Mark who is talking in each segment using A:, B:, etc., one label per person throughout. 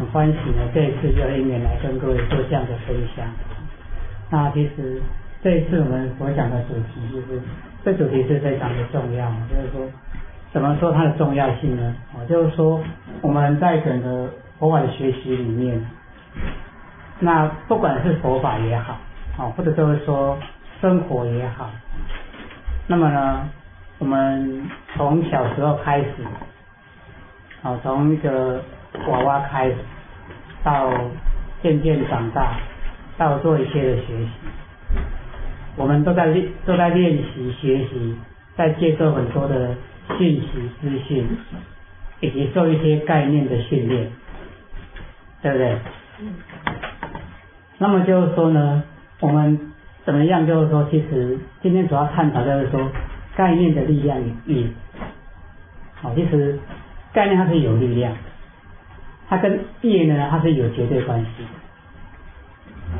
A: 欢喜呢，这一次就因缘来跟各位做这样的分享。那其实这一次我们所讲的主题这主题是非常的重要，就是说怎么说它的重要性呢？就是说我们在整个佛法的学习里面，那不管是佛法也好，或者就是说生活也好，那么呢，我们从小时候开始，从一个娃娃开始，到渐渐长大，到做一切的学习，我们都在练习学习，在接受很多的信息资讯，以及受一些概念的训练，对不对？那么就是说呢，我们怎么样？就是说，其实今天主要探讨就是说概念的力量与业。其实概念它是有力量的，它跟业呢它是有绝对关系的。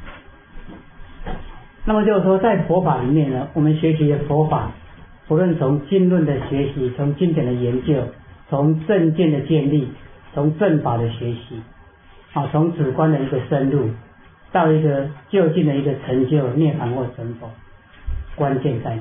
A: 那么就是说，在佛法里面呢，我们学习的佛法，不论从经论的学习，从经典的研究，从正见的建立，从正法的学习，从止观的一个深入，到一个究竟的一个成就涅槃或成佛，关键在哪里？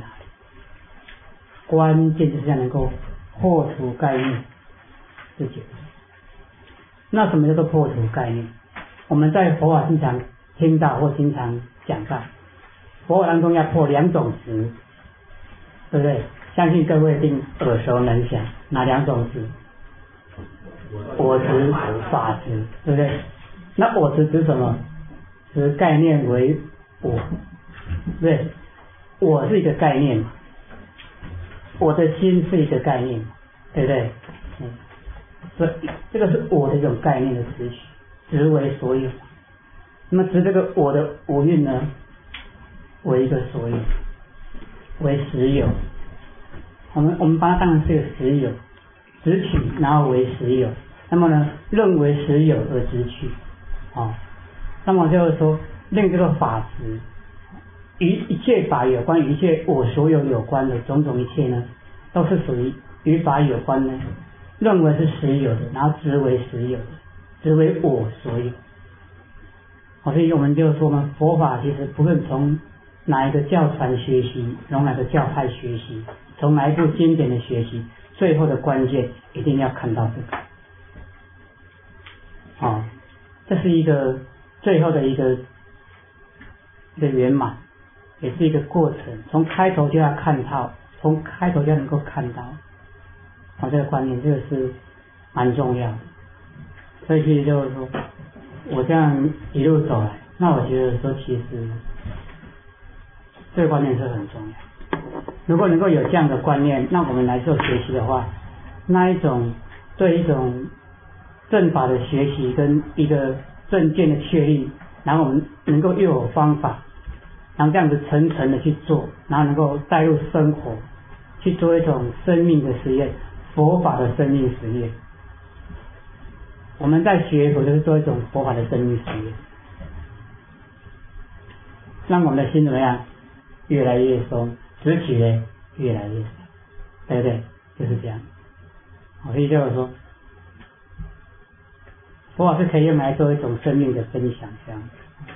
A: 关键就是要能够破除概念自己。那什么叫做破除概念？我们在佛法经常听到或经常讲到，佛法当中要破两种执，对不对？相信各位一定耳熟能详，哪两种执？我执、法执，对不对？那我执指什么？指概念为我，对，我是一个概念，我的心是一个概念，对不对？所以这个是我的一种概念的执取，执为所有。那么执这个我的五蕴呢，为一个所有，为实有。我们把它当成是一个实有，执取然后为实有。那么呢，认为实有而执取，那么就是说，另这个法执，与一切法有关，与一切我所有有关的种种一切呢，都是属于与法有关呢，认为是实有的，然后执为实有的，执为我所有。所以我们就说呢，佛法其实不论从哪一个教传学习，从哪个教派学习，从哪一部经典的学习，最后的关键一定要看到这个。这是一个最后的一个圆满，也是一个过程。从开头就要看到，从开头就要能够看到，这个观念，这个是蛮重要的。所以其实就是说，我这样一路走来，那我觉得说，其实这个观念是很重要。如果能够有这样的观念，那我们来做学习的话，那一种对一种正法的学习跟一个正见的确立，然后我们能够又有方法，然后这样子层层的去做，然后能够带入生活，去做一种生命的实验，佛法的生命实验。我们在学佛就是做一种佛法的生命实验，让我们的心怎么样？越来越松，执取呢越来越少，对不对？就是这样。所以就是说，佛法是可以用来做一种生命的分享，这样。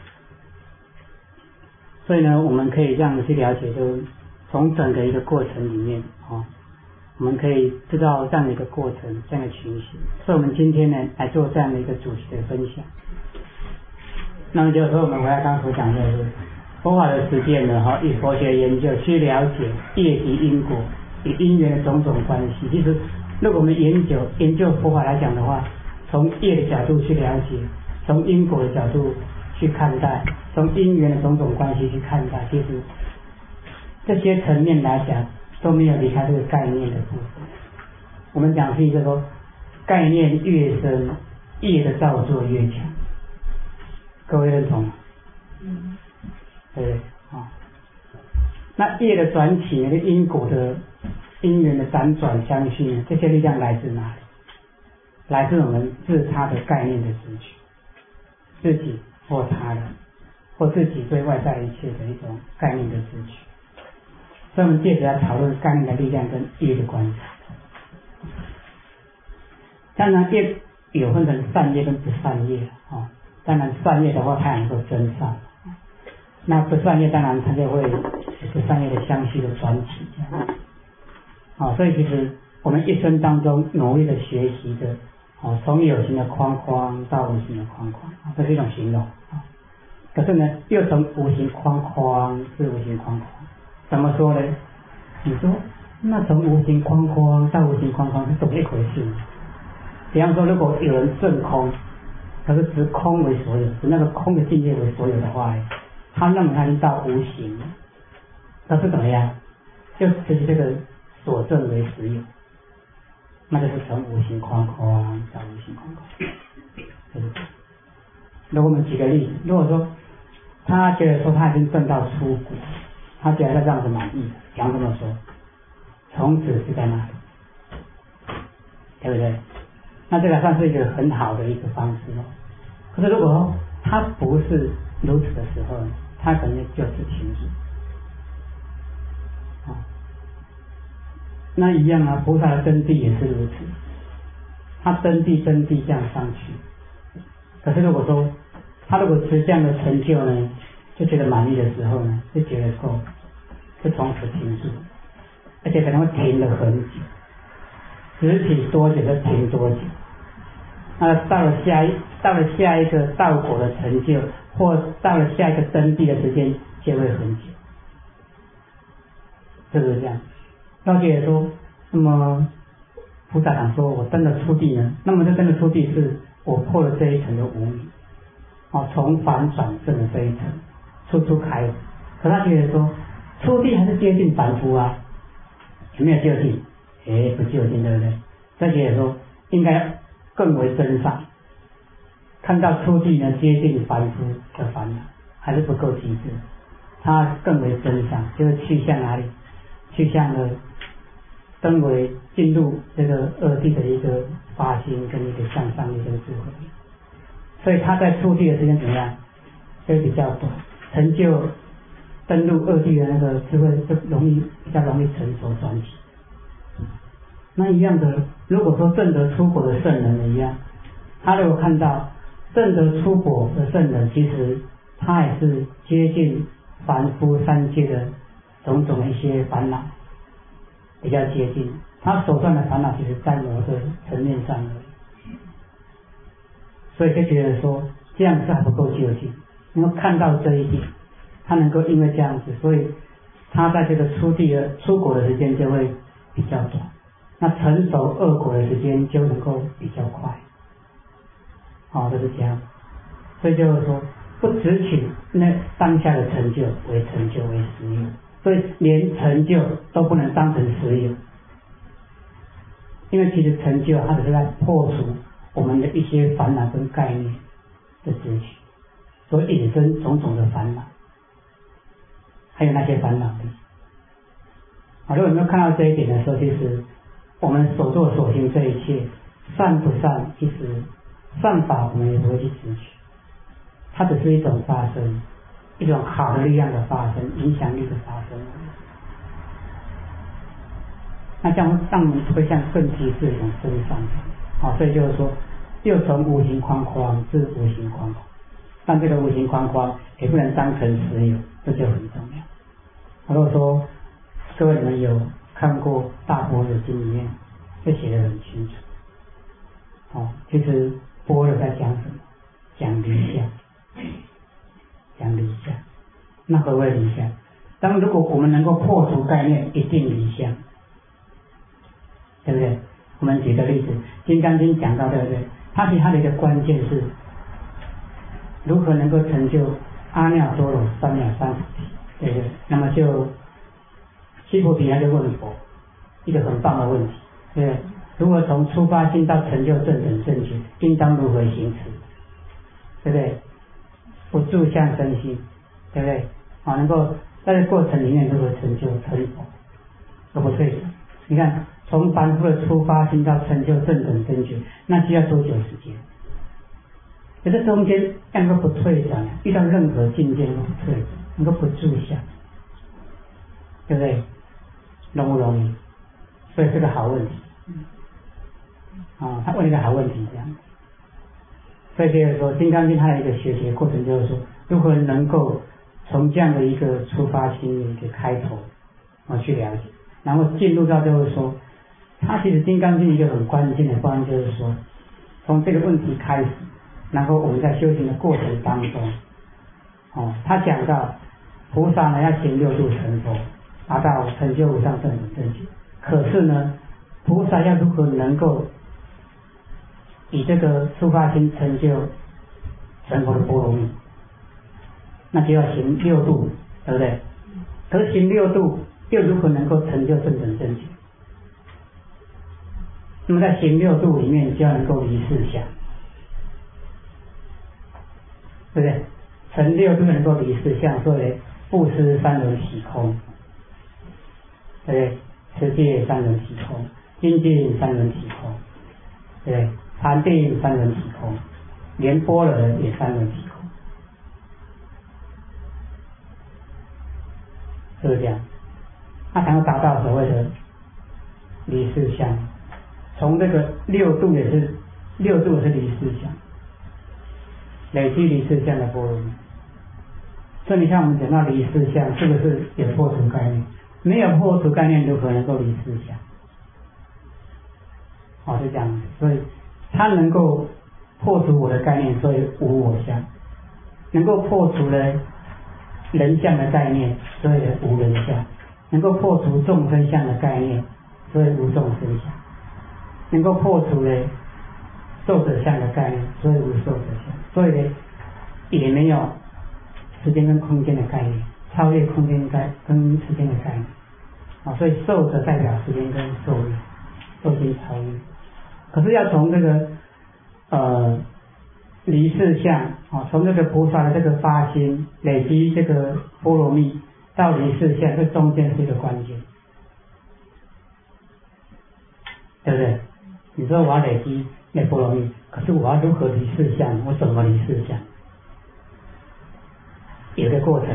A: 所以呢，我们可以这样去了解，就从整个一个过程里面，我们可以知道这样的一个过程，这样的情形。所以我们今天呢，来做这样的一个主题的分享。那么就是说，我们回来刚刚所讲的是佛法的实践呢，以佛学研究去了解业及因果与因缘的种种关系。其实，如果我们研究佛法来讲的话，从业的角度去了解，从因果的角度去看待，从因缘的种种关系去看待，其实这些层面来讲都没有离开这个概念的部分。我们讲是一个说，概念越深，业的造作越强。各位认同吗？对那业的转起，那个因果的因缘的辗转相续，这些力量来自哪里？来自我们自他的概念的执取，自己或他人，或自己对外在一切的一种概念的执取。所以我们接着要讨论概念的力量跟业的关系。当然有分成善业跟不善业当然善业的话它能够增上，那不善业当然它就会不善业的相续的转起这样。所以其实我们一生当中努力的学习的从有形的框框到无形的框框，这是一种形容可是呢又从无形框框至无形框框，怎么说呢？你说那从无形框框到无形框框是怎么一回事呢？比方说如果有人证空，可是执空为所有，执那个空的境界为所有的话，他认为他已经到无形了，可是怎么样？就持这个所证为实有，那就是从无形框框到无形框框。如果我们举个例子，如果说他觉得说他已经证到出果，他觉得他这样子满意，讲这么说，从此是在那里，对不对？那这个算是一个很好的一个方式可是如果他不是如此的时候，他可能就是停止那一样菩萨的真谛也是如此，他真谛这样上去，可是如果说他如果持这样的成就呢，就觉得满意的时候呢，就觉得够，就从此停住，而且可能会停了很久，实体多久就停多久。那到了下一个道果的成就，或到了下一个真谛的时间就会很久，是不是这样？道解也说，那么菩萨讲说我真的出地呢，那么这真的出地是我破了这一层的无明从凡转正的这一层初开始，可他觉得说出地还是接近凡夫有没有就近？不就近，对不对？再觉得说应该更为真上，看到出地呢接近凡夫的烦恼还是不够极致，他更为真上，就是去向哪里？去向了登为进入这个二地的一个发心跟一个向上的一个智慧，所以他在出地的时间怎么样？就比较短，成就登入二地的那个智慧就比较容易成熟转起。那一样的，如果说证得出果的圣人一样，他如果看到证得出果的圣人，其实他也是接近凡夫三界的种种一些烦恼，比较接近，他手段的烦恼其实在某个层面上而已，所以就觉得说这样是还不够究竟，能够看到这一点，他能够因为这样子，所以他在这个出果的时间就会比较短，那成熟二果的时间就能够比较快，就是这样。所以就是说不只取那当下的成就为成就为实有，所以连成就都不能当成实有，因为其实成就它只是在破除我们的一些烦恼跟概念的执取，所以引生种种的烦恼，还有那些烦恼力。如果你没有看到这一点的时候，其实我们所做所行这一切善不善，其实善法我们也不会去执取，它只是一种发生，一种好的力量的发生，影响力的发生。那这样让我们推向更极致的一种真善。所以就是说，又从无形框框至无形框框，但这个无形框框也不能当成实有，这就很重要。如果说各位你们有看过《大般若经》里面，就写得很清楚。其实般若在讲什么？讲离相。讲离相。那何谓离相？如果我们能够破除概念，一定离相，对不对？我们举个例子，《金刚经》讲到，对不对？它的一个关键是如何能够成就阿耨多罗三藐三菩提，对不对？那么就须菩提他就问佛一个很棒的问题，对不对？如何从出发心到成就正等正觉，应当如何行持，对不对？不住相生心，对不对？能够在这个过程里面如何成就成佛而不退转。你看从凡夫的出发心到成就正等正觉，那需要多久时间？可是中间能够不退转，遇到任何境界能够不退转，能够不住相，对不对？容不容易？所以是个好问题。他问了一个好问题，这样所以就是说，《金刚经》它的一个学习的过程，就是说如何能够从这样的一个出发心的一个开头去了解，然后进入到就是说，它其实《金刚经》一个很关键的部分就是说，从这个问题开始，然后我们在修行的过程当中，他讲到菩萨呢要行六度成佛，达到成就无上正等正觉。可是呢，菩萨要如何能够以这个出发心成就成佛的波罗蜜，那就要行六度，对不对？可是行六度又如何能够成就正等正觉？那么在行六度里面就要能够离四相，对不对？成六度能够离四相，所以布施三轮体空，对不对？持戒三轮体空，精进三轮体空，对不对？禅定三轮体空，连般若也三轮体空，是不是这样？他才能达到所谓的离四相。从这个六度也是离四相，累积离四相的波罗蜜。所以你看我们讲到离四相，是不是有破除概念？没有破除概念，如何能够离四相？是这样。所以它能够破除我的概念，所以无我相；能够破除了人相的概念，所以无人相；能够破除众生相的概念，所以无众生相；能够破除了寿者相的概念，所以无寿者相。所以呢，也没有时间跟空间的概念，超越空间跟时间的概念。所以寿者代表时间跟寿命，寿经超越。可是要从这个离四相，从这个菩萨的这个发心累积这个波罗蜜到离四相，这中间是一个关键，对不对？你说我要累积那波罗蜜，可是我要如何离四相？我怎么离四相？有个过程，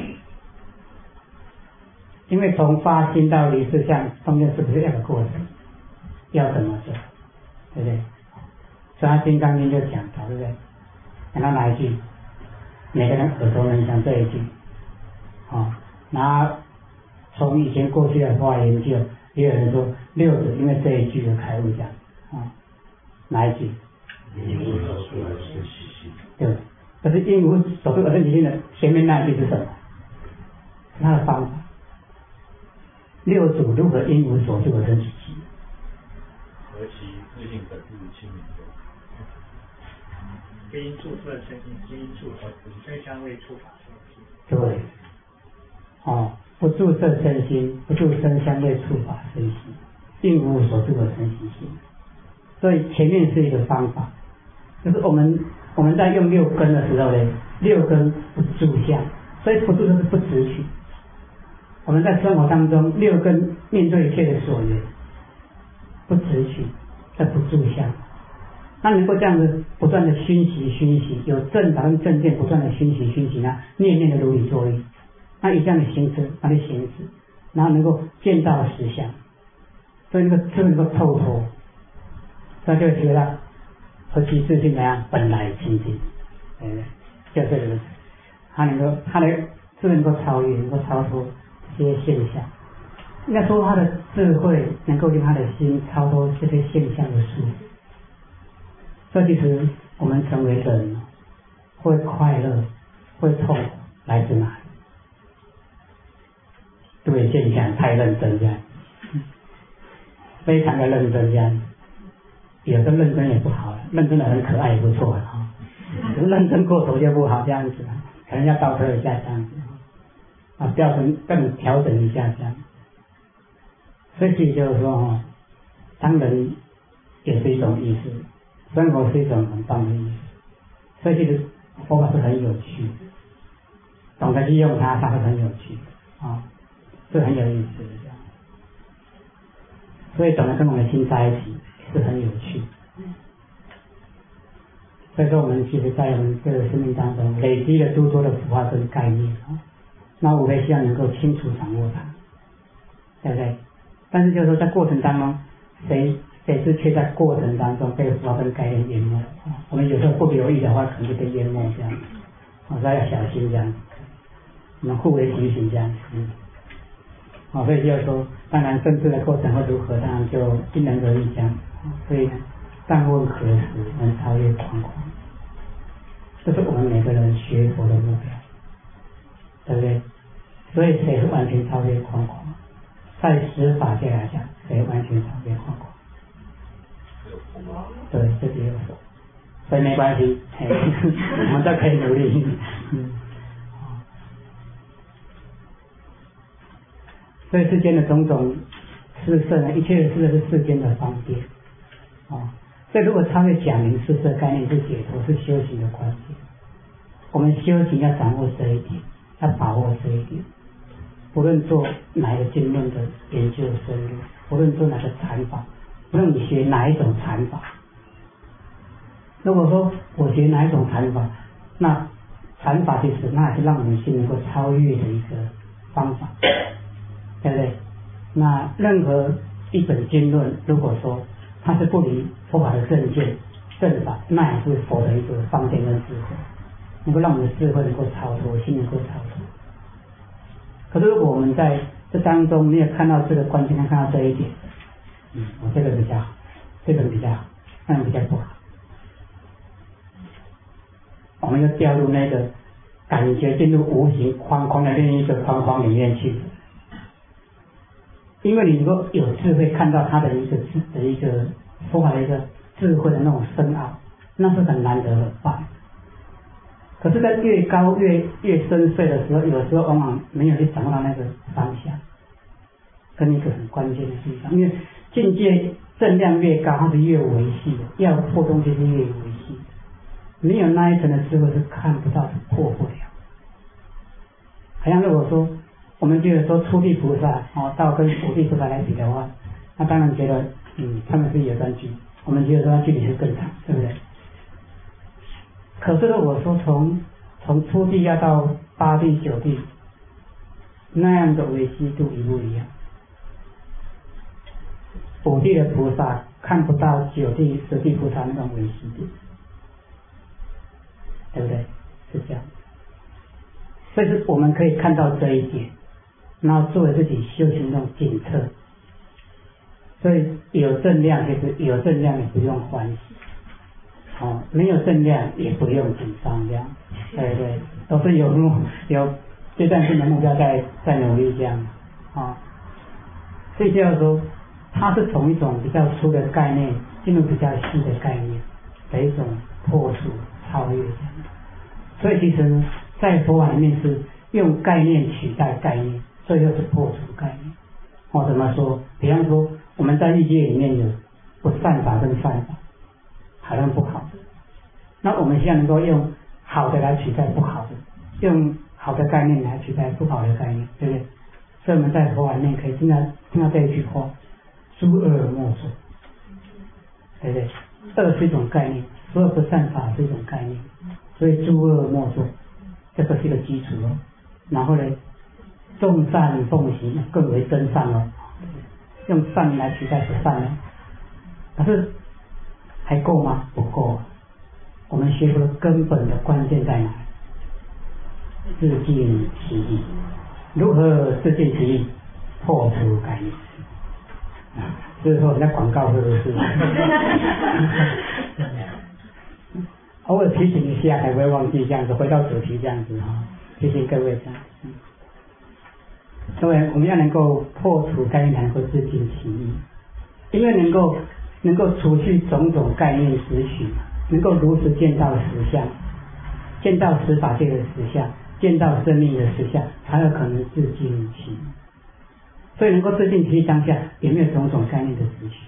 A: 因为从发心到离四相中间是不是有个过程？要怎么做？对不对？所以他《金刚经》就讲到，对不对？讲到哪一句？每个人耳熟能详这一句。拿从以前过去的话研究，也有人说六祖因为这一句而开悟讲。哪一句？对，可是因无所住而生起心的前面那一句是什么？是他的方法。六祖如何因无所住而生起心？
B: 何其自性本具清明者，非因住色生心，皆因住而不生香味触法生心。
A: 对，不住色生心，不住声香味触法生心，因无所住而生起心。所以前面是一个方法，就是我们在用六根的时候呢，六根不住相，所以不住就是不执取。我们在生活当中，六根面对一切的所缘，不执取，这不住相。那能够这样子不断的熏习，有正法跟正见不断的熏习呢，念念的如理作意，那以这样的形式把它行止，然后能够见到实相，所以那个就能够透脱，所以就觉得何其自性怎样本来清净，就这个，他是能够超越，能够超脱这些现象。应该说他的智慧能够令他的心超脱这些现象的束缚。所以其实我们成为人，会快乐，会痛苦，来自哪里？对现象太认真这样，非常的认真这样。有的认真也不好了，认真的很可爱也不错了认真过头就不好这样子，可能要倒退一下这样子，更调整一下这样。所以就是说当人也是一种艺术，生活是一种很棒的艺术。所以其实佛法是很有趣的，懂得利用它是很有趣的是很有意思的这样。所以懂得跟我们的心在一起是很有趣。所以说我们其实在我们这个生命当中累积了诸多的佛法跟概念那我也希望能够清楚掌握它，对不对？但是就是说在过程当中，谁也是却在过程当中被佛法跟概念淹没。我们有时候不留意的话，可能就被淹没这样。所以要小心这样。我们互为提醒这样。所以就是说，当然政治的过程会如何，当然就因人而异这样。所以但问何时能超越框框？这是我们每个人学佛的目标，对不对？所以谁是完全超越框框？在十法界来讲，谁完全超越框框？对，这只有佛。所以没关系，我们都可以努力。所以世间的种种事色呢，一切的事是世间的方便。所以如果超越假名事色概念是解脱，是修行的关键。我们修行要掌握这一点，要把握这一点。不论做哪一个经论的研究深入，不论做哪个禅法，不论你学哪一种禅法，如果说我学哪一种禅法，那禅法其实那也是让我们心能够超越的一个方法，对不对？那任何一本经论，如果说它是不离佛法的正见正法，那也是佛的一个方便跟智慧，能够让我们的智慧能够超脱，心能够超脱。可是如果我们在这当中没有看到这个关键，看到这一点，我这个比较好，这个比较好，那个比较不好，我们就掉入那个感觉进入无形框框的另一个框框里面去。因为你如果有智慧看到他的一个佛法的一个智慧的那种深奥，那是很难得的法。可是，在越高越深邃的时候，有时候往往没有去掌握到那个方向，跟一个很关键的地方。因为境界正量越高，它是越维系的，要破东西是越维系的。没有那一层的智慧是看不到，是破不了。好像如果说我们觉得说初地菩萨到跟五地菩萨来比的话，那当然觉得他们是有段距离，我们觉得说距离是更长，对不对？可是如果说从初地要到八地九地，那样的维系度一不一样？五地的菩萨看不到九地十地菩萨那种维系度，对不对？是这样。所以是我们可以看到这一点，然后作为自己修行那种检测。所以有正量就是有正量也不用欢喜，没有正量也不用紧张，这样，对对，都是有阶段性的目标在努力这样，所以就要说，它是从一种比较粗的概念进入比较细的概念的一种破除超越这样。所以其实在佛法里面是用概念取代概念，所以就是破除概念。怎么说？比方说我们在欲界里面有不善法跟善法，好跟不好的，那我们现在能够用好的来取代不好的，用好的概念来取代不好的概念，对不对？所以我们在佛法里面可以听到这一句话：诸恶莫作，对不对？恶是一种概念，所有不善法是一种概念，所以诸恶莫作，这个是一个基础哦。然后呢，众善奉行更为真善哦，用善来取代不善哦。可是还够吗？不够。我们学佛的根本的关键在哪？自净其意。如何自净其意？破除概念。就是说我们在广告是不是？偶尔提醒一下，还不会忘记这样子，回到主题这样子提醒各位这样。各位，我们要能够破除概念，才能够自净其意，因为能够除去种种概念思绪，能够如实见到实相，见到十法界的实相，见到生命的实相，才有可能自净其意。所以能够自净其意当下，有没有种种概念的思绪？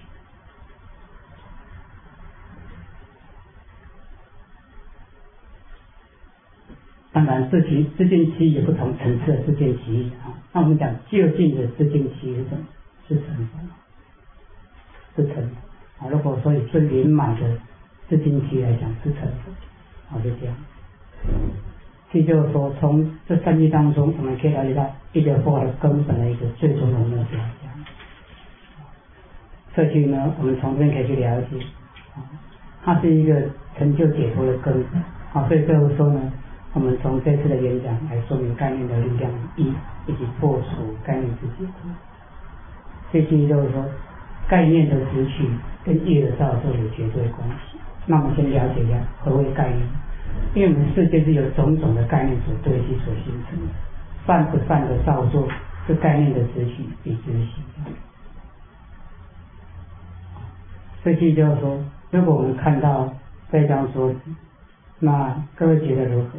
A: 当然，自净其意有不同层次的自净其意那我们讲究竟的自净其意是什么？是成佛，是成佛如果说以最圆满的自净其意来讲，是成佛就这样。所以就是说，从这三句当中，我们可以了解到一个佛法的根本的一个最终的目标。 所以呢，我们从这边可以去了解，它是一个成就解脱的根本。所以最后说呢，我们从这次的演讲来说明概念的力量一，以及破除概念之解脱。这期就是说，概念的执取跟业的造作有绝对关系。那我们先了解一下何谓概念，因为我们世界是由种种的概念所堆积所形成的，善不善的造作是概念的执取与执行。这期就是说，如果我们看到这张桌子，那各位觉得如何？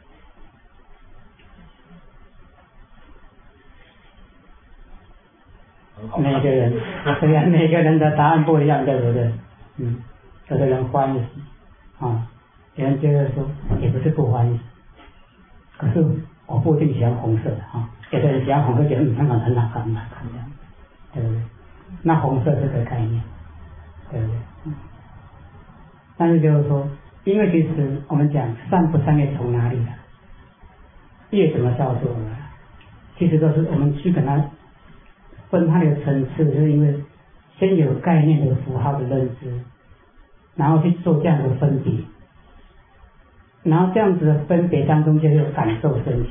A: 每个人，对呀，每个人的答案不一样，对不对？有的人欢喜，有人觉得说也不是不欢喜，可是我不一定喜欢红色的有的人喜欢红色，觉得看很好看，这样，对不对？那红色是个概念，对不对？但是就是说，因为其实我们讲善不善业从哪里来，业怎么造作的，其实都是我们去跟它分它的层次，就是因为先有概念的符号的认知，然后去做这样的分别，然后这样子的分别当中就有感受升起，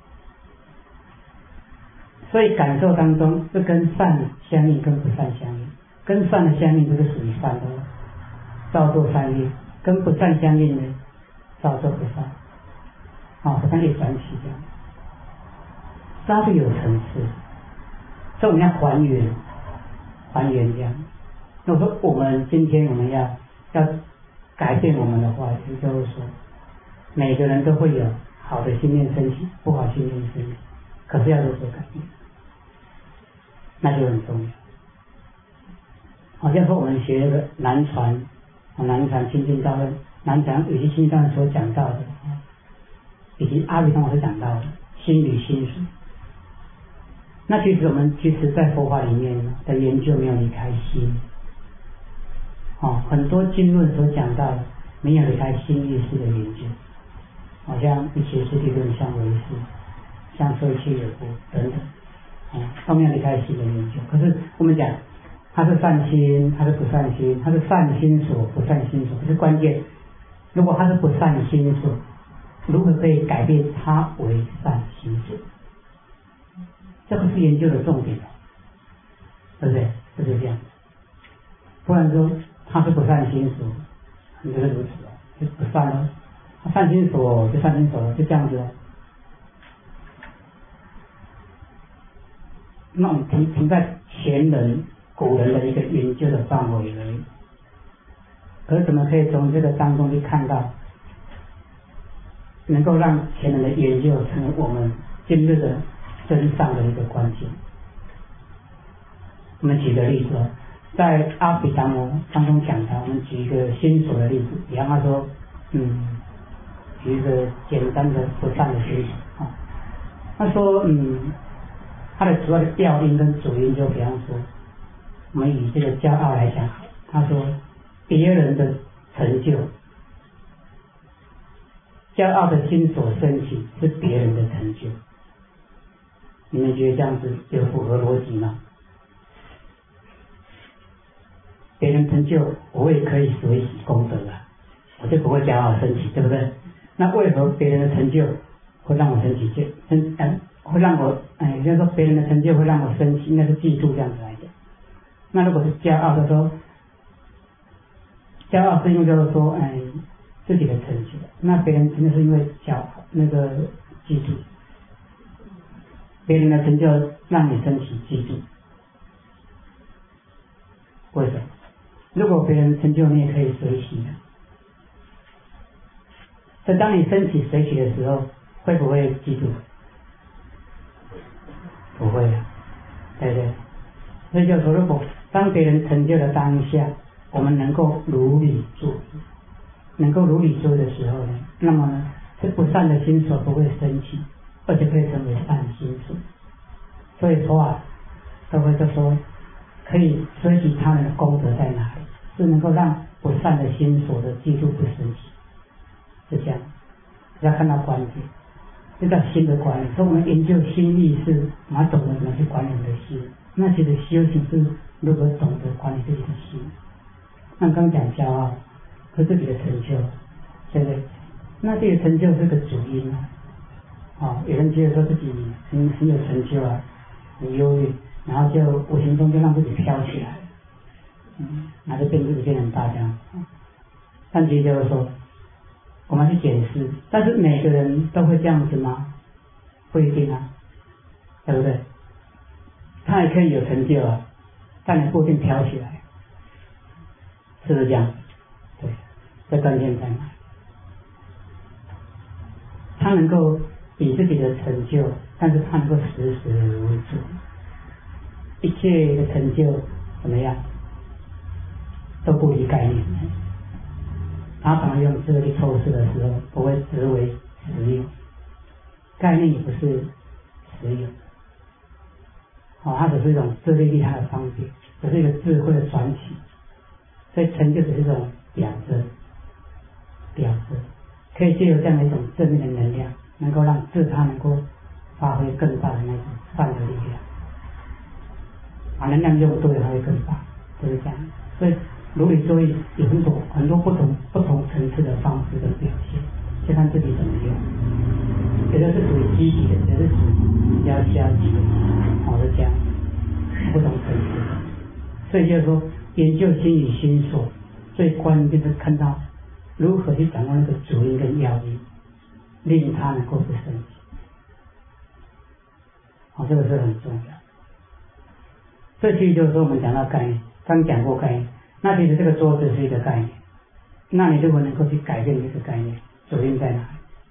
A: 所以感受当中是跟善相应跟不善相应，跟善的相应就是属于善的造作善业，跟不善相应的造作不善，好像业转起这样，它是有层次，所以我们要还原这样。那我说我们今天我们要改变我们的话，就是说每个人都会有好的心念升起，不好心念升起，可是要有所改变，那就很重要。好像说我们学那个南传清净道论，南传有些清净道论所讲到的，以及阿毗陀佛所讲到的心与心水。那其实我们在佛法里面的研究没有离开心，很多经论所讲到的没有离开心意识的研究，好像一切是理论，像唯识，像说一切有部等等，都没有离开心的研究。可是我们讲它是善心，它是不善心，它是善心所，不善心所，可是关键，如果它是不善心所，如何可以改变它为善心所？这个是研究的重点，对不对？就是这样。不然说他是不善心所，你就是如此就不善了。他善心所就善心所了，就这样子了。那我们停在前人、古人的一个研究的范围而已。可是怎么可以从这个当中去看到，能够让前人的研究成为我们今日的真上的一个关键？我们举个例子，在阿毗达摩当中讲到，我们举一个心所的例子，比方他说，举一个简单的不善的心所他说，它的主要的调音跟主音，就比方说，我们以这个骄傲来讲，他说别人的成就，骄傲的心所升起是别人的成就。你们觉得这样子有符合逻辑吗？别人成就，我也可以随喜功德我就不会骄傲升起，对不对？那为何别人的成就会让我升起？会让我也就是说别人的成就会让我生气，应该是嫉妒这样子来讲。那如果是骄傲的说，骄傲是因为就是说自己的成就，那别人成就是因为那个嫉妒。别人的成就让你升起嫉妒，为什么？如果别人成就你也可以随喜的，所以当你升起随喜的时候，会不会嫉妒？不会对不对？所以就说，如果当别人成就的当下，我们能够如理作意的时候呢，那么呢，是不善的心所不会升起，而且可以成为善心所。所以说都会就说可以随喜他人的功德在哪里，是能够让不善的心所的嫉妒不升起，是这样，要看到关键。 这叫心的管理。所以我们研究心意识，我们懂得怎么去管理我们的心。那其实修行是如何懂得管理自己的心。那刚讲骄傲和自己的成就，对不对？那这个成就是个主因啊。有人觉得说自己很有成就啊，很忧郁，然后就无形中就让自己飘起来，然后就变自己变很大这样。但其实就是说，我们去检视，但是每个人都会这样子吗？不一定啊，对不对？他也可以有成就啊，但你不一定飘起来，是不是这样？对，这关键在哪？他能够比自己的成就，但是他能够时时无主，一切的成就怎么样都不离概念。他常常用这个去透视的时候，不会只为实用，概念也不是实用。它只是一种智力厉害的方便，只是一个智慧的传奇。所以成就只是一种表征，可以借由这样的一种正面的能量，能够让自他能够发挥更大的那种善的力量，把能量用对了，它会更大，就是这样。所以如理作意有很多不同层次的方式的表现，就看自己怎么用。有的是属于积极的，有的是属于比较消极的，是这样，不同层次的。所以就是说，研究心与心所，最关键就是看到如何去掌握那个主因跟要因，令它能够不升级。这个是很重要。这其实就是说我们讲到概念，刚讲过概念，那其实这个桌子是一个概念，那你如果能够去改变这个概念，主因在哪里？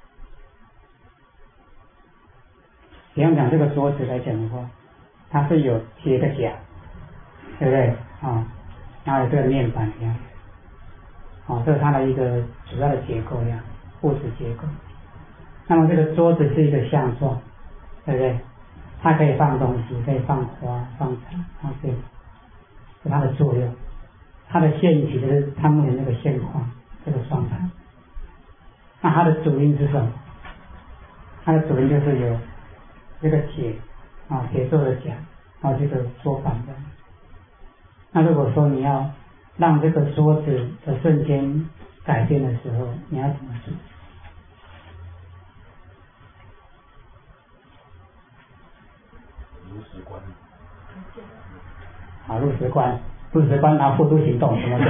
A: 比方讲这个桌子来讲的话，它是有铁的甲，对不对？然后有这个面板一样，这是它的一个主要的结构一样，物质结构。那么这个桌子是一个相状，对不对？它可以放东西，可以放花、放茶，对，是它的作用。它的现体就是它目前那个现况，这个状态。那它的主因是什么？它的主因就是有这个铁铁做的甲，然后这个桌板的。那如果说你要让这个桌子的瞬间改变的时候，你要怎么做？
B: 如实观。
A: 如实观，然后付诸行动，怎么做？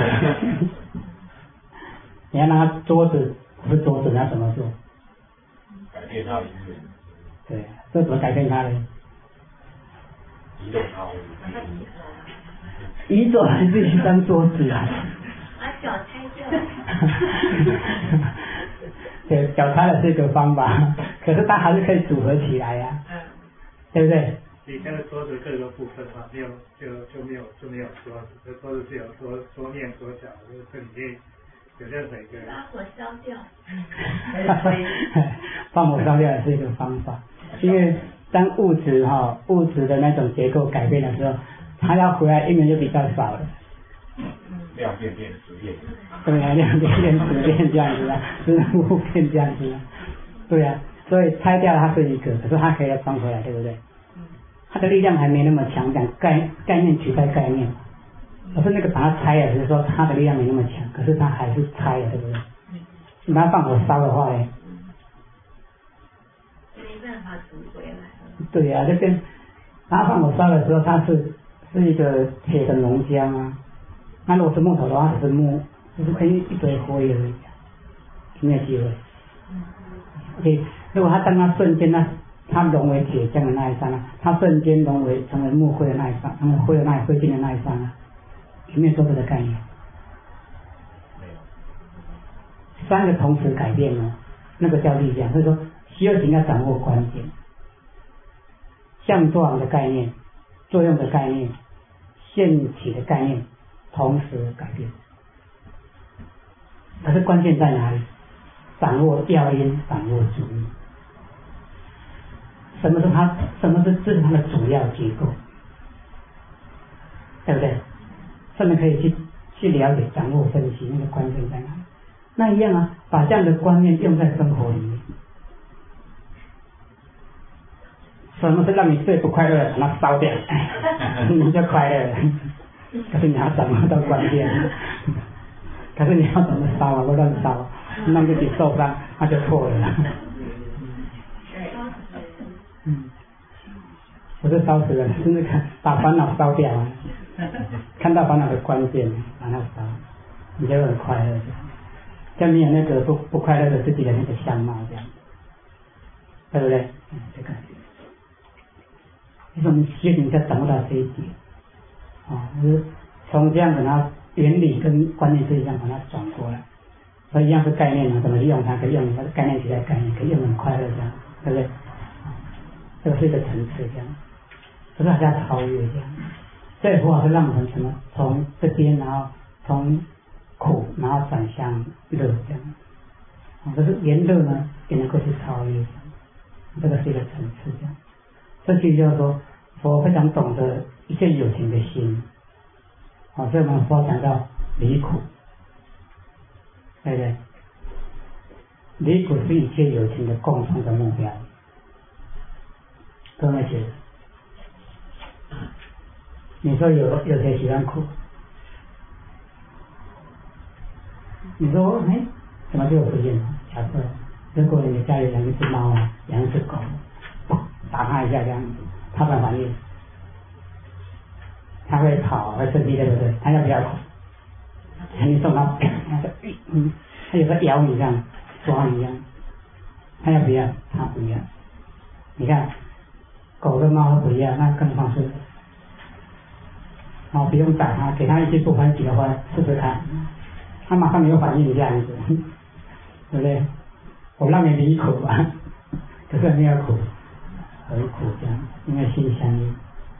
A: 你要让它桌子不是桌子，你要怎么做？
B: 改变它的因缘。
A: 对，这怎么改变它呢？
B: 移动它。
A: 移走还是一张桌子啊？
C: 把脚拆掉。
A: 对，脚拆了是一个方法，可是它还是可以组合起来呀，对不对？
B: 你那个桌子各个部分嘛，没有就没有桌子，这桌子是有桌面、桌角，这里面有任何一个。
C: 把火烧掉。
A: 放火烧掉也是一个方法，因为当物质的那种结构改变的时候，它要回来因缘就比较少了。
B: 量变质变。
A: 对啊，量变质变这样子啊，质物变这样子啊，对啊，所以拆掉它是一个，可是它可以再装回来，对不对？它的力量还没那么强，讲概念取代概念，可是那个把它拆了，只是说它的力量没那么强，可是它还是拆了，对不对？你把它放火烧的话呢？
C: 没办法赎回来了。
A: 对啊，就跟把它放火烧的时候，它是一个铁的浓浆啊。那如果是木头的话，只是木，就是可以一堆灰而已，没有机会。OK， 如果当它瞬间它融为铁浆的那一刹那，它瞬间成为木灰的那一刹，成为灰烬的那一刹那，有没有说这个概念？
B: 没有。
A: 三个同时改变呢，那个叫力量。所以说，修行要掌握关键，相状的概念、作用的概念、现体的概念同时改变。可是关键在哪里？掌握要因，掌握主因。这是它的主要结构，对不对？上面可以去了解、掌握、分析那个关键在哪里。那一样啊，把这样的观念用在生活里面， 什么是让你最不快乐的，把它烧掉，你就快乐了。可是你要怎么都关键，可是你要怎么烧啊？不乱烧，让自己受伤，那就错了。不是烧死人，是把烦恼烧掉啊！看到烦恼的关键，把它烧，你就很快乐。就没有那个不快乐的自己的那个相貌，这样，对不对？这个，就是我们修行才掌握到这一点，就是从这样子，然后原理跟观念是一样，把它转过来，所以一样是概念嘛，怎么用它？可以用它的概念取代概念，可以用很快乐这样，对不对？这个是一个层次这样。不是还要超越这样，这佛法是让我们什么？从这边，然后从苦，然后转向乐这样。可是连乐呢，也能够去超越，这个是一个层次这样。这句就是说，佛非常懂得一切有情的心。所以我们佛讲到离苦，对不对？离苦是一切有情的共同的目标。各位觉得？你说有谁喜欢苦？你说怎么就有出现？假设如果你家里养一只猫啊，养一只狗，打它一下这样子，它的反应，它会跑，会生气，对不对？它要不要苦？你送它，它有时候咬你这样，抓你这样，它要不要？它不要。你看，狗跟猫都不要，那更放肆。不用打他，给他一些不欢喜的话试试看，他马上没有反应这样子，对不对？我让你离苦吧，可是没有苦，很苦这样，因为心相应。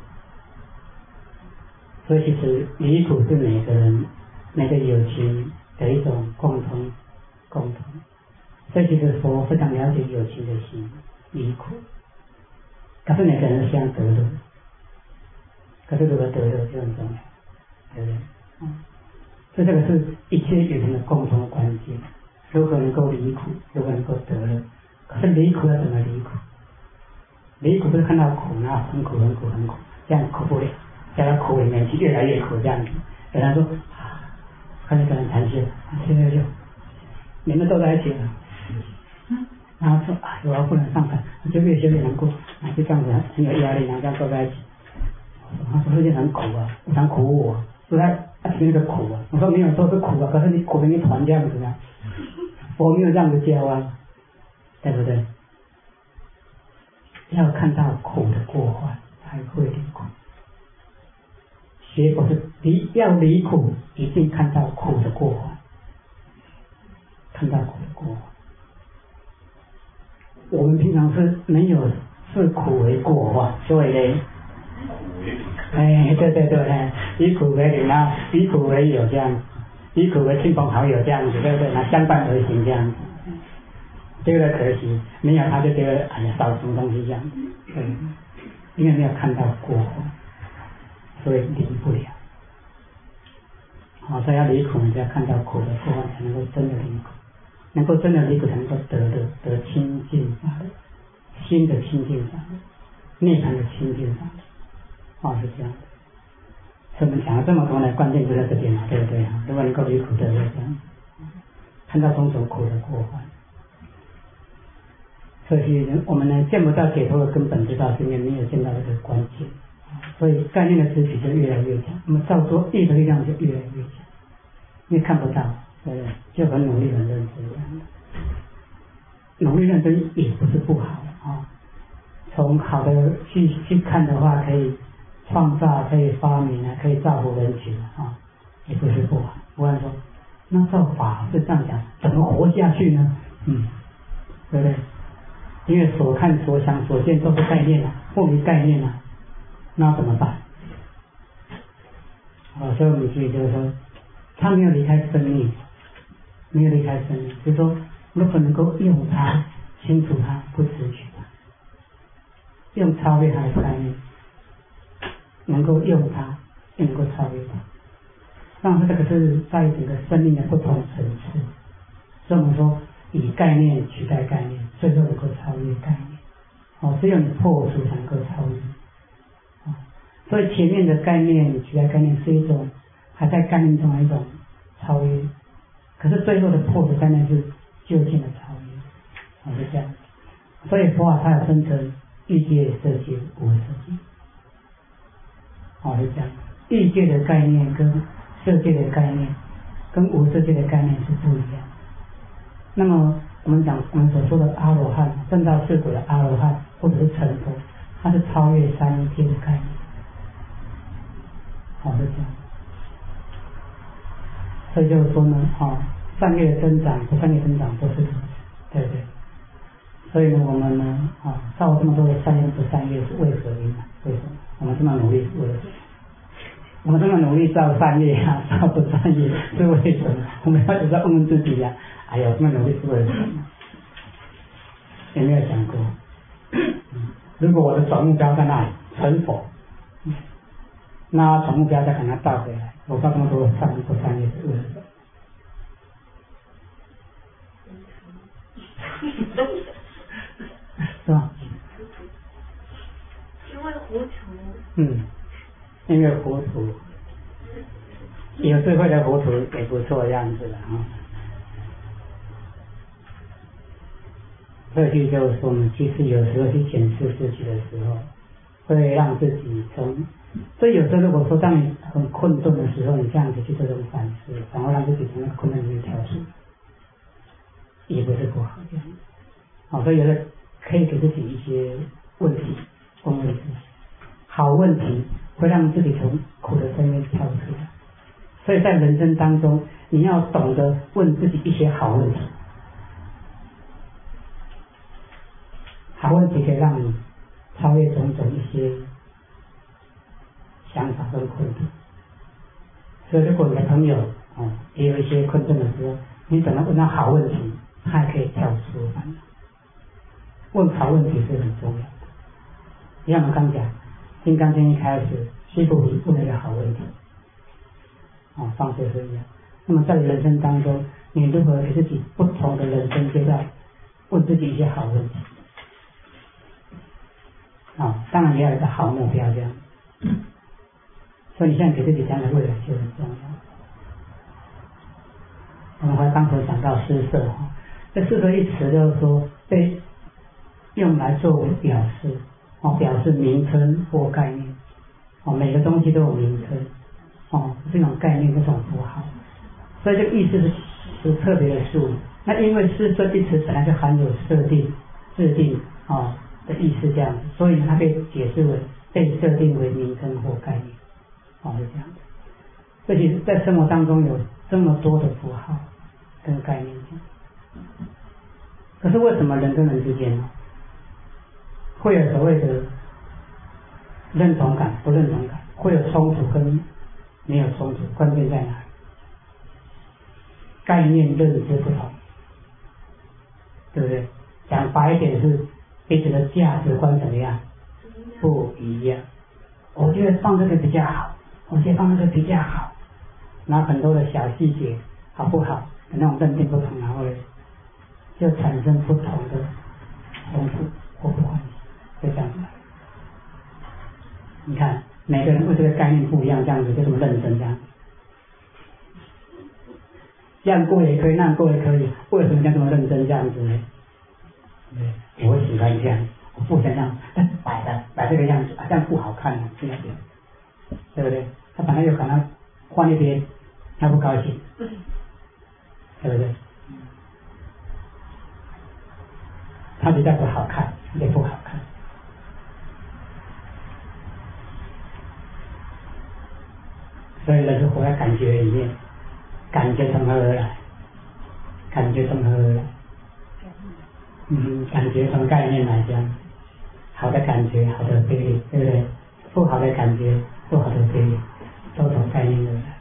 A: 所以其实离苦是每个人每个有情的一种共同。所以其实佛非常了解有情的心，离苦。可是每个人相得乐。可是如何得乐就很重要，对不对？所以这个是一切有情的共同的关键。如何能够离苦，如何能够得乐？可是离苦要怎么离苦？离苦不是看到苦，然后很苦，这样苦不了，加到苦里面去，越来越苦这样子。有人说看那个人谈心，现在就你们都在一起了，然后说我要不能上班，就越修越难过，就这样子很有压力，然后这样坐在一起。他说这件很苦啊，非常苦我，是他提那个苦啊。我说没有说是苦啊，可是你苦成一团这样子啊，我没有这样子教啊，对不对？要看到苦的过患，才会离苦。学佛是要离苦，一定看到苦的过患，看到苦的过患。我们平常是没有视苦为过患，所以呢。对，以苦为邻啊，以苦为友这样，以苦为亲朋好友这样子，对不对？那相伴而行这样子，这个可惜，没有他就觉得少什么东西这样，对，因为没有看到过，所以离不了。所以要离苦，你就要看到苦的过患，才能够真的离苦，能够真的离苦，才能够得清净法的，心的清净法的，涅槃的清净法的。是这样，所以我们讲了这么多呢，关键就在这边嘛，对不对？如果能够离苦得乐，这样看到种种苦的过患，所以我们呢见不到解脱的根本之道，是因为没有见到这个关键，所以概念的知识就越来越强，那么造作业的力量就越来越强，因为看不到，对不对？就很努力很认真这样，努力认真也不是不好从好的去看的话，可以创造，可以发明可以造福人群也不是不好。不然说，那造法是这样讲，怎么活下去呢？对不对？因为所看、所想、所见都是概念不离概念那怎么办？所以我们注意就是说，他没有离开生命，就是说，如果能够用它、清楚它、不执取它。用超越它的概念，能够用它，又能够超越它。但是这个是在整个生命的不同层次，所以我们说以概念取代概念，最后能够超越概念。 只有你破除才能够超越。所以前面的概念，取代概念是一种还在概念中的一种超越，可是最后的破除概念是究竟的超越，是这样。所以佛法它有分成欲界、色界、无色界，是这样。欲界的概念跟色界的概念跟无色界的概念是不一样。那么我们所说的阿罗汉，证到四果的阿罗汉或者是成佛，它是超越三界的概念，是这样。所以就是说呢，善业的增长、不善业增长都是如此，对不对？所以呢，我们呢，造这么多的善业不善业是为何因？为什么？我们这么努力是为了什么？我们这么努力造善业造不善业是为什么？我们要有时候问问自己哎呀，这么努力是为了什么？有没有想过？如果我的总目标在那里成佛，那总目标再把它倒回来，我造这么多的善业不善业是为了什么？是吧？
C: 因为糊涂。
A: 因为糊涂，有智慧的糊涂也不错的样子了所以就是说呢，其实有时候去检视自己的时候，会让自己所以有时候如果说当你很困顿的时候，你这样子去做这种反思，然后让自己从那个困顿里面跳出，也不是不好这样。所以有的可以给自己一些问题，问问题，好问题会让自己从苦的深渊跳出来。所以在人生当中，你要懂得问自己一些好问题，好问题可以让你超越种种一些想法跟困顿。所以如果你的朋友也有一些困顿的时候，你怎么问他好问题，他还可以跳出烦恼。问好问题是很重要的。像我们刚讲《金刚经》一开始，须菩提问了一个好问题，方式是一样。那么在人生当中，你如何给自己不同的人生阶段问自己一些好问题？当然也要有一个好目标这样。所以你现在给自己这样的未来就很重要。我们刚才讲到施舍，这施舍一词就是说被用来作为表示，表示名称或概念，每个东西都有名称，这种概念这种符号，所以这个意思是特别的术语。那因为施舍一词本来就含有设定、制定的意思这样子，所以它可以解释为被设定为名称或概念，是这样子。所以在生活当中有这么多的符号跟概念，可是为什么人跟人之间会有所谓的认同感、不认同感，会有冲突跟没有冲突？关键在哪里？概念认知不同，对不对？讲白一点是彼此的价值观怎么样？不一样。我觉得放这个比较好，我觉得放这个比较好，然后很多的小细节好不好的那种认定不同，然后就产生不同的冲突或不欢喜，就这样子。你看每个人对这个概念不一样，这样子就这么认真这样，这样过也可以，那样过也可以，为什么要这么认真这样子呢？我喜欢这样，我不想这样，但是摆这个样子这样不好看这样子，对不对？他本来有可能换一边，他不高兴，对不对？他比较不好看，也不好看。所以人是活在感觉里面，感觉从何而来？感觉从何而来？感觉从概念来讲，好的感觉，好的非理，对不对？不好的感觉，不好的非理，都从概念而来。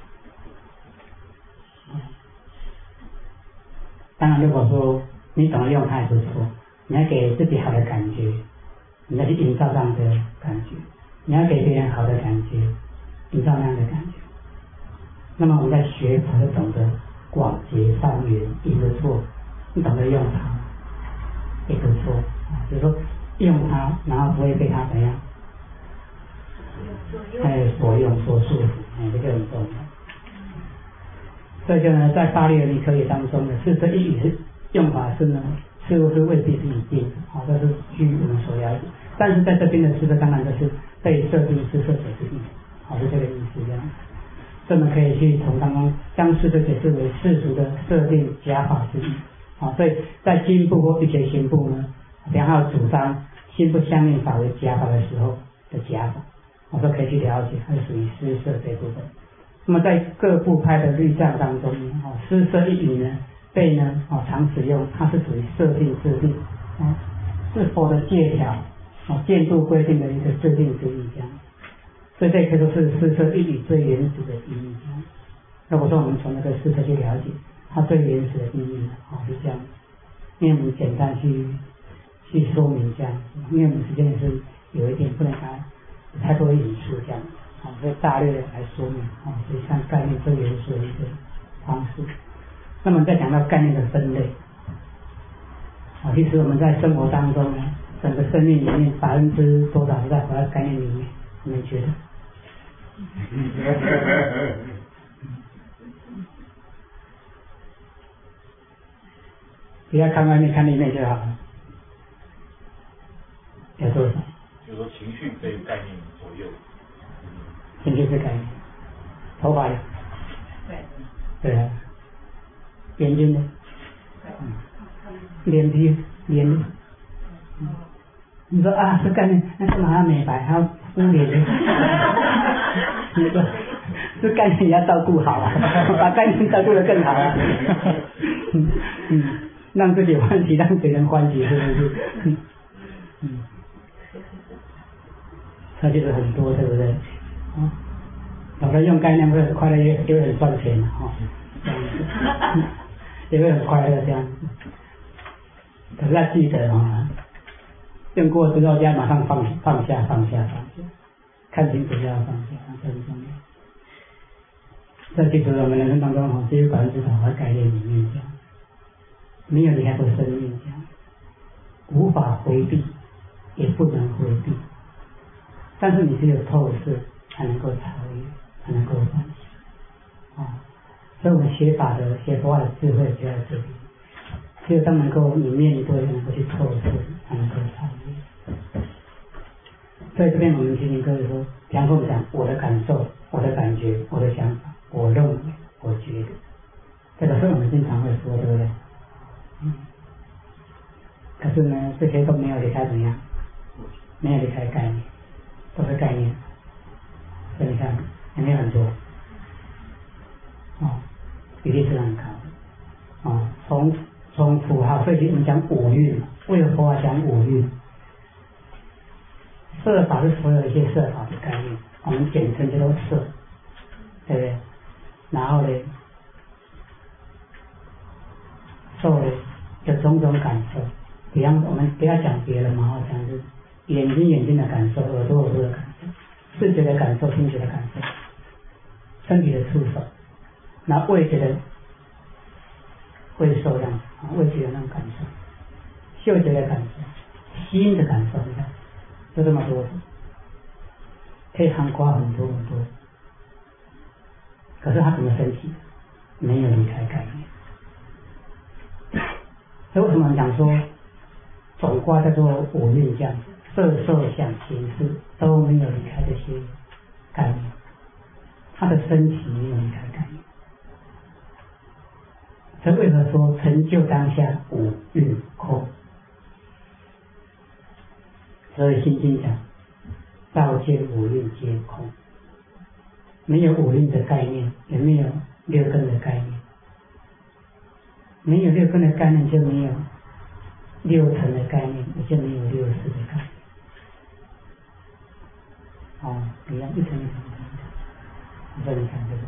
A: 当然，如果说你懂得用它也不错，你要给自己好的感觉，你要去营造这样的感觉，你要给别人好的感觉，营造那样的感觉。那么我们在学佛就懂得广结善缘也不错，你懂得用它也不错。比如说用它，然后不会被它怎样，所用所束缚，这个很重要。这就呢，在巴利的尼科也当中呢，是这一语用法是呢，似乎是未必是一定的，这是据我们所了解。但是在这边的施设当然就是被设定施设者之一，是这个意思这样。这么可以去从当中将施设解释为世俗的设定假法之一，所以在经部或一些行部呢，然后主张心不相应法为假法的时候的假法，我说可以去了解，它是属于施设这部分。那么在各部派的律藏当中，施设一语呢，被呢常使用，它是属于设定制定，是否的戒条，监督规定的一个制定之一这样。所以这可以说是施设一语最原始的意义这样。如果说我们从那个施设去了解它最原始的意义，是这样。因为我们简单去说明这样，因为我们时间也是有一点不能太多引述这样。所以大略的来说明，所以看概念最原始的一个方式。那么再讲到概念的分类，其实我们在生活当中呢，整个生命里面%多少是在活在概念里面，你们觉得？不要看外面，看里面就好了。有多少？
D: 就是说情绪被概念左右。
A: 情绪是概念，头发有，对啊，眼睛呢，脸皮，你说是概念，那干嘛要美白，还要敷脸呢？你说这概念也要照顾好啊，把概念照顾得更好啊，让自己欢喜，让别人欢喜，是不是？它就是很多，对不对？有的用概念会很快乐，也会很赚钱这样子，也会很快乐这样子。可是要记得用过之后就要马上放下，看清楚就要放下，这很重要。这其实我们人生当中只有90%在概念里面这样，没有离开过生命这样，无法回避，也不能回避。但是你只有透视才能够超越，才能够反省所以我们学佛法的智慧就在这里，只有当能够你面对，能够去透视，才能够超越。所以这边我们提醒各位说，比方说我们讲我的感受、我的感觉、我的想法、我认为、我觉得，这个是我们经常会说，对不对？可是呢，这些都没有离开怎样？没有离开概念。都是概念，所以你看里面很多比例是很高从符号，所以我们讲五蕴，为何佛法讲五蕴？色法是所有一些色法的概念，我们简称叫做色，对不对？然后呢，受呢有种种感受，比方我们不要讲别人嘛，讲是眼睛的感受，耳朵的感受，视觉的感受，听觉的感受，身体的触手，然后味觉的味受这样，味觉的那种感受，嗅觉的感受，心的感受，你看，就这么多，可以涵盖很多很多。可是它怎么升起？没有离开概念。所以为什么讲说总卦叫做五蕴这样子？色受想行识都没有离开这些概念，它的升起没有离开概念。所以为何说成就当下五蕴空？所以心经讲照见五蕴皆空，没有五蕴的概念，也没有六根的概念，没有六根的概念就没有六尘的概念，也就没有六识的概念。一样一层一层一层，所以你看这个，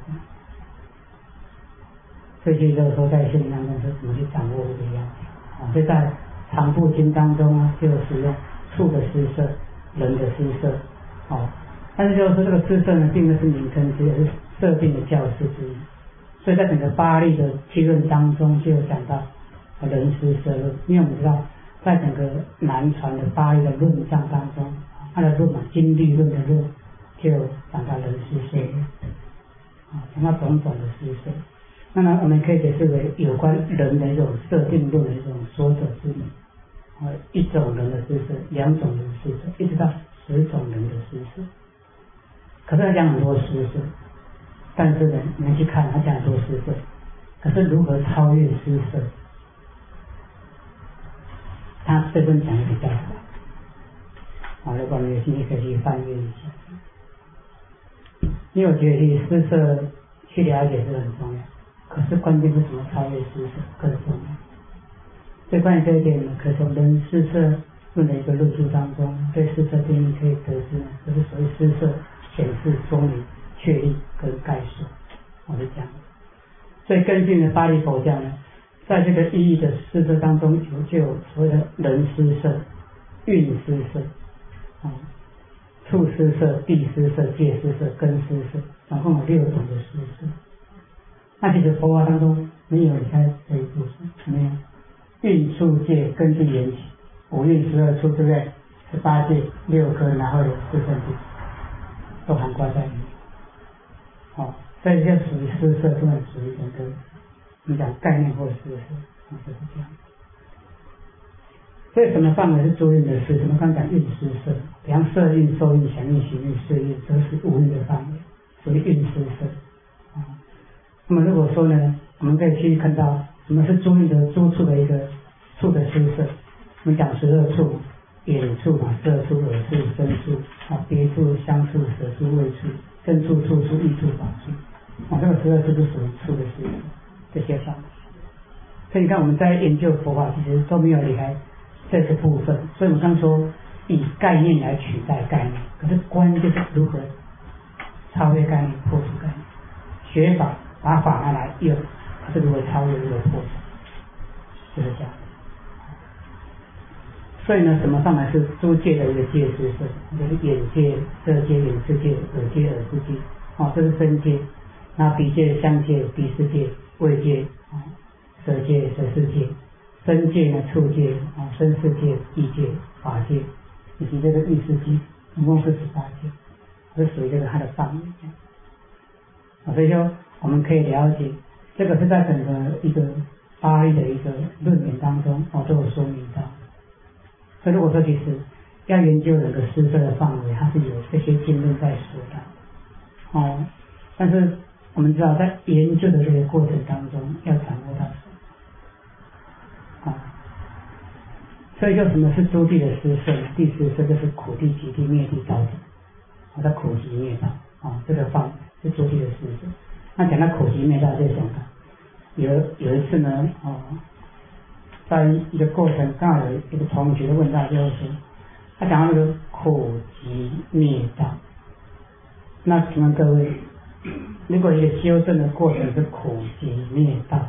A: 所以其实就是说在心灵当中是怎么去掌握这个样子所以在常部经当中就使用处的施设、人的施设但是就是说这个施设呢，并不是名称，只是设定的教示之一。所以在整个巴利的七论当中就有讲到人施设论，因为我们知道在整个南传的八义的论藏当中，它的论嘛，经律论的论，就讲到人施设，讲到种种的施设。那么我们可以解释为有关人的一种设定论的一种说者之理，一种人的施设，两种人的施设，一直到10种人的施设。可是他讲很多施设，但是呢，你们去看他讲很多施设，可是如何超越施设？他这份讲的比较少，如果你有兴趣可以去翻阅一下。因为我觉得去施设去了解是很重要，可是关键是怎么超越施设更重要。最关于这一点呢，可从人施设论的一个论述当中，对施设定义可以得知呢，就是所谓施设显示、说明、确立跟概述，我是讲。所以根据呢巴黎佛教呢，在这个意义的施设当中，就有所谓的人施设、运施设、处施设、地施设、界施设、根施设，总共有6种的施设。那其实佛法当中没有离开这一部分，没有。运处界根据缘起，5运12处，对不对？18界6科，然后有4圣谛，都涵盖在里面。所以这属于施设，这种属于整个我们讲概念或者施设，就是这样。所以什么范围是诸运的施？什么刚讲运施设？比方色运、受运、想运、行运、识运，都是5运的范围，属于运施设。那么如果说呢，我们可以去看到什么是诸运的诸处的一个处的施设。我们讲12处，眼处嘛，色处、耳处、身处、别处、香处、舌处、味处、身处、触处、意处、法处。这个12处就属于处的施设，这些范围。所以你看我们在研究佛法，其实都没有离开这个部分。所以我们刚说以概念来取代概念，可是关键就是如何超越概念、破除概念。学法把法拿来用，它是如何超越、如何破除，就是这样。所以呢，什么上来是诸界的一个界施设，就是眼界、色界、眼识界、耳界、耳识界，这是身界。那鼻界、香界、鼻识界、味界、舌界、舌识界。身界呢，触界、身识界、意界、法界，以及这个意识界，总共是18界，这属于这个它的范围。所以说我们可以了解，这个是在整个一个8义的一个论点当中，都有说明到。所以如果说其实要研究整个施设的范围，它是有这些经论在说的。但是我们知道在研究的这个过程当中，要掌握到所以就什么是诸地的施设？地施设就是苦地、集地、灭地、道地。在苦集灭道，这个范围是诸地的施设。那讲到苦集灭道，就想到有一次呢，在一个过程，刚好有一个同学问到，就是说他讲到那个苦集灭道。那请问各位，如果一个修正的过程是苦集灭道，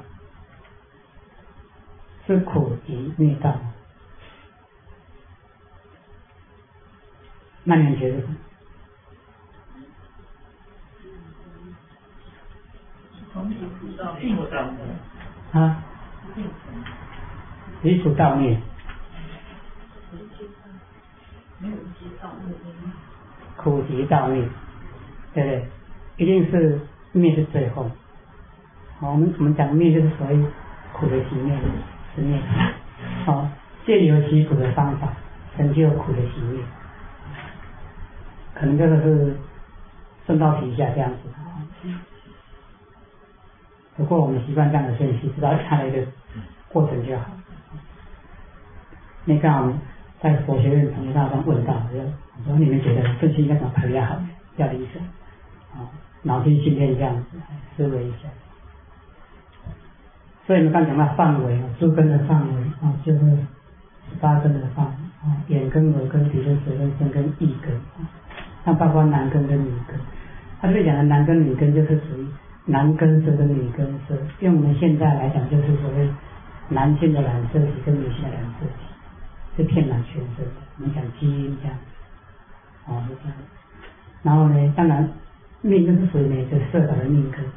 A: 是苦集灭道，那你们觉得什么？离苦道灭，苦集道灭，对不对？一定是灭是最后。我们讲灭就是所谓苦的熄灭，是灭。借由习苦的方法，成就苦的熄灭。可能这个是顺道提一下这样子。不过我们习惯这样的分析，知道它的一个过程就好。那刚好在佛学院同学大上问到，我说你们觉得分析应该怎么排比较好？要理解，脑筋训练这样子，思维一下。所以我们刚讲到范围，诸根的范围就是18根的范围，眼根、耳根、鼻根、舌根、身根、意根，那包括男根跟女根。他这里讲的男根、女根就是属于男根色跟女根色，用我们现在来讲就是所谓男性的染色体跟女性的染色体，是遍满全身的。我们讲基因这样子，是这样。然后呢，当然命根是属于每个色法的命根，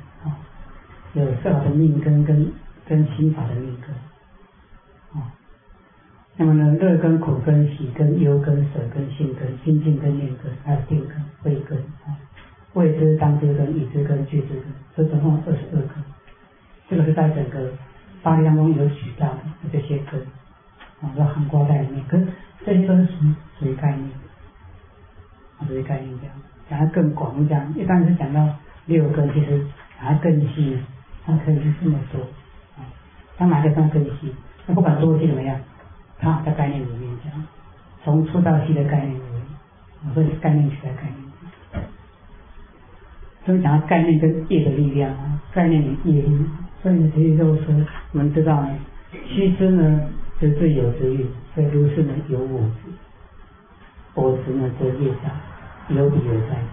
A: 有色法的命根跟心法的命根， 那么呢，乐根、苦根、喜根、忧根、舍根、性根、心净根、念根，还有定根、慧根啊，谓之、当知根、已知根、具知根，这总共22根。这个是在整个法力当中有举到的这些根啊，都涵盖在里面。可是这些都是属于概念，属于概念这样。讲它更广讲，一般是讲到6根，其实讲它更细，它可以是这么多啊。它哪个算更细？那不管多细怎么样，它在概念里面讲，从粗到细的概念里面，所以概念取代概念。所以讲到概念跟业的力量啊，概念与业力，所以其实就是说，我们知道呢，须知呢则是有之欲，所以如是呢有我执，我执呢则业障。有比有在，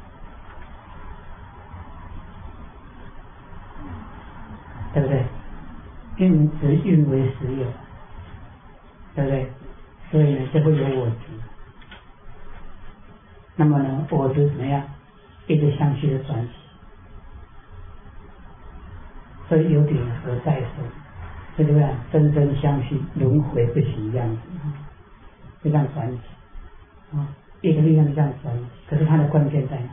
A: 对不对？运执运为实有，对不对？所以呢，就会有我执。那么呢，我执怎么样？一直相续的转起，所以有比而在生，就这样真真相续，轮回不息样子，就这样转起啊。一个力量这样转，可是它的关键在哪？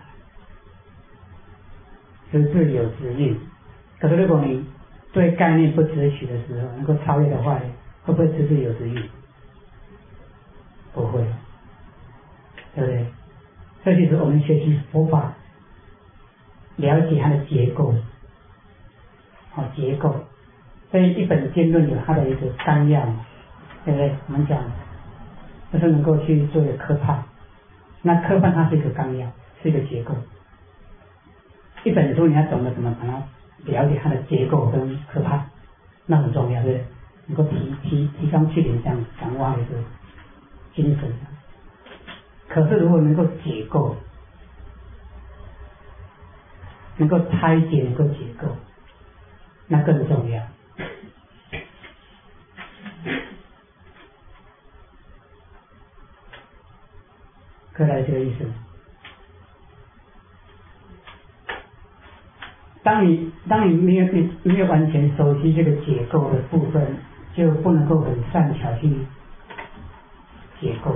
A: 执自有执运。可是如果你对概念不执取的时候，能够超越的话，会不会执自有执运？不会，对不对？这就是我们学习佛法，了解它的结构，结构。所以一本经论有它的一个纲要，对不对？我们讲就是能够去做一个科判。那科判它是一个纲要，是一个结构。一本书你要懂得怎么把它了解它的结构跟科判，那很重要，对不对？能够提纲挈领这样掌握一个精神。可是如果能够解构，能够拆解，能够解构，那更重要。可以来这个意思。当你没有完全熟悉这个结构的部分，就不能够很善巧去解构。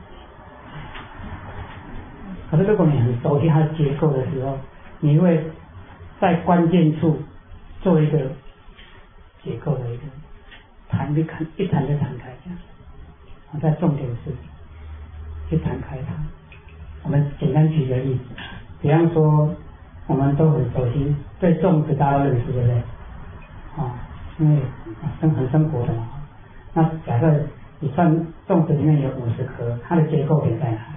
A: 可是如果你很熟悉它的结构的时候，你会在关键处做一个结构的一个一谈就谈开这样。在重点是去谈开它。我们简单举个例子，比方说我们都很熟悉，对粽子大家都认识，对不对？因为很生活的嘛。那假设你算粽子里面有50颗，它的结构点在哪里？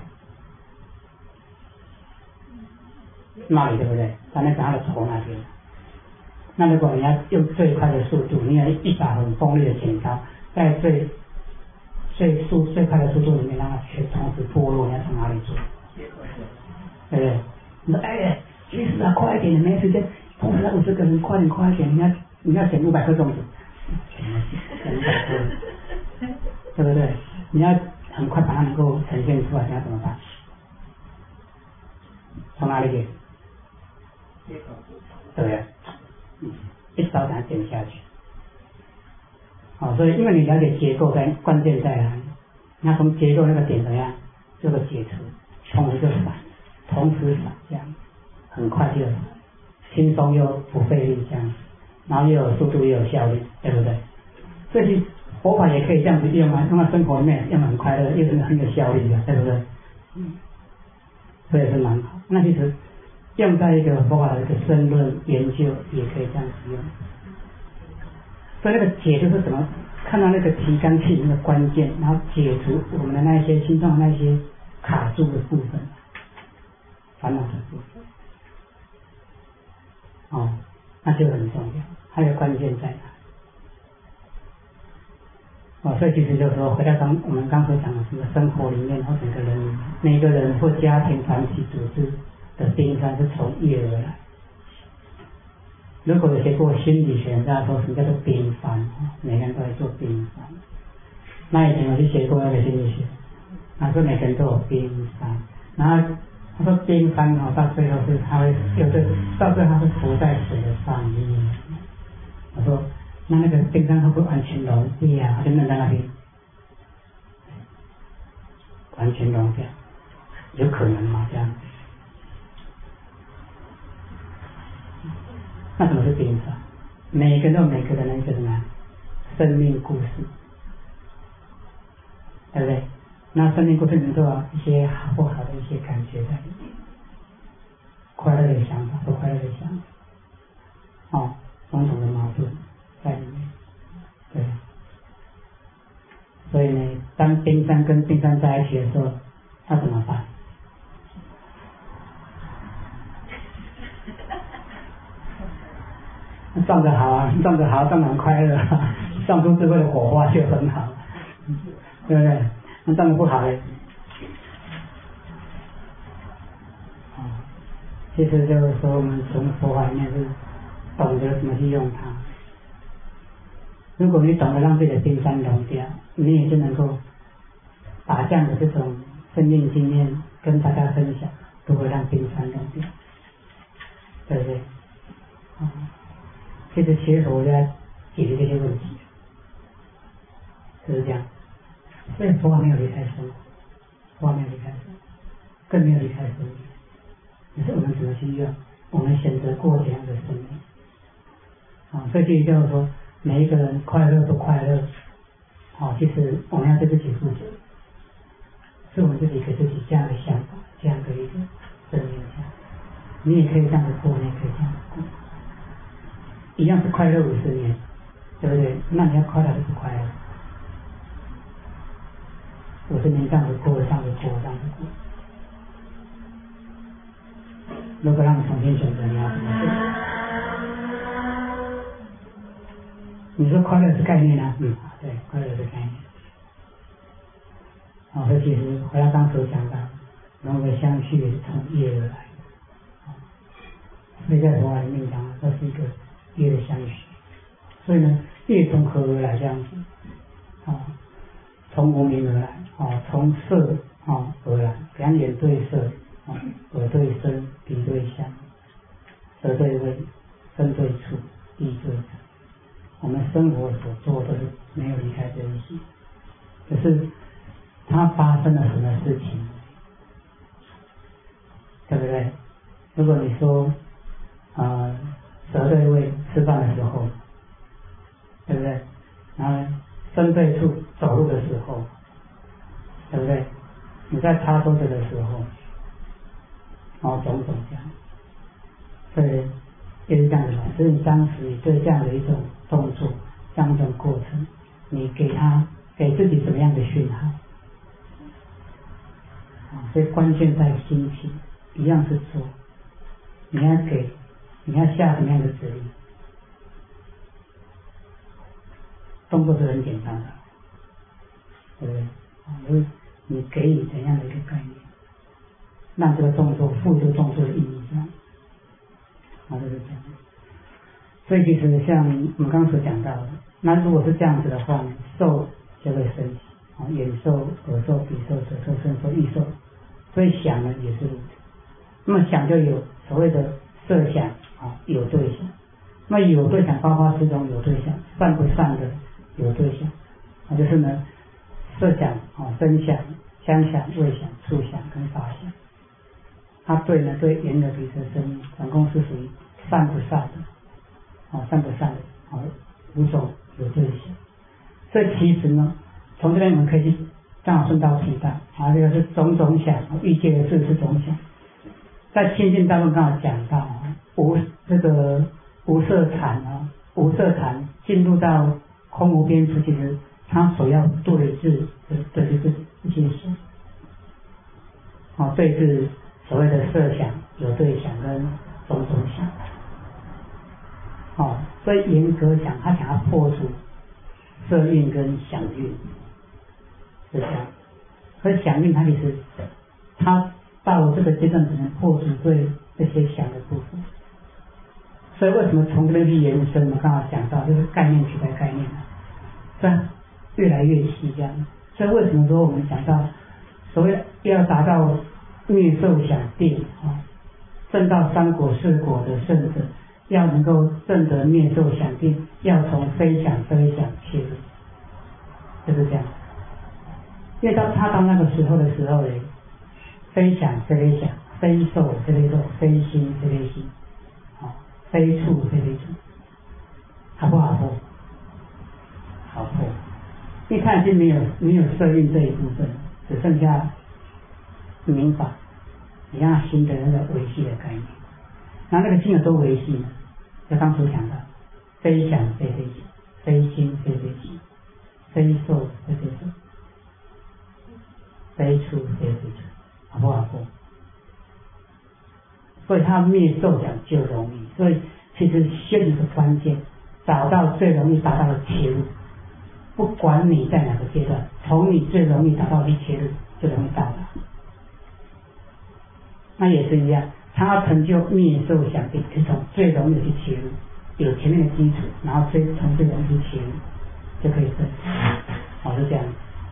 A: 那里对不对？它那的头那边。那如果你要用最快的速度，你要一把很锋利的剪刀，在最快的速度里面让它全同时剥落，你要从哪里做？对不对？你说哎，其实快一点，没时间，同时50个人，快一点，你要剪500颗粽子，剪500颗，对不对？你要很快把它能够呈现出来，你要怎么办？从哪里剪？对不对？一刀把它剪下去。所以因为你了解结构在关键在哪里，那从结构那个点怎么样做个解除，同时就闪，这样很快就轻松又不费力这样，然后又有速度又有效率，对不对？所以佛法也可以这样子用啊，用到生活里面，用得很快乐，又很有效率的，对不对？所以是蛮好。那其实用在一个佛法的一个深论研究也可以这样子用。所以那个解就是什么？看到那个提纲挈领的关键，然后解除我们的那些心中的那些卡住的部分，烦恼的部分，那就很重要。它的关键在哪？所以其实就是说，回到我们刚所讲的什么生活里面，或整个人里面，每个人或家庭、团体、组织的病症是从业而来。如果有学过心理学，大家说什么叫做病番，每个人都在做病番。那以前我去学过那个心理学，他说每个人都有病番，然后他说病番到最后是他会有的，到最后他是浮在水的上面。我说那个病番会不会完全溶掉？他就愣在那边， 完全融掉，有可能吗？这样？那什么是冰霜？每个人都有每个人的一个什么生命故事，对不对？那生命故事里面都有一些好不好的一些感觉在里面，快乐的想法，不快乐的想法，种种的矛盾在里面，对。所以呢，当冰山跟冰山在一起的时候，他怎么办？撞得好啊，撞得好，撞得很快乐，撞出智慧的火花就很好，对不对？那撞得不好嘞，其实就是说我们从佛法里面是懂得怎么去用它。如果你懂得让自己的冰山融掉，你也就能够把这样的这种生命经验跟大家分享，如何让冰山融掉，对不对？其实佛在解决这些问题，就是这样。所以佛法没有离开生活，佛法没有离开生活，更没有离开生命。可是我们怎么去用？我们选择过怎样的生命？所以这就是说，每一个人快乐不快乐，其实我们要对自己负责，是我们自己给自己这样的想法，这样的一个生命下，你也可以这样子过，你也可以这样子过。一样是快乐50年，对不对？那你要快乐还是不快乐？50年这样子过，这样子过，这样子过。如果让你重新选择，你要怎么选？你说快乐是概念啊？对，快乐是概念。所以其实回到刚所讲的，融合相续也是从业而来。所以在佛法里面讲，这是一个业的相续，所以呢，业从何而来？这样子，从无明而来，从色而来，比方眼对色，耳对声，鼻对香，舌对味，身对触，意对察。我们生活所做都是没有离开这一些，可是它发生了什么事情，对不对？如果你说舌对味吃饭的时候，对不对？然后身对触走路的时候，对不对？你在擦桌子的时候，种种这样，所以也是这样的嘛。所以你当时你对这样的一种动作，这样一种过程，你给自己什么样的讯号？所以关键在心情，一样是做，你要下什么样的指令？动作是很简单的，对不对？就是你给予怎样的一个概念，让这个动作赋这个动作的意义，这样，就是这样。所以其实像我们刚刚所讲到的，那如果是这样子的话，受就会升起，眼受、耳受、鼻受、舌受、身受、意受，所以想呢也是如此。那么想就有所谓的设想，有对象。那有对象包括4种有对象，善不善的有对象，就是呢色想、声想、香想、味想、触想跟法想。它对眼耳鼻舌身总共是属于善不善的，善不善的5种有对象。所以其实呢，从这边我们可以去正好顺道提到，这个是种种想，欲界的事是种想。在清净当中刚好讲到这个无色禅无色禅进入到空无边处，其实它所要对治这些想，对治所谓的色想、有对想跟种种想。所以严格讲，他想要破除色蕴跟想蕴，是这样。可想蕴它其实它到这个阶段只能破除对这些想的部分。所以为什么从这边去延伸呢？刚好讲到就是概念取代概念，这样越来越细这样。所以为什么说我们讲到所谓要达到灭受想定证到3果4果的圣者，要能够证得灭受想定，要从非想切入，就是这样。 因为他到那个时候的时候呢，非想非非想，非受非非受，非心非非心，非处非非处，好不好破？好破。因为他已经没有色蕴这一部分，只剩下明法，你让他心的那个维系的概念。那个心有多维系呢？就当初讲的，非想非非想，非心非非心，非受非非受，非处非非处，好不好破？所以他灭受想就容易。所以其实修行的关键，找到最容易达到的切入。不管你在哪个阶段，从你最容易达到的切入，就容易到达。那也是一样，他要成就灭受想定，是从最容易的去切入，有前面的基础，然后从最容易去切入，就可以生。是这样。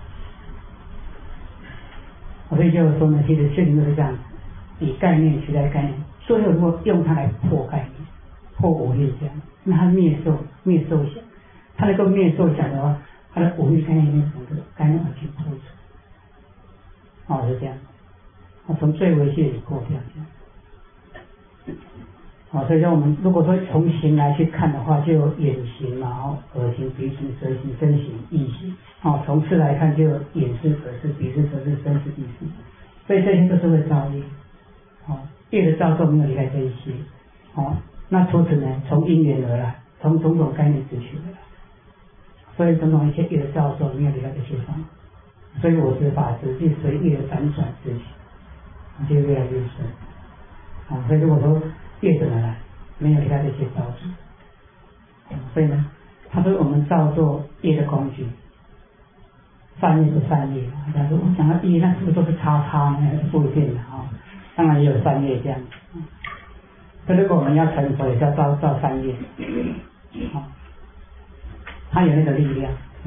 A: 所以就是说呢，其实修行就是这样，以概念取代概念，最后如果用它来破概念、破我业这样，那它灭受想，它能够灭受想的话，它的我业概念里面从这个概念完全破除。是这样。从最微细里破掉这样。所以说我们如果说从形来去看的话，就有眼形嘛，耳形、鼻形、舌形、身形、意形。从次来看就有眼识、耳识、鼻识、舌识、身识、意识。所以这些都是会造业。业的造作没有离开这一些。那除此呢，从因缘而来，从种种概念执取而来。所以种种一切业的造作没有离开这些方。所以我执法执即随业的反转执取。就越来越深。所以如果说业怎么来，没有离开这些造作。所以呢，他说我们造作业的工具，善业不善业，他说我讲到业，那是不是都是叉叉呢？不一定的当然也有善业这样。所以如果我们要成佛，也是要造善业。他有那个力量，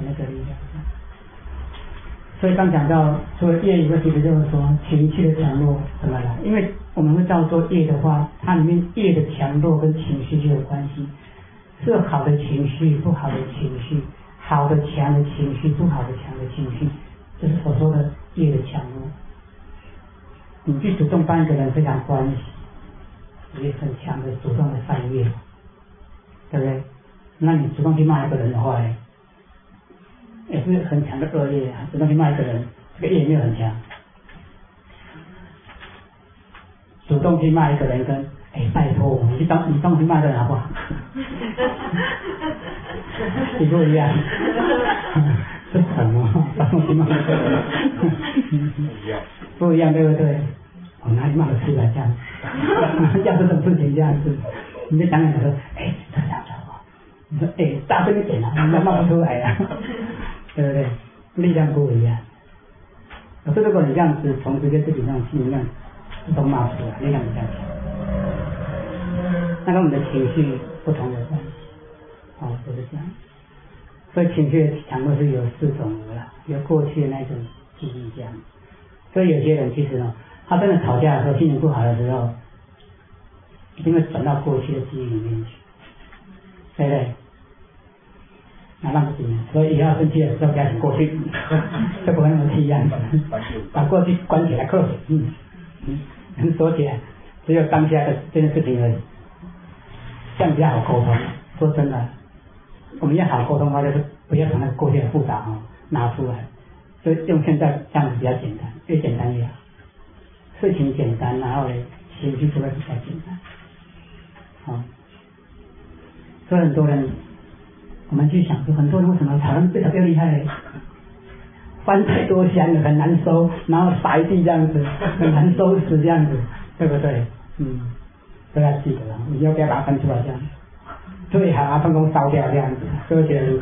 A: 所以刚讲到，除了业以外，其实就是说情绪的强弱怎么来？因为我们会造作业的话，它里面业的强弱跟情绪就有关系，是好的情绪、不好的情绪，好的强的情绪、不好的强的情绪，就是所说的业的强弱。你去主动帮一个人非常欢喜，也很强的主动的善业，对不对？那你主动去骂一个人的话呢，也是很强的恶业啊！主动去骂一个人，这个业没有很强。主动去骂一个人跟拜托我，你帮我去骂一个人好不好？你不一样，是什么？帮我去骂一个人，不一样，对不对？我哪里骂得出来这样？要这种事情这样子，你就想想说，这样子好不好？你说大声一点啊，你骂不出来啊。对不对？力量不一样。可是如果你这样子同时跟自己那种心量都骂出来，力量比较强。那跟我们的情绪不同的关系。就是这样。所以情绪的强弱是有4种的啦，有过去的那种记忆这样。所以有些人其实他真的吵架的时候，心情不好的时候，一定会转到过去的记忆里面去，对不对？那不行，所以以后生气的时候不要想过去，就不会那么气样子，把过去关起来扣起，锁起来，只有当下的这件事情而已，这样比较好沟通。说真的，我们要好沟通的话，就是不要把那个过去的复杂拿出来，就用现在这样子比较简单，越简单越好。事情简单，然后呢，情绪就会比较简单。所以很多人。我们去想说，很多人为什么吵得越吵越厉害呢？翻太多箱了，很难收，然后撒一地这样子，很难收拾这样子，对不对？都要记得，你要不要把它翻出来这样？最好把通通烧掉这样子，各位觉得如何？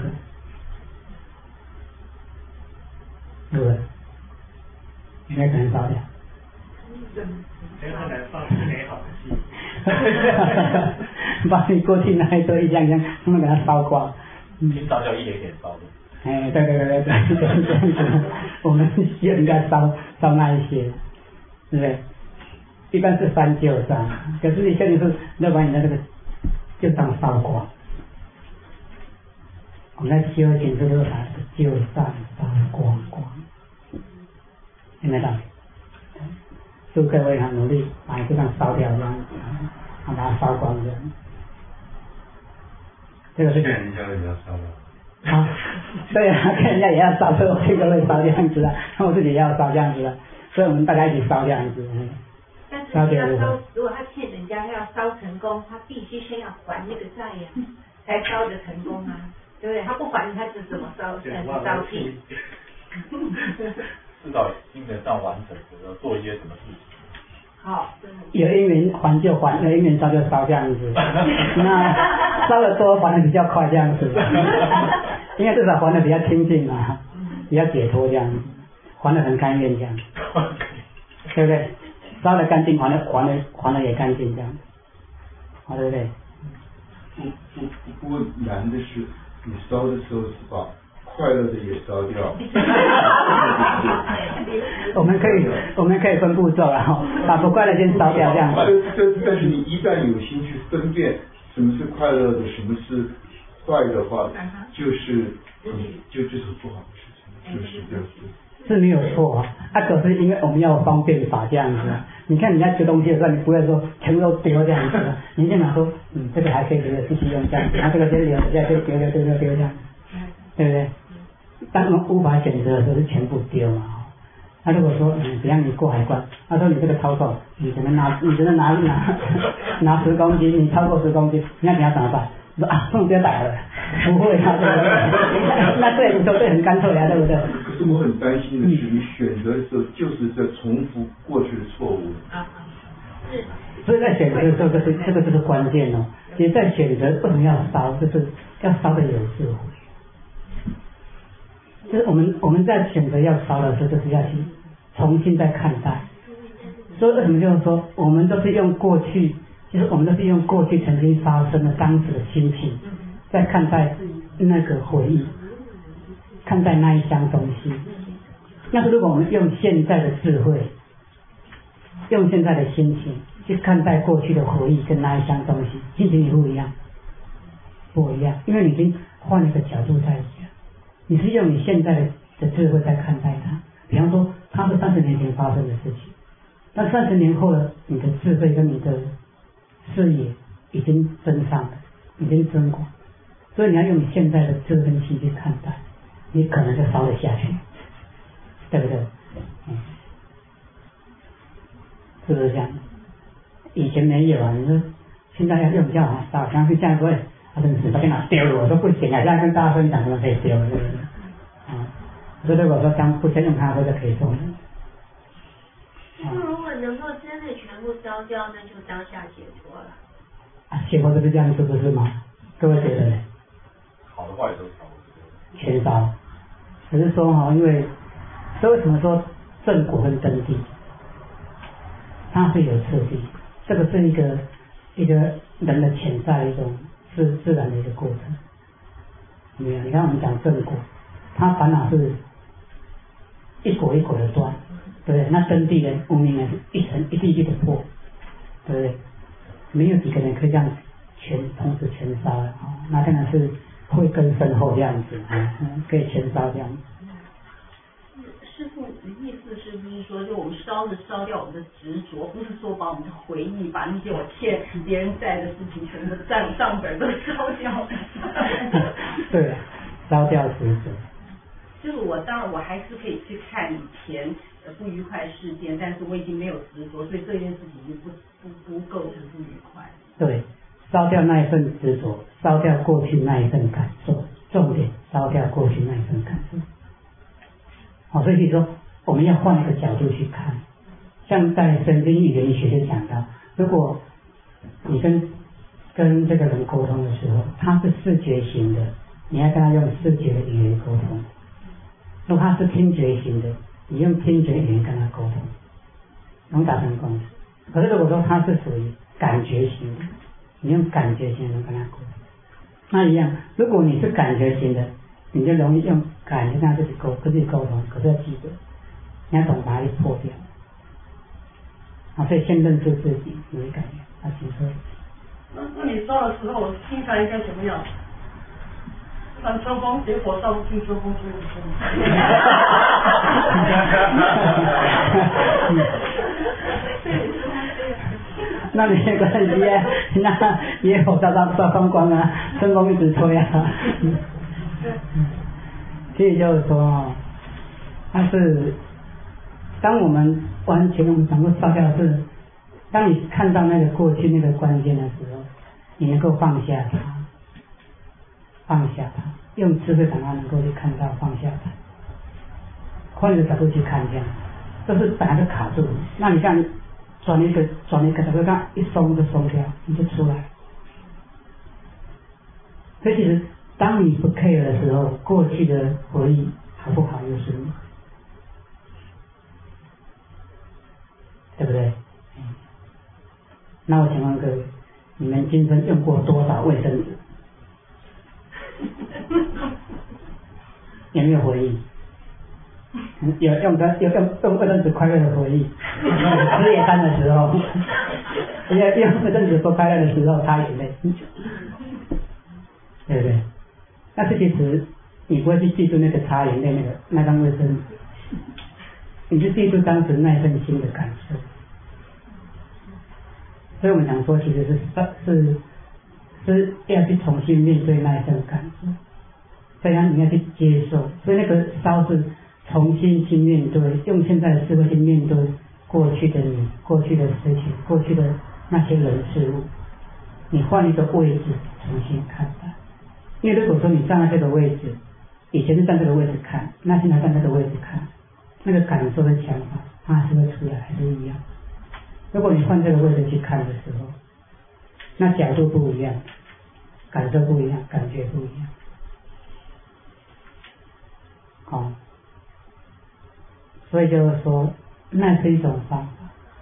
A: 对不对？应该可能烧掉。
B: 很难放美好的记忆。
A: 把你过去那一堆一样一样，他们给它烧光。
D: 烧掉一点点烧的。
A: 对，我们需要应该烧那一些，对不对？一般是翻旧账，可是你现在是要把你的这个旧账烧光。我们在修行就是把这个旧账烧光， 有没有道理？祝各位很努力把这张烧掉，这样把它烧光这样。这个是
E: 劝人家也要烧了。
A: 啊，对啊，劝人家也要烧，所以我这个会烧这样子啊，我自己也要烧这样子啊，所以我们大家一起烧这样子。
C: 但是你要烧，如果他欠人家要烧成功，他必须先要还那个债呀，才烧得成功啊，对不对？他不还，他是怎么烧？烧地。
D: 至少基本上完成，做一些什么事情。
C: 好，
A: 有因缘还就还，有因缘烧就烧这样子。那烧的多还的比较快这样子，因为至少还的比较清净嘛，比较解脱这样子，还的很甘愿这样，对不对？烧的干净，还的也干净这样，好对不对？
E: 不过难的是，你烧的时候是把快乐的也烧掉。
A: 我们可以分步骤，然后把不快乐先烧掉这样。
E: 但是你一旦有心去分辨什么是快乐的，什么是坏的话，就是不好的事情，就是这样子。
A: 是没有错啊，可是因为我们要有方便法这样子啊。你看人家丢东西的时候，你不会说全部都丢这样子啊，你先拿说，这个还可以留着继续用这样子，这个先留着，再丢这样，对不对？当我们无法选择的时候，是全部丢嘛。他如果说，比方你过海关，他说你这个超重，你只能拿10公斤，你超过10公斤，那你要怎么办？说不要打了，不会啊，对不对？那对你说这很干脆啊，对不对？
E: 可是我很担心的是，你选择的时候就是在重复过去的错误。
A: 所以在选择的时候，这个就是关键哦。其实，在选择为什么要烧，就是要烧的有智慧。就是我们在选择要烧的时候，就是要去重新再看待。所以为什么就是说，我们都是用过去。就是我们都是用过去曾经发生的当时的心情，在看待那个回忆，看待那一箱东西。那如果我们用现在的智慧，用现在的心情去看待过去的回忆跟那一箱东西，心情也不一样，因为你已经换了一个角度在讲，你是用你现在的智慧在看待它。比方说，它是30年前发生的事情，那30年后了，你的智慧跟你的视野已经增上了，已经增广，所以你要用你现在的智慧跟心去看待，你可能就烧得下去，对不对？是不是这样？以前没有啊，你说现在要用比较好烧，相信现在不会，真是把电脑丢了，我说不行啊，现在跟大家分享怎么可以丢，对不对？所以如果说不先用它，就可以用。
C: 如果能够真的全部烧掉，那就当下解脱了。
A: 解脱就是这样子，不是吗？各位觉得呢？
D: 好的坏都烧，
A: 全烧。只是说因为为什么说正果跟真谛，它是有次第，这个是一个人的潜在的一种自然的一个过程。没有，你看我们讲正果，它烦恼是一果一果的断。对不对？那真谛呢？无明呢是一层一地一地的破，对不对？没有几个人可以这样同时全烧的那当然是会更深厚这样子可以全烧这样子。
F: 师父的意思是不是说，就我们烧掉我们的执着，不是说把我们的回忆，把那些我欠别人债的事情全部账本都烧掉？
A: 对，烧掉执着。
F: 就是当然我还是可以去看以前不愉快事件，但是我已经没有执着，所以这件事情已经不构成不愉快。
A: 对，烧掉那一份执着，烧掉过去那一份感受，重点烧掉过去那一份感受。所以说我们要换一个角度去看，像在神经语言学就讲到，如果你跟这个人沟通的时候，他是视觉型的，你要跟他用视觉的语言沟通；如果他是听觉型的，你用听觉语言跟他沟通，能达成共识。可是如果说他是属于感觉型的，你用感觉型的跟他沟通，那一样，如果你是感觉型的，你就容易用感觉跟他自己沟通。可是要记得，你要懂把它破掉。所以先认识自己，你会感觉请说。
G: 那你烧的时候，心态应该怎么样？让春风点火烧不尽，春风吹不动。
A: 那没关系啊，那野火烧光光啊，春风一直吹啊。所以就是说，但是当我们完全我们讲过烧掉是，当你看到那个过去那个关键的时候，你能够放下它，放下它，用智慧让它能够去看到放下它，换一个角度去看这样，这是本来就卡住，那你看转一个角度看，一松就松掉，你就出来。所以其实当你不 care 的时候，过去的回忆好不好又是你，对不对？那我请问各位，你们今生用过多少卫生纸？有没有回忆？有用卫生纸快乐的回忆，吃野餐的时候，用卫生纸多快乐的时候擦眼泪，对不对？但是其实你不会去记住那个擦眼泪那张卫生纸，你就记住当时那份心的感受。所以我们讲说，其实是要去重新面对那一份感受，所以你要去接受。所以那个烧是重新去面对，用现在的智慧去面对过去的你、过去的事情、过去的那些人事物，你换一个位置重新看待。因为如果说你站在这个位置，以前是站这个位置看，那现在站这个位置看，那个感受跟想法，它还是会出来，还是一样。如果你换这个位置去看的时候，那角度不一样，感受不一样，感觉不一样。好，所以就是说，那是一种方法。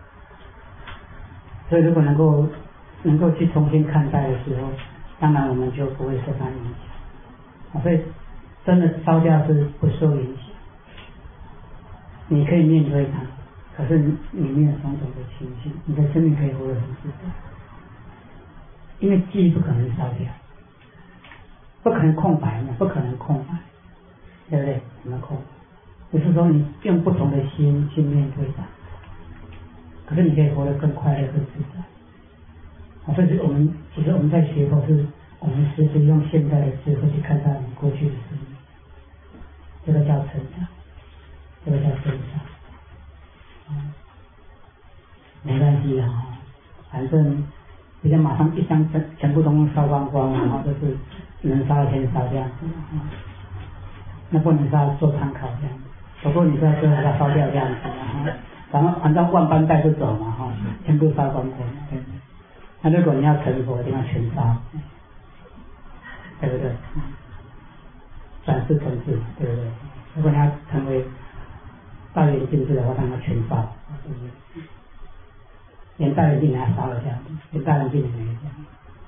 A: 所以如果能够去重新看待的时候，当然我们就不会受它影响。所以真的烧掉是不受影响，你可以面对它。可是里面有种种的情绪，你的生命可以活得很自在，因为记忆不可能烧掉，不可能空白嘛，不可能空白，对不对？怎么空白？就是说你用不同的心去面对它，可是你可以活得更快乐、更自在。所以其实我们在学佛是，我们时时用现在的智慧去看到你过去的生命，这个叫成长，这个叫增长。没关系啊，反正不要马上一箱全部都烧光光，然后就是能烧先烧这样子，那不能烧做参考这样子。不过你在最后把它烧掉这样子，然后反正万般带不走嘛哈，全部烧光光。那如果你要成佛，一定要全烧，对不对？转世成智，对不对？如果你要成为大圆净智的话，让它全烧，连大圆净给它烧了这样，连大圆净也没有这样。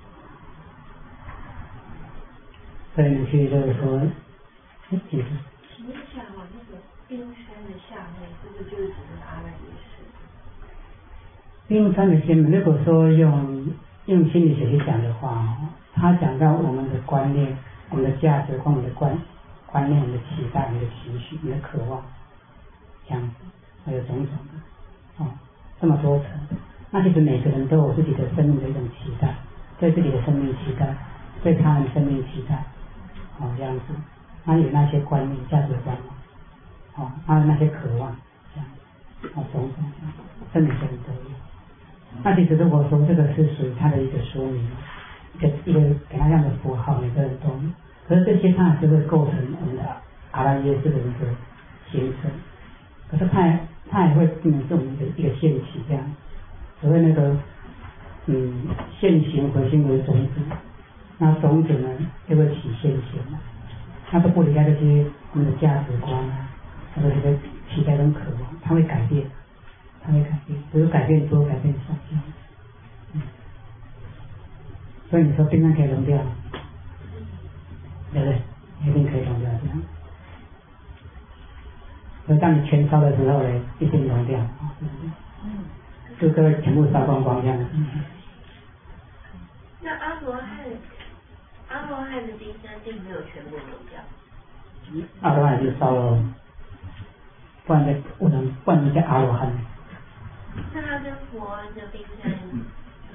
A: 所以你去就是说，请问一下哈，那个冰山的下面是不是就是指的阿赖耶识？冰山的下面，如果说用心理学去讲的话，他讲到我们的观念、我们的价值观、我们的观念、我们的期待、我们的情绪、我们的渴望。这样子，还有种种的，这么多层。那其实每个人都有自己的生命的一种期待，对自己的生命期待，对他人生命期待，这样子。那有那些观念、价值观，还有那些渴望，这样子，种种，这每个人都有。那其实如果说这个是属于他的一个说明，一个给他这样的符号，每个人都有。可是这些它还是会构成我们的阿赖耶识的一个形成。可是它也会变成这种一个现起这样，所谓那个现行回心为种子，那种子呢就会起现行嘛，那都不离开这些我们的价值观啊，或者这个期待跟渴望，它会改变，只是改变多改变少这样。所以你说冰山可以融掉，对不对？一定可以融掉这样。所以当你全烧的时候呢，一定融掉，就各位全部烧光光这样。
C: 那阿罗汉的冰山并没有全部融掉。
A: 阿罗汉就烧了，不然人家阿罗汉。
C: 那他跟佛的冰山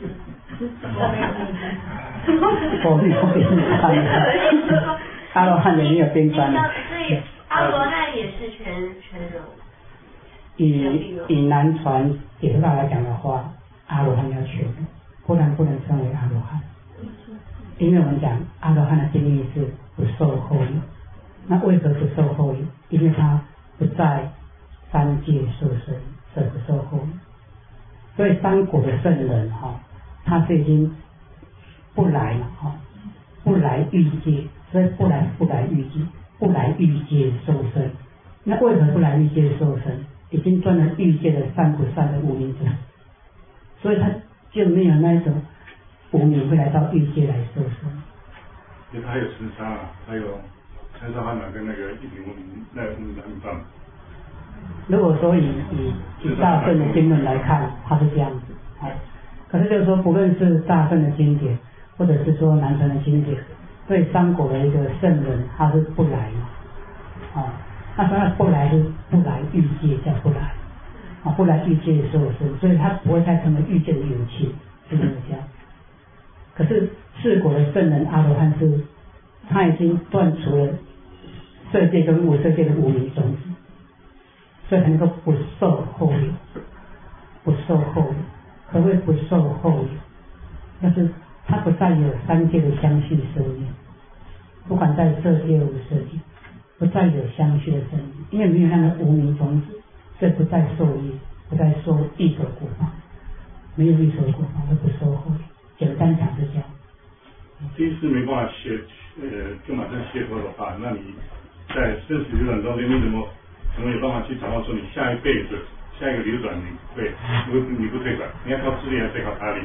A: 我没有冰川，阿罗汉也没有冰川。
C: 所以阿罗汉也是全柔。
A: 以南传解释法来讲的话，阿罗汉要全柔，不然不能称为阿罗汉。因为我们讲阿罗汉的定义是不受后有，那为何不受后有？因为他不在三界受生，所以不受后有。所以三果的圣人他是已经不来了不来欲界，所以不来欲界，不来欲界受生。那为何不来欲界受生？已经断了欲界的善不善的无明者，所以他就没有那一种无明会来到欲界来受生。
H: 因为他还有十杀啊，还有三沙汉哪跟那个一品无明那很棒。
A: 如果说以大圣的经论来看，它是这样子可是就是说，不论是大圣的经典，或者是说南传的经典，对三果的一个圣人，他是不来嘛那他不来是不来欲界叫不来不来欲界受生，所以他不会再成为欲界的有情，是这样。可是四果的圣人阿罗汉是，他已经断除了色界跟无色界的无明种子，所以才能够不受后有，不受后有。何谓不受后有？就是他不再有三界的相续生命，不管在色界无色界，不再有相续的生命，因为没有那个无明种子，所以不再受业，不再受异熟果报，没有异熟果报就不受后有。简单讲是这样。
H: 第一次没办法就马上解脱的话，那你在生死流转中间，你怎么有办法去掌握说你下一辈子下一个流转你不退转，你要靠自力还是靠他力？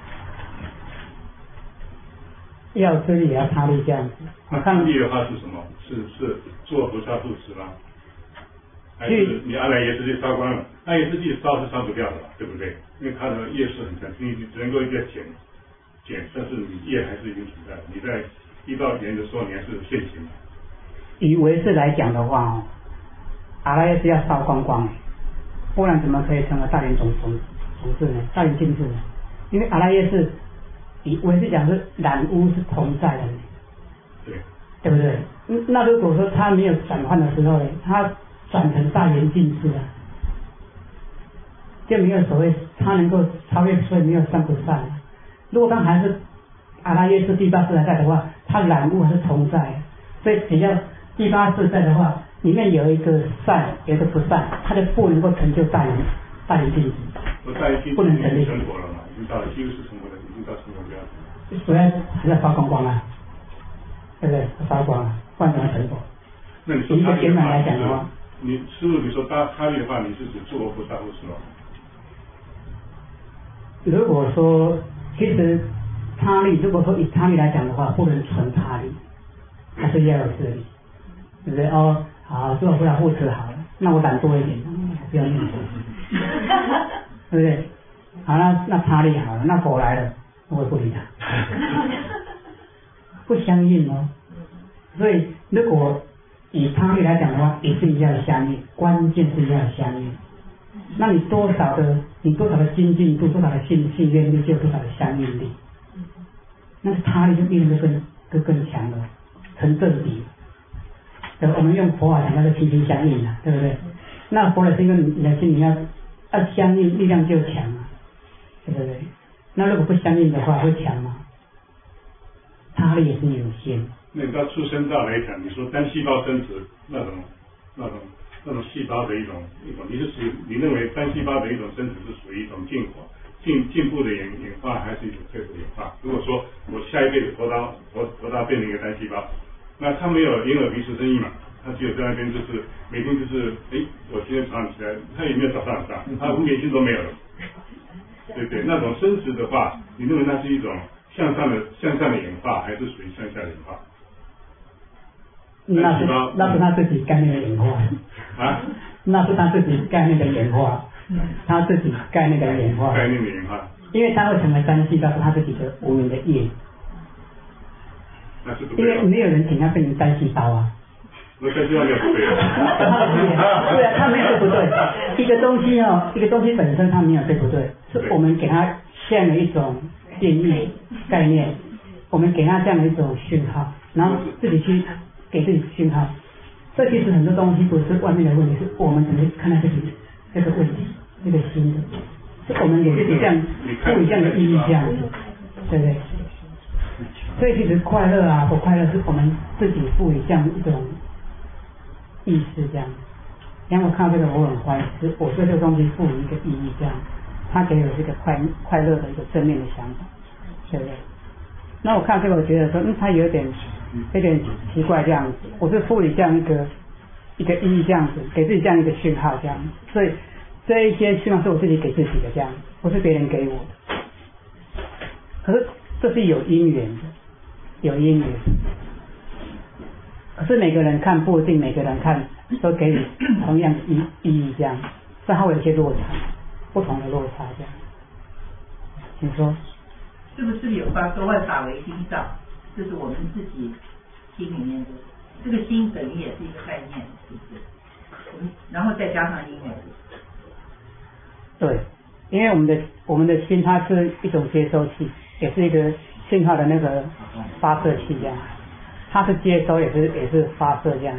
A: 要自力也要他力这样子。
H: 那他力的话是什么？是做菩萨布施吗？还是你阿赖耶识就烧光了？阿赖耶识自己烧是烧不掉的，对不对？因为它的业势很强，你只能够一直减，但是你业还是已经存在。你在遇到别人的时候，你还是现行的。
A: 以唯识来讲的话阿赖耶识要烧光光不然怎么可以成为大圆种子呢？大圆净智呢？因为阿赖耶识以唯识讲是染污是同在的，对不对？那如果说他没有转换的时候呢，他转成大圆净智就没有所谓他能够超越，所以没有善不善。如果他还是阿赖耶识第八识还在的话，他染污还是同在，所以只要第八识在的话，里面有一个善，有一个不善，他就不能够成就大圆净智，不能成立。
H: 成果了嘛，已经到了几乎是成果了，已经到成果标准。
A: 主要还在烧光光对不对？烧光不然怎么成果？
H: 那你说
A: 他力的话，来讲的话，
H: 你师傅你说他力的话，你是指做菩萨或是吗？如
A: 果说其实他力，如果说以他力来讲的话，不能纯他力，还是要有自力，对不对？好，做不了护持好了，那我懒惰一点，不要念佛，对不对？好，那他力好了，那佛来了，我也不理他，不相应所以如果以他力来讲的话，也是要相应，关键是要相应。那你多少的精进度，多少的信愿力，就有多少的相应力。那他力就变得更强了，成正比。我们用佛法讲，那个心心相印对不对？那佛的是因为你的心你要相应，力量就强对不对？那如果不相应的话，会强吗？他力也是有限。
H: 那你到出生道来讲，你说单细胞生殖那种细胞的一种，你是属于你认为单细胞的一种生殖是属于一种进步的演化，还是一种退步演化？如果说我下一辈子活到变成一个单细胞，那他没有眼耳鼻舌身意嘛，他只有在那边就是每天就是我今天早上起来，他也没有早上他五点心都没有了，对不对？那种生殖的话，你认为那是一种向上的演化，还是属于向下的演化？
A: 那是他自己概念的演化那是他自己概念的演化，他自己概念的演化，因为他会成为单细胞，是他自己的无名的业，因为没有人请他变成单细胞
H: 那单细胞没有不对
A: 对他没有对不对，一个东西本身它没有对不对，是我们给他现了一种定义概念，我们给他这样的一种讯号，然后自己去给自己讯号。这其实很多东西不是外面的问题，是我们怎么看待自己这个问题，这个心的，是我们给自己这样赋予这样的意义，这样子，对不对？所以其实快乐啊不快乐是我们自己赋予这样一种意识，这样。然后我看到这个我很欢喜，是我对这个东西赋予一个意义，这样，他给我这个快乐的一个正面的想法，对不对？那我看这个，我觉得说，他有点奇怪这样子。我是赋予这样一个意义这样子，给自己这样一个讯号这样。所以这一些讯号是我自己给自己的这样，不是别人给我的。可是这是有因缘的，有因缘。可是每个人看不一定，每个人看都给予同样的意义这样，所以它会有一些落差，不同的落差这样。请说。
F: 是不是有把万法为心造？这是我们自己心里面的，这个心等于也是一个概念，是不是？然后再加上因缘。
A: 对，因为我们的心它是一种接收器，也是一个信号的那个发射器这样，它是接收也是发射这样。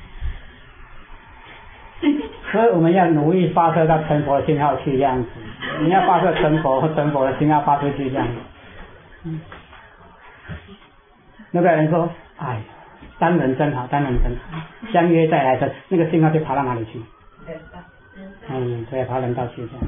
A: 所以我们要努力发射到成佛的信号去这样子，你要发射成佛的信号发出去这样子。那个人说：“哎，单人真好，单人真好，相约再来的那个信号就跑到哪里去？对，跑人道去这样。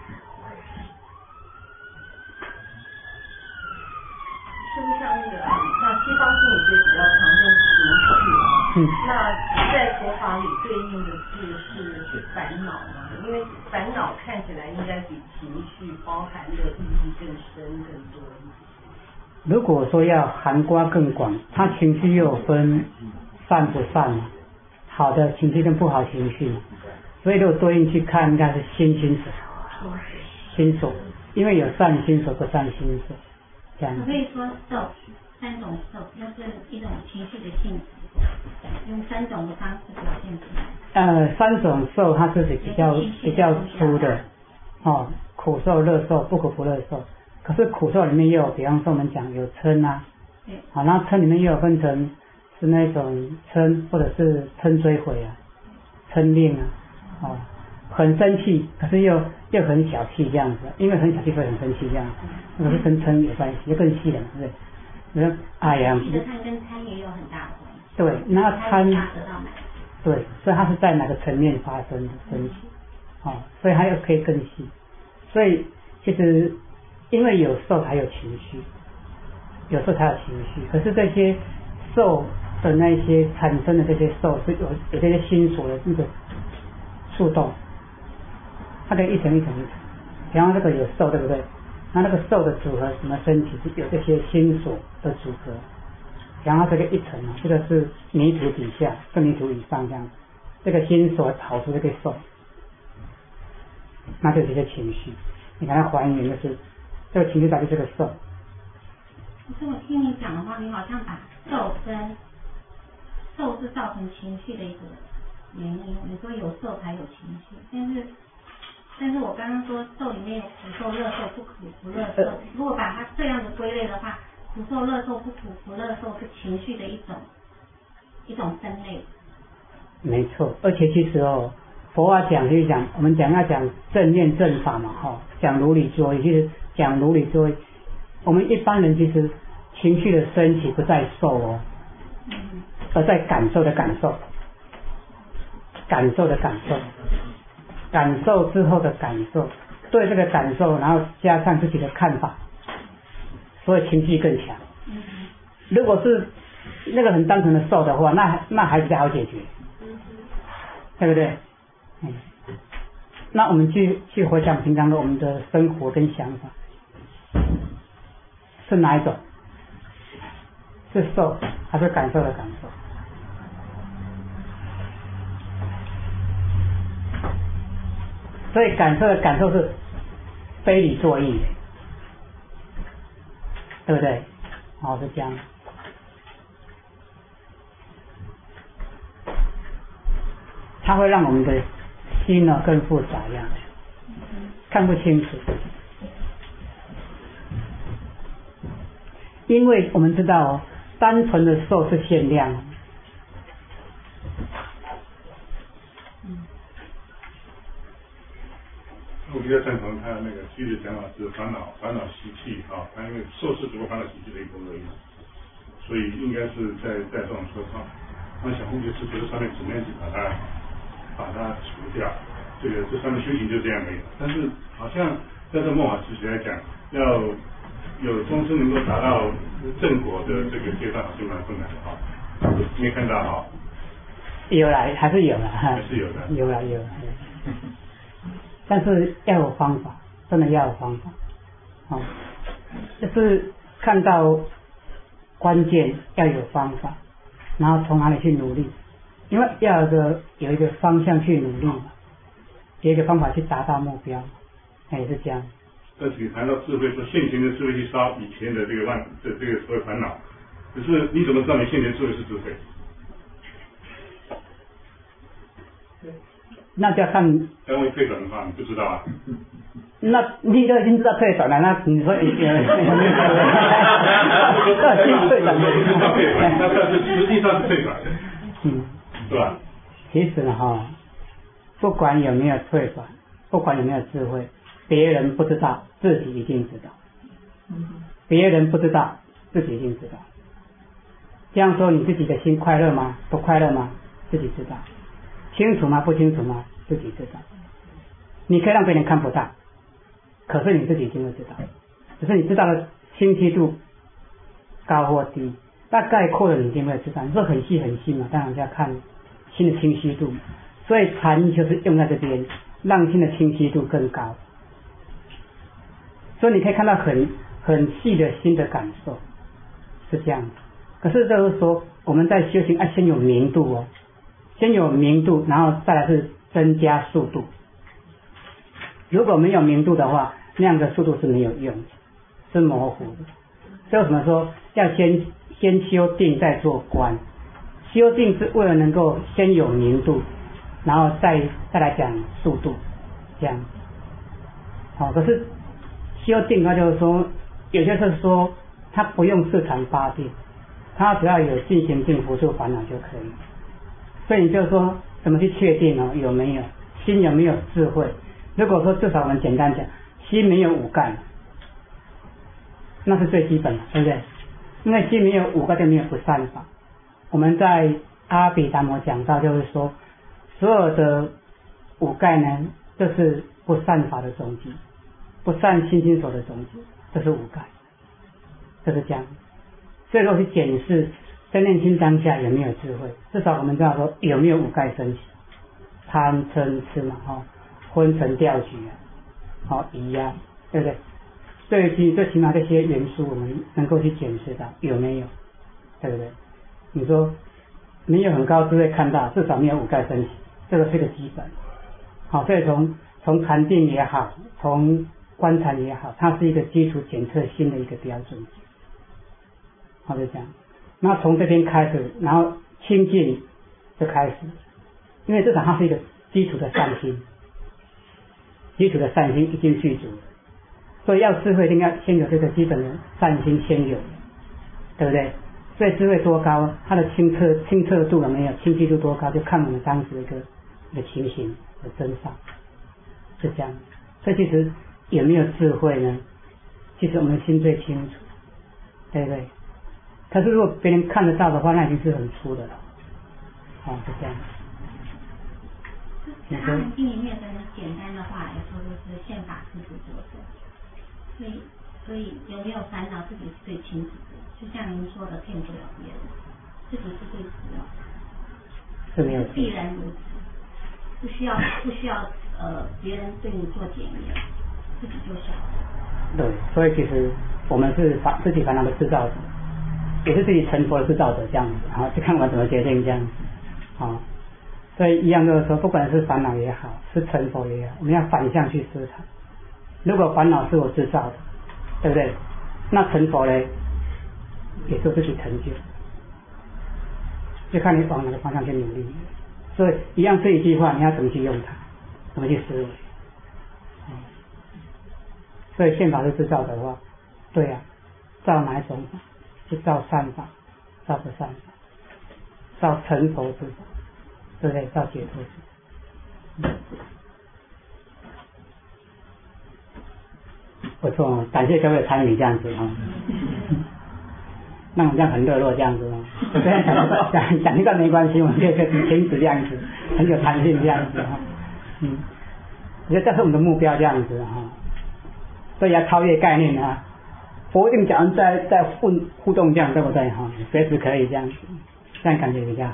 F: 是不是像那个像西方心理学比较常用情绪那在佛法里对应的是烦恼嘛？因为烦恼看起来应该比情绪包含的意义更深更多一点。
A: 如果说要涵盖更广，它情绪又有分善不善，好的情绪跟不好情绪，所以如果对应去看，应该是心所，因为有善心所和善心所，这样。
I: 可以说受三种受，就是一种情绪的性质，用三种的方式表现出来。
A: 三种受它是比较粗的，苦受、乐受、不苦不乐受。可是苦受里面又有，比方说我们讲有嗔啊，好，然后嗔里面又有分成是那种嗔或者是嗔追悔啊，嗔令啊，很生气，可是又很小气这样子，因为很小气会很生气这样子，那个是跟嗔有关系，就更细了，对不对？你说哎呀，
I: 细的看跟贪也有很大的关系。
A: 对，那贪对，所以它是在哪个层面发生的升起，所以它又可以更细，所以其实。因为有受才有情绪，有受才有情绪。可是这些受的那些产生的这些受是有这些心所的那个触动，它可以一层一层一层。比方这个有受，对不对？那个受的组合什么身体是有这些心所的组合。然后这个一层这个是泥土底下跟泥土以上这样，这个心所跑出这个受，那就是这些情绪。你看它还原的是。这个情绪大概这个受。
I: 可是我听你讲的话，你好像把受是造成情绪的一个原因。你说有受才有情绪，但是我刚刚说受里面有苦受、乐受、不苦不乐受。如果把它这样的归类的话，苦受、乐受、不苦不乐受是情绪的一种分类。
A: 没错，而且其实佛法讲就是讲，我们要讲正念正法嘛，讲如理作意，就是讲如理作意。我们一般人其实情绪的升起不在受而在感受的感受，感受的感受，感受之后的感受，对这个感受，然后加上自己的看法，所以情绪更强。如果是那个很单纯的受的话，那还比较好解决，对不对？那我们去回想平常的我们的生活跟想法，是哪一种？是受还是感受的感受？所以感受的感受是非理作意，对不对？是这样。它会让我们的心更复杂，这样看不清楚。 因为我们知道哦，单纯的受是限量。
H: 我比较赞同他那个其实讲法是烦恼习气哈，他因为受是只不过烦恼习气的一部分而已，所以应该是在这种说法。那小红就是觉得上面怎么样去把它除掉，这上面修行就这样而已。但是好像在这末法时期来讲，要有终身能够达到正果的这个阶段，好像蛮困难的哈。没看到哈？
A: 有啦，还是有啦，
H: 还是有的。
A: 有啦。但是要有方法，真的要有方法。哦，就是看到关键要有方法，然后从哪里去努力，因为要有一个方向去努力嘛，有一个方法去达到目标，也是这样。
H: 但是你谈到智慧，说现前的智慧去烧以前的这个所谓烦恼，可是你怎么知道你现前智慧是智慧？
A: 那就要看。
H: 单位退转的话，你不知道啊。
A: 那你都已经知道退转了，那你说已经退转，
H: 那实际上是退转的，是吧？
A: 其实哈，不管有没有退转，不管有没有智慧，别人不知道，自己一定知道。别人不知道，自己一定知道。这样说，你自己的心快乐吗？不快乐吗？自己知道。清楚吗？不清楚吗？自己知道。你可以让别人看不到，可是你自己一定会知道。只是你知道的清晰度高或低，大概括的你一定会知道。你说很细很细嘛，当然就要看心的清晰度。所以禅就是用在这边，让心的清晰度更高。所以你可以看到很细的心的感受，是这样的。可是就是说，我们在修行先有明度哦。先有明度，然后再来是增加速度。如果没有明度的话，那样的速度是没有用的，是模糊的。所以为什么说要先修定再做观？修定是为了能够先有明度，然后再来讲速度，这样。好，可是修定它就是说，有些是说它不用四禅八定，它只要有进行定伏住烦恼就可以。所以你就说怎么去确定哦？有没有心有没有智慧？如果说至少我们简单讲，心没有五盖，那是最基本的，对不对？因为心没有五盖就没有不善法。我们在阿毗达摩讲到，就是说所有的五盖呢，就是不善法的种子，不善心心所的种子，这是五盖，就是这样。所以说去检视在念心当下有没有智慧，至少我们知道说有没有五盖升起，贪嗔痴嘛，昏沉掉举疑啊，对不对？最起码这些元素我们能够去检视到有没有，对不对？你说没有很高智慧看到，至少没有五盖升起，这个是个基本。好，所以从禅定也好，从观禅也好，它是一个基础检测心的一个标准。好，就这样。那从这边开始，然后清净就开始，因为至少它是一个基础的善心，基础的善心已经具足，所以要智慧一定要先有这个基本的善心先有，对不对？所以智慧多高，它的清澈度有没有，清晰度多高，就看我们当时一个情形的真相，是这样。所以其实有没有智慧呢？其实我们心最清楚，对不对？可是如果别人看得到的话，那已经是很粗的了。是这样。
I: 在他们心里面的简单的话来说，就是宪法自主作证。所以有没有烦恼自己是最清楚的，就像您说的，骗不了别人，自己是最知道。
A: 是没有。
I: 必然如此，不需要别人对你做检验，自己就晓得。
A: 对，所以其实我们是自己烦恼的制造者。也是自己成佛的制造者，这样子，就看我们怎么决定这样子，所以一样就是说，不管是烦恼也好，是成佛也好，我们要反向去思考。如果烦恼是我制造的，对不对？那成佛呢，也是自己成就，就看你往哪个方向去努力。所以一样这一句话，你要怎么去用它，怎么去思维。所以宪法是制造的话，对啊，造哪一种法？ 去造善法，造不善法，造成佛之法，对不对？造解脱之法。不错，感谢各位参与这样子哈。那我们这样很热络这样子哦，这样讲一段没关系，我们可以停止这样子，很有弹性这样子哈。我觉得这是我们的目标这样子哈。所以要超越概念啊，佛定讲在互动这样对不对哈？随时可以这样子，这样感觉比较好。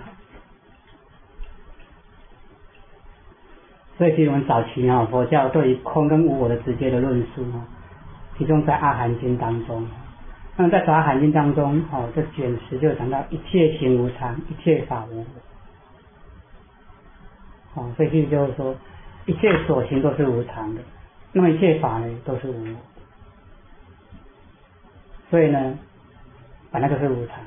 A: 所以其实我们早期佛教对于空跟无我的直接的论述其中在阿含经当中，那么在阿含经当中这卷10就讲到一切行无常，一切法无我。所以其实就是说一切所行都是无常的，那么一切法呢都是无我，所以呢本来就是无常，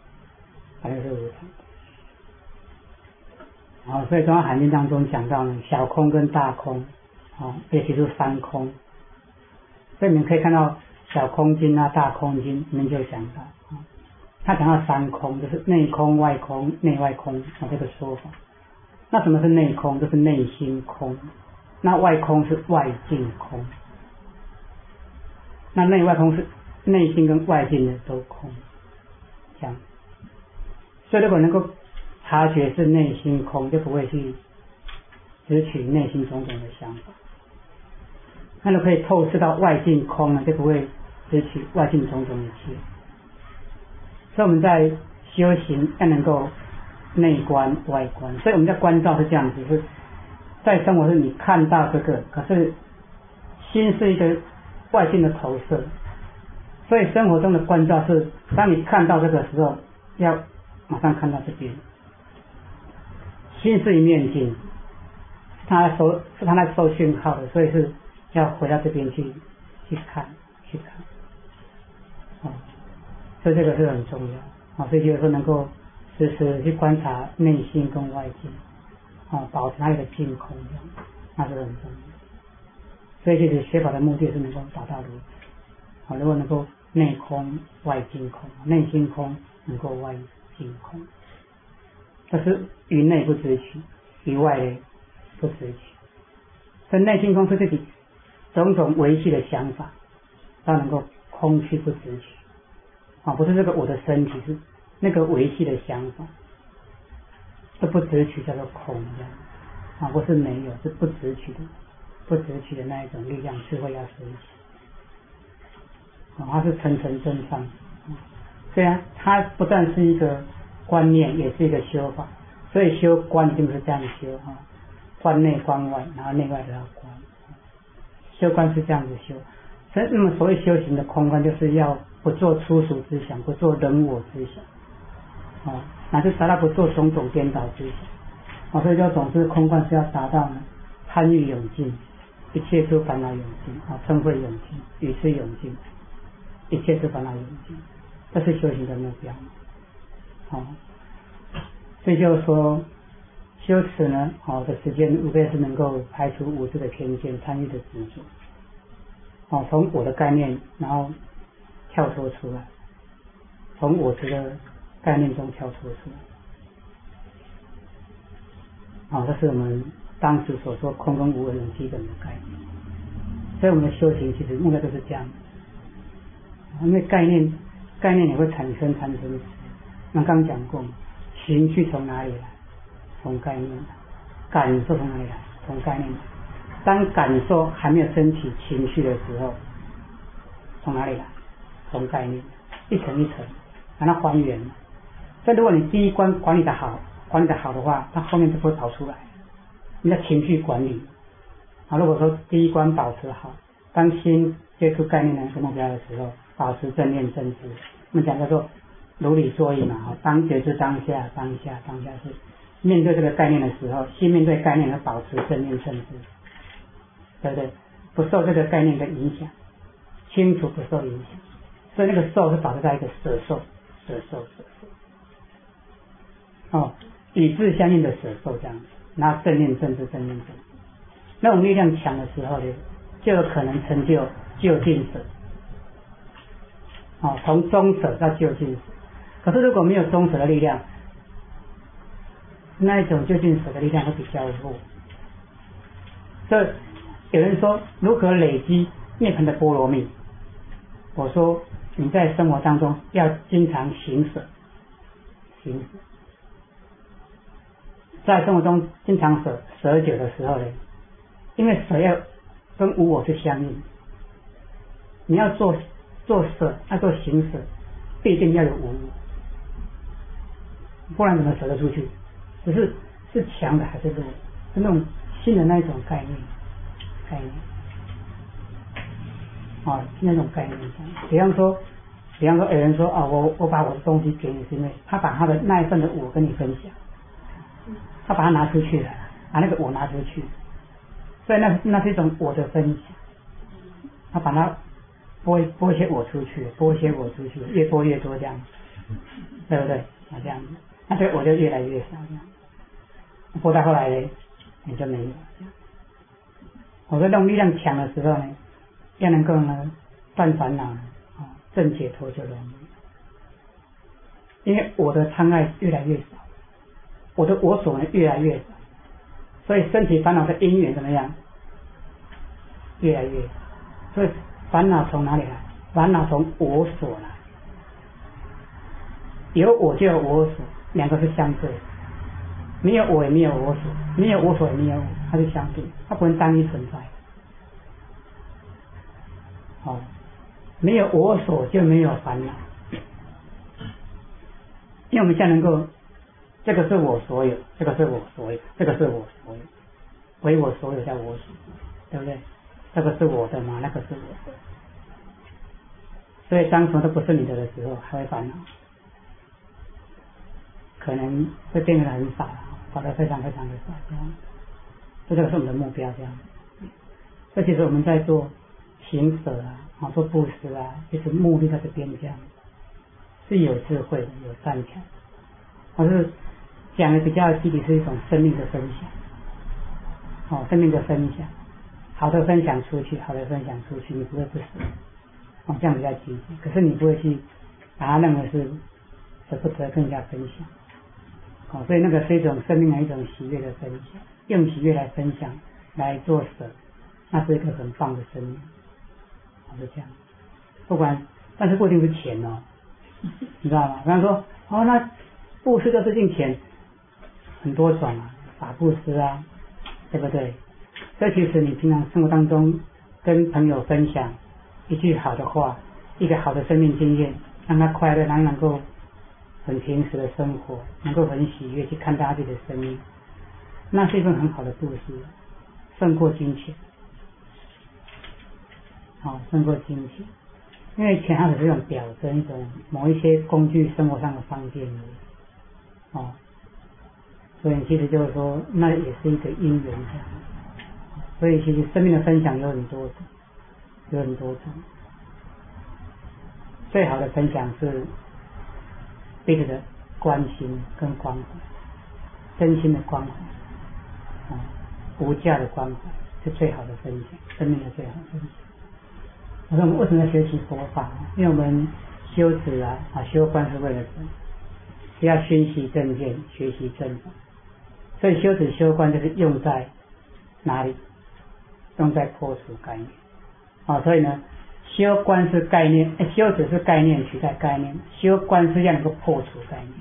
A: 所以中阿含经当中讲到呢小空跟大空也就是三空，所以你们可以看到小空经啊大空经里面就讲到他讲到三空，就是内空外空内外空这个说法。那什么是内空？就是内心空。那外空是外境空，那内外空是内心跟外境的都空，这样。所以如果能够察觉是内心空，就不会去执取内心种种的想法。那如果可以透视到外境空呢，就不会执取外境种种的气。所以我们在修行要能够内观外观，所以我们在观照是这样子，是在生活是你看到这个，可是心是一个外境的投射，所以生活中的观照是当你看到这个时候要马上看到这边，心是一面镜，是他在收讯号的，所以是要回到这边去看，所以这个是很重要所以就是说能够时时去观察内心跟外境保持那里的净空，那是很重要。所以其实学法的目的是能够达到如此如果能够内空外净空，内心空能够外净空，这是于内不执取，于外不执取。所以内心空是自己种种维系的想法，它能够空虚不执取不是这个我的身体，是那个维系的想法，这不执取叫做空这样不是没有，是不执取的那一种力量，智慧要升起它是层层增上虽然它不但是一个观念，也是一个修法，所以修观一定不是这样修观内观外，然后内外都要观，修观是这样子修。所以那么所谓修行的空观，就是要不做粗俗之想，不做人我之想那就达到不做种种颠倒之想所以就总之空观是要达到呢贪欲永尽，一切诸烦恼永尽嗔恚永尽，愚痴永尽，一切诸烦恼永尽，这是修行的目标所以就是说修持呢的时间无非是能够排除无知的偏见，贪欲的执着从我的概念然后跳脱出来，从我执的概念中跳脱出来这是我们当时所说空跟无为的基本的概念。所以我们的修行其实目标就是这样因为概念也会产生那刚讲过情绪从哪里来？从概念来。感受从哪里来？从概念来。当感受还没有升起情绪的时候，从哪里来？从概念，一层一层把它还原。所以如果你第一关管理的好的话，它后面就不会跑出来。你的情绪管理如果说第一关保持好，当心接触概念的一个目标的时候，保持正念正知，我们讲叫做如理作意当觉知当下是面对这个概念的时候，心面对概念要保持正念正知，对不对？不受这个概念的影响，清楚不受影响，所以那个受是保持在一个舍受与智相应的舍受这样子，然后正念正知那种力量强的时候呢，就有可能成就就近舍从中舍到究竟舍。可是如果没有中舍的力量，那一种究竟舍的力量会比较弱。所以有人说如何累积涅槃的波罗蜜，我说你在生活当中要经常行舍，在生活中经常舍久的时候呢，因为舍要跟无我是相应，你要做舍，要做行舍，必定要有无我，不然怎么舍得出去？只是强的还是弱，是那种新的那一种概念，那种概念。比方说有人说我把我的东西给你，是因为他把他的那一份的我跟你分享，他把它拿出去了，把那个我拿出去，所以那是一种我的分享，他把它拨一些我出去，越拨越多这样，对不对？这样子，那这个我就越来越少这样，拨到后来呢，你就没有这样。我说那种力量强的时候呢，要能够呢断烦恼，证解脱就容易，因为我的贪爱越来越少，我的我所呢越来越少，所以身体烦恼的因缘怎么样？越来越少。所以烦恼从哪里来？烦恼从我所来，有我就有我所，两个是相对的，没有我也没有我所，没有我所也没有我，它是相对，它不能单一存在。没有我所就没有烦恼，因为我们现在能够，这个是我所有，这个是我所有，这个是我所有，为我所有叫我所，对不对？这个是我的嘛，那个是我的，所以当什么都不是你的时候，还会烦恼，可能会变得很少，跑得非常非常的少，这样，这个是我们的目标，这样。这其实我们在做行舍做布施就是目的在这边这样，是有智慧的，有善巧。我是讲的比较积极，是一种生命的分享，生命的分享，好的分享出去，你不会不舍，这样比较积极。可是你不会去把它认为是舍不得跟人家分享，所以那个是一种生命的一种喜悦的分享，用喜悦来分享，来做舍，那是一个很棒的生命。是这样，不管，但是不一定是钱你知道吗？比方说，那布施就是用钱，很多种法布施对不对？这其实你平常生活当中跟朋友分享一句好的话，一个好的生命经验，让他快乐，让他能够很平时的生活，能够很喜悦去看待自己的生命，那是一份很好的布施，胜过金钱。胜过金钱，因为钱它只是一种表征，一种某一些工具生活上的方便而已，所以其实就是说，那也是一个因缘这样。所以其实生命的分享有很多种，最好的分享是彼此的关心跟关怀，真心的关怀，无价的关怀是最好的分享，生命的最好的分享。我说我们为什么要学习佛法？因为我们修止修观是为了什么？是要熏习正见，学习正法。所以修止修观就是用在哪里？用在破除概念。所以呢，修观是概念，修止是概念取代概念，修观是要能够破除概念。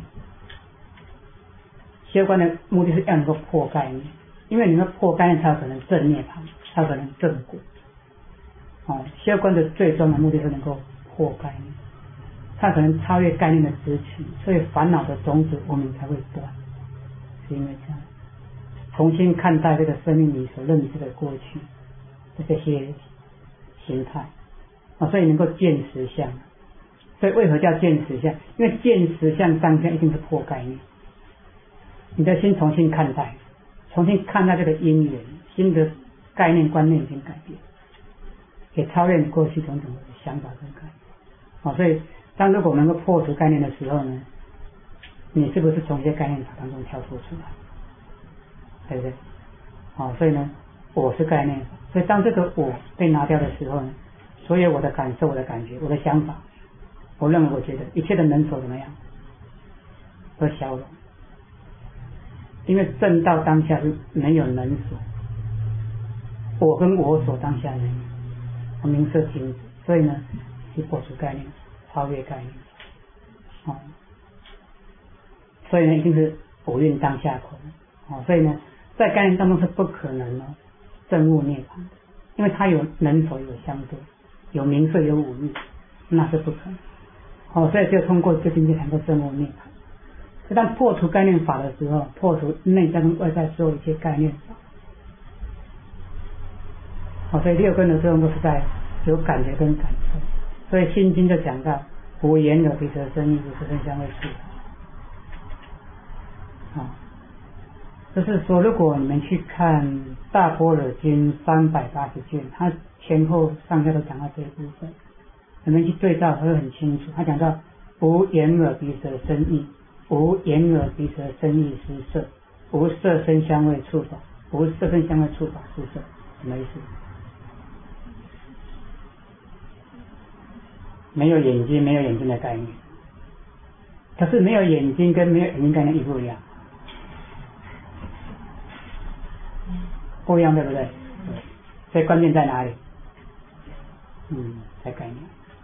A: 修观的目的是要能够破概念，因为你们破概念才有可能正涅槃，才有可能正果。修观的最终的目的是能够破概念，它可能超越概念的支取，所以烦恼的种子我们才会断，是因为这样重新看待这个生命里所认知的过去的这些形态，所以能够见实相。所以为何叫见实相？因为见实相当下一定是破概念，你的心重新看待这个因缘，新的概念观念已经改变，也超越你过去种种的想法跟概念。所以当如果能够破除概念的时候呢，你是不是从一些概念当中跳脱出来，对不对？所以呢，我是概念，所以当这个我被拿掉的时候呢，所有我的感受、我的感觉、我的想法我认为我觉得一切的能所怎么样都消融，因为正道当下是没有能所，我跟我所当下没有，名色停止，所以呢是破除概念，超越概念，所以呢一定是五蕴当下空，所以呢在概念当中是不可能证悟涅槃的，因为它有能所有相对，有名色有五蕴，那是不可能，所以就通过这境界才能够证悟涅槃。当破除概念法的时候，破除内在跟外在所有一切概念法，所以六根的作用都是在有感觉跟感受，所以心经就讲到无眼耳鼻舌身意，无色声香味触法，就是说如果你们去看大般若经380卷，它前后上下都讲到这一部分，你们去对照它会很清楚。它讲到无眼耳鼻舌身意，无眼耳鼻舌身意识色，无色声香味触法，无色声香味触法识色，什么意思？没有眼睛，没有眼睛的概念。可是没有眼睛跟没有眼睛概念一不一样？不一样，对不对？所以关键在哪里？在概念。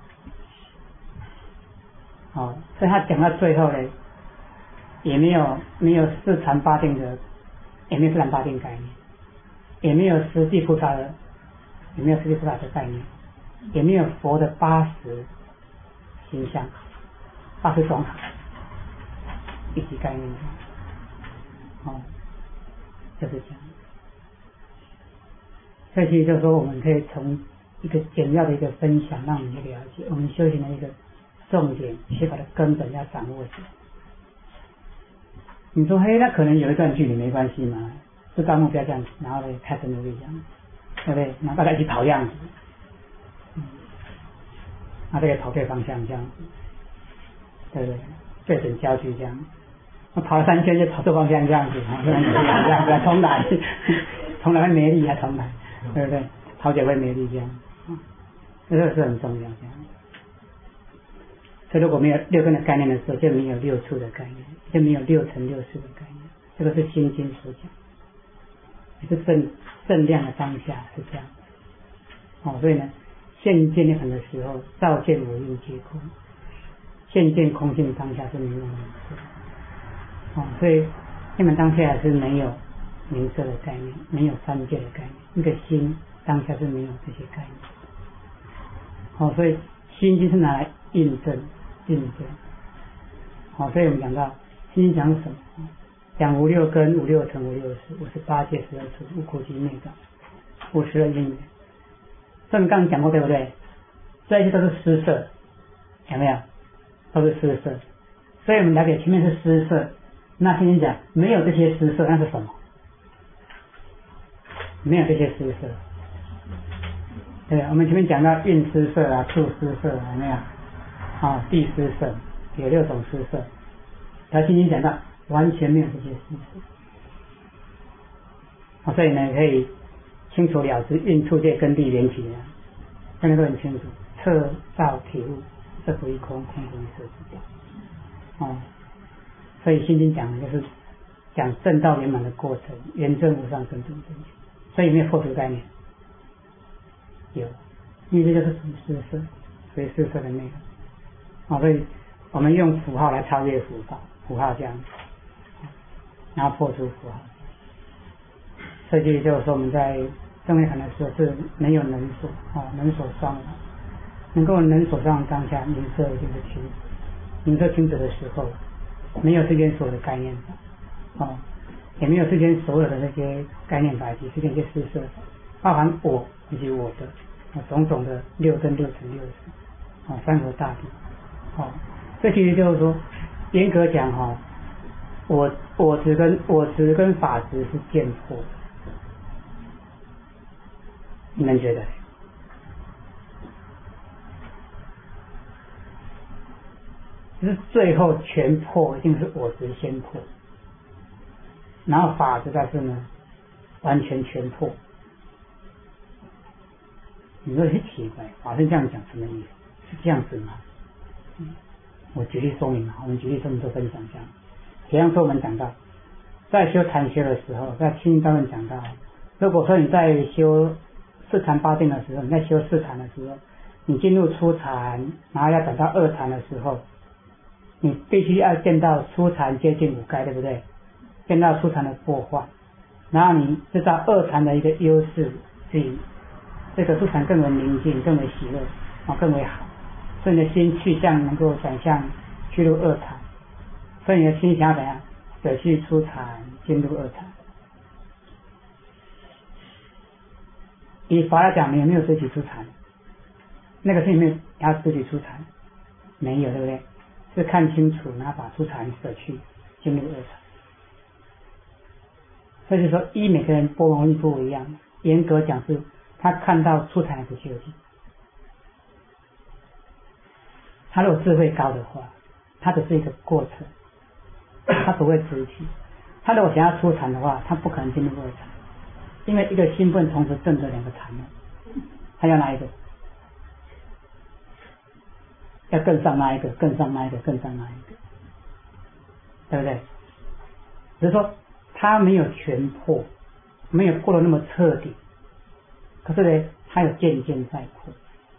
A: 所以他讲到最后呢，也没有四禅八定的，也没有四禅八定概念，也没有十地菩萨的，也没有十地菩萨的概念，也没有佛的80形象、80种一体概念，就是这样。所以其实就是说，我们可以从一个简要的一个分享，让你去了解我们修行的一个重点，学法的根本要掌握起来。你说那可能有一段距离没关系嘛，就到目标这样子，然后呢开始努力这样，对不对？然后大家一起跑样子，这个跑对方向这样子，对不对？对准焦距这样，跑了3圈就跑错方向这样子，这样子重来，重来会没力重来，对不对？跑久会没力这样，这个是很重要这样。所以如果没有六根的概念的时候，就没有六处的概念，就没有6乘6事的概念。这个是心经所讲，也是正量的当下是这样。所以呢，现见涅槃的时候，照见五蕴皆空，现见空性当下是没有名色。所以涅槃当下是没有名色的概念，没有三界的概念，一个心当下是没有这些概念。所以心经是拿来印证。所以我们讲到心经讲什么？讲无六根、无六尘、无六识、58界、12处、无苦集内道、52因缘。这我们刚刚讲过，对不对？这些都是施色，有没有？都是施色。所以我们了解前面是施色，那心经讲没有这些施色，那是什么？没有这些施色。对，我们前面讲到蕴施色啊、触施色，有没有？地施色有6种施色，他心经讲到完全没有这些施色，所以呢可以清楚了知蕴触界根地缘起的，现在都很清楚，测照体悟，色不异空，空不异色之道。所以心经讲的就是讲正道圆满的过程，圆正无上根本正觉。所以有没有破除概念？有，因为这就是施色，所以施色的内容。所以我们用符号来超越符号这样，然后破除符号。所以就是说我们在正念禅的时候是没有能所，能所双了，能够能所上当下名色一定是停止，名色停止的时候，没有世间所有的概念法，也没有世间所有的那些概念法以及世间一些施色，包含我以及我的种种的6根、6乘、6识，三合大体。这其实就是说，严格讲我执跟法执是见破的，你们觉得？就是最后全破，一定是我执先破，然后法执但是呢，完全全破。你说很奇怪，法师这样讲什么意思？是这样子吗？ 我举例说明我们举例说明做分享这样。比方说我们讲到，在修禅修的时候，在清净道论讲到，如果说你在修四禅八定的时候，你在修四禅的时候，你进入初禅，然后要等到二禅的时候，你必须要见到初禅接近五盖，对不对？见到初禅的破坏，然后你知道二禅的一个优势，比这个初禅更为宁静、更为喜乐更为好，所以你的心去向能够转向去入二禅，所以你的心想要怎样？舍去初禅，进入二禅。以法来讲，你有没有追求初禅？那个是没有要追求初禅，没有，对不对？是看清楚，然后把初禅舍去，进入二禅。所以就说，每个人波容力不一样，严格讲是他看到初禅的不究竟。他如果智慧高的话，他只是一个过程，他不会执起。他如果想要出禅的话，他不可能进入二禅，因为一个心不能同时证得两个禅的，他要哪一个？要更上那一个，更上那一个，更上那一个，对不对？只是说他没有全破，没有破得那么彻底，可是呢，他有渐渐在破，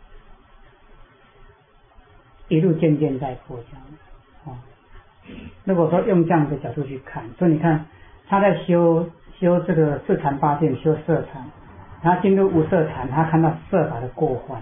A: 一路渐渐在破这样。如果说用这样的角度去看，所以你看他在修这个四禅八定，修色禅，他进入无色禅，他看到色法的过患，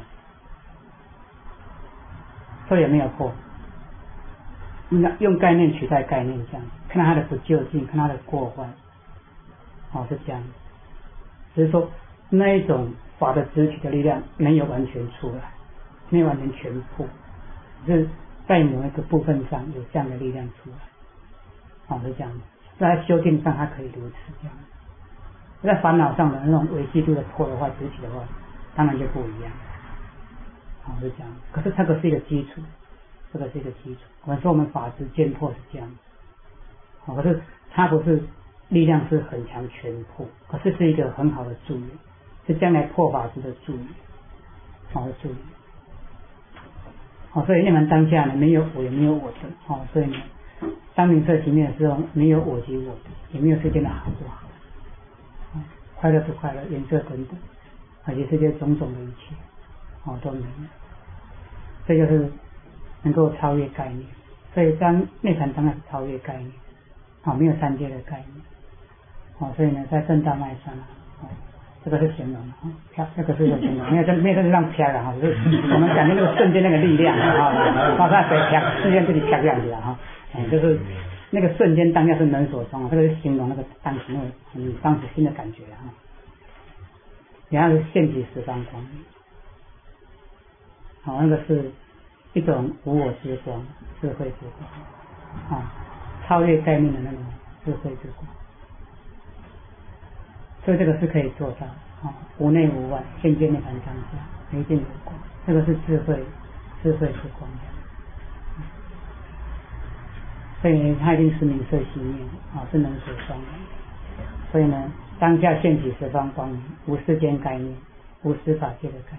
A: 所以也没有破。用概念取代概念，这样看他的不究竟，看他的过患，是这样。只是说那一种法的执取的力量没有完全出来，没有完全全破，是在某一个部分上有这样的力量出来，是这样。在修定上它可以如此这样，在烦恼上的那种微细度的破的话，执取的话，当然就不一样，是这样。可是这个是一个基础，这个是一个基础。我们说我们法执见破是这样，可是它不是力量是很强全破，可是是一个很好的助缘，是将来破法执的助缘，助缘。所以念完当下呢，没有我也没有我的，所以呢，当明色其面的时候，没有我及我的，也没有世间的好不好，快乐不快乐，颜色等等，而且世界种种的一切，都没有。这就是能够超越概念，所以当内涵当然是超越概念，没有三界的概念，所以呢，在正大脉上，这个是形容，这个是一个形容，没有这是让飘的就是我们讲的那个瞬间那个力量马上谁飘，瞬间自己飘这样子就是那个瞬间当下是能所双这个是形容那个当时那个你当时心的感觉然后是现起十方光，那个是一种无我之光，智慧之光，超越概念的那种智慧之光。所以这个是可以做到，无内无外，现见内涵当下，没见有光，这个是智慧之光。所以它一定是明色息灭，是能所双的。所以呢，当下现起十方光明，无世间概念，无十法界的概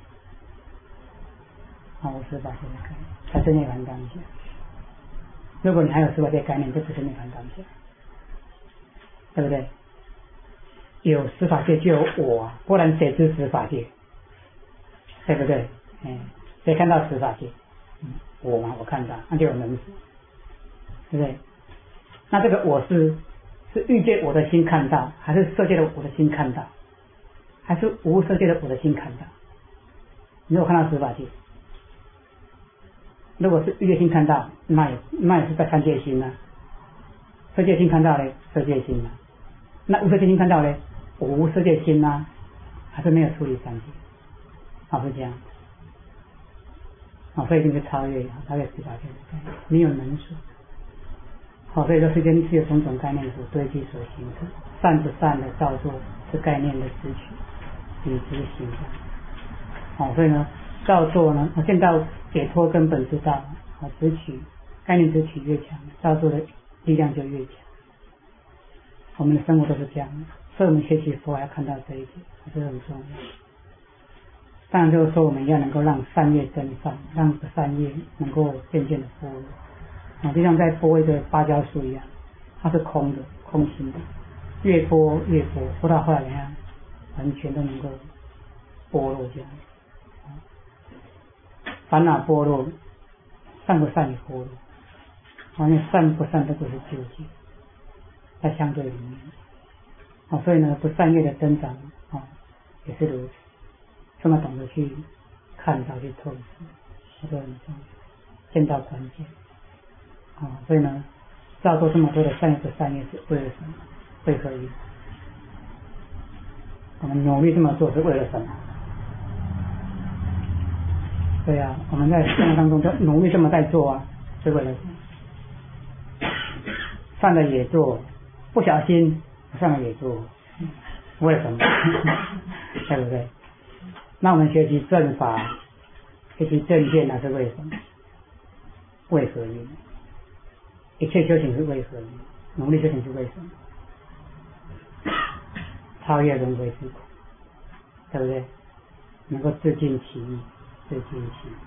A: 念，无十法界的概念，才是内涵当下。如果你还有十法界概念，就不是内涵当下，对不对？有十法界就有我，不然谁知十法界？对不对？谁看到十法界？我嘛，我看到，那就有能识，对不对？那这个我是欲界我的心看到，还是色界的我的心看到，还是无色界的我的心看到？你如果看到十法界，如果是欲界心看到，那也是在三界心啊。色界心看到嘞，色界心啊。那无色界心看到嘞，无色界心啊，还是没有处理三界，是这样。所以一定是超越十法界的概念，没有能所。所以说世间是有种种概念所堆积所形成，善不善的造作是概念的支取与执行的。所以呢，造作呢，见到解脱根本之道，执取概念执取越强，造作的力量就越强。我们的生活都是这样的，所以我们学习佛要看到这一点，这是很重要。 当然就是说我们要能够让善业增上，让不善业能够渐渐的剥落，就像在剥一个芭蕉树一样，它是空的空心的，越剥越剥到后来你看完全都能够剥落这样，烦恼剥落，善不善也剥落，那善不善这个是纠结在相对里面，所以呢不善业的增长也是如此，这么懂得去看到去透视，这个很重要，见到关键所以呢造作这么多的善业不善业是为了什么？为何因？我们努力这么做是为了什么？对啊，我们在生活当中就努力这么在做啊，是为了什么？善的也做，不小心善的也做，为什么？对不对？那我们学习正法，学习正见，那是为什么？为何因？一切修行是为何因？努力修行是为什么？超越轮回之苦，对不对？能够自尽其意，自尽其意。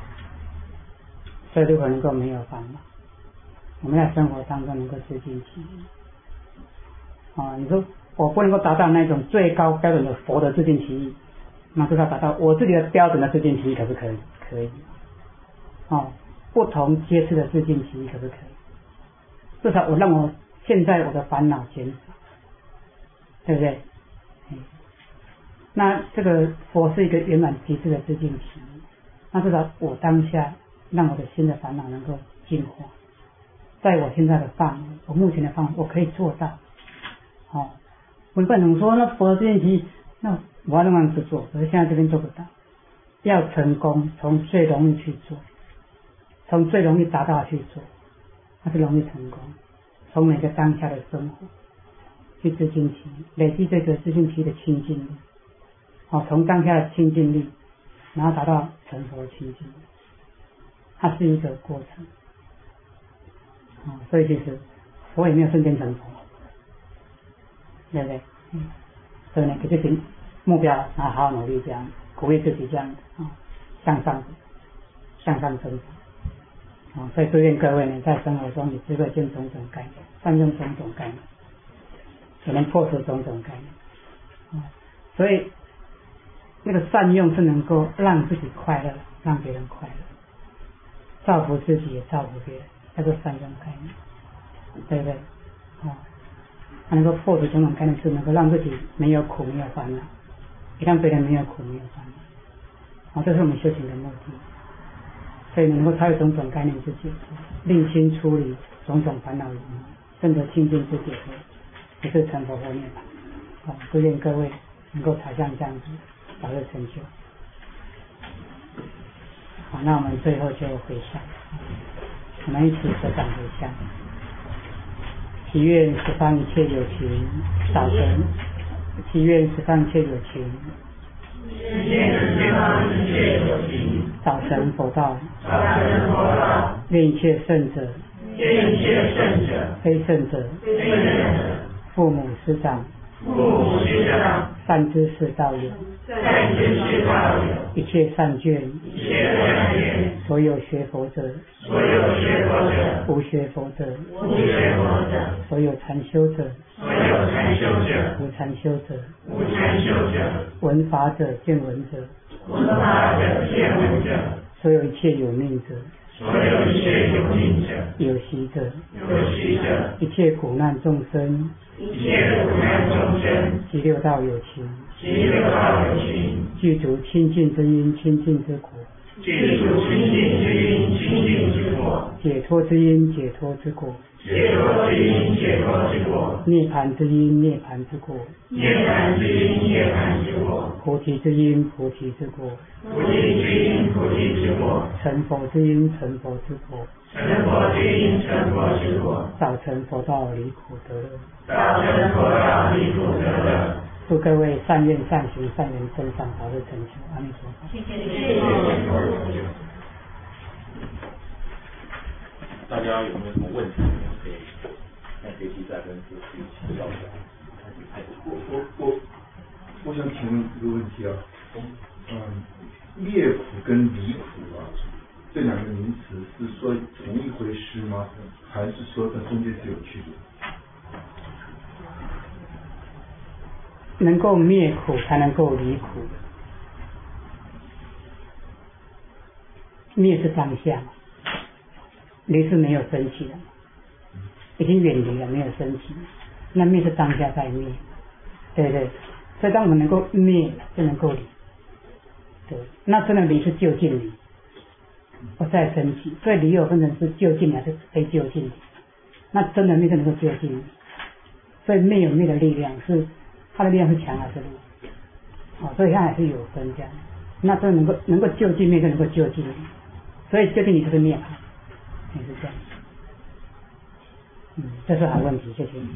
A: 所以如果能够没有烦恼，我们在生活当中能够自尽其意。你说我不能够达到那种最高标准的佛的自尽其意，那至少达到我自己的标准的自尽其意，可不可以？可以。不同阶次的自尽其意，可不可以？至少我让我现在我的烦恼减少，对不对？那这个佛是一个圆满极致的自尽其意，那至少我当下让我的新的烦恼能够净化，在我现在的范围，我目前的范围我可以做到。我不能说那佛的自尽其意，那我要那样子做，可是现在这边做不到。要成功，从最容易去做，从最容易达到去做，那是容易成功。从每个当下的生活去自尽其意，累积这个自尽其意的清净力，从当下的清净力，然后达到成佛的清净力，它是一个过程。所以其实佛也没有瞬间成佛，对不对？所以呢，给自己目标，然后好好努力，这样鼓励自己这样向上增长。所以祝愿各位呢，在生活中以智慧见种种概念，善用种种概念，也能破除种种概念。所以那个善用是能够让自己快乐，让别人快乐，造福自己也造福别人，叫做善用概念，对不对？它能够破除种种概念，是能够让自己没有苦没有烦恼，也让别人没有苦没有烦恼。这是我们修行的目的。所以能够超越种种概念之解脱，令心处理种种烦恼疑，证得清净之解脱，也是成佛或涅槃。祝愿各位能够朝向这样子早日成就。那我们最后就回向，我们一起合掌回向，祈愿十方一切有情早成，祈愿十方一切有情早成佛道，愿一切圣者，非圣者，父母师长，善知识道友，一切善眷，所有学佛者，无学佛者，所有禅修者，无禅修者，闻法者见闻者，所有一切有命者，有习者，一切苦难众生，及六道有情，具足清净之因，清净之果，解脱之因，解脱之果，涅槃之因，涅槃之果，菩提之因，菩提之果，成佛之因，成佛之果，早成佛道，离苦得乐。祝各位善愿善行善缘增上，早日成就。阿弥陀佛。谢谢。
D: 大家有没有什么问题？可以下学期再跟主持请教一下。
E: 我想请问一个问题啊。 灭苦跟离苦啊，这两个名词是说同一回事吗？还是说它中间是有区别？
A: 能够灭苦才能够离苦。灭是当下，离是没有升起的，已经远离了，没有升起。那灭是当下在灭，对不对？所以当我们能够灭，就能够离。对，那真的离是就近离，不再升起。所以离有分成是就近还是非就近离。那真的灭就能够就近离。所以灭有灭的力量是，它的力量是强还是弱？所以它还是有分这样。那真的能够就近灭就能够就近离。所以就近离就是灭法，也是这样。这是好问题，谢谢你。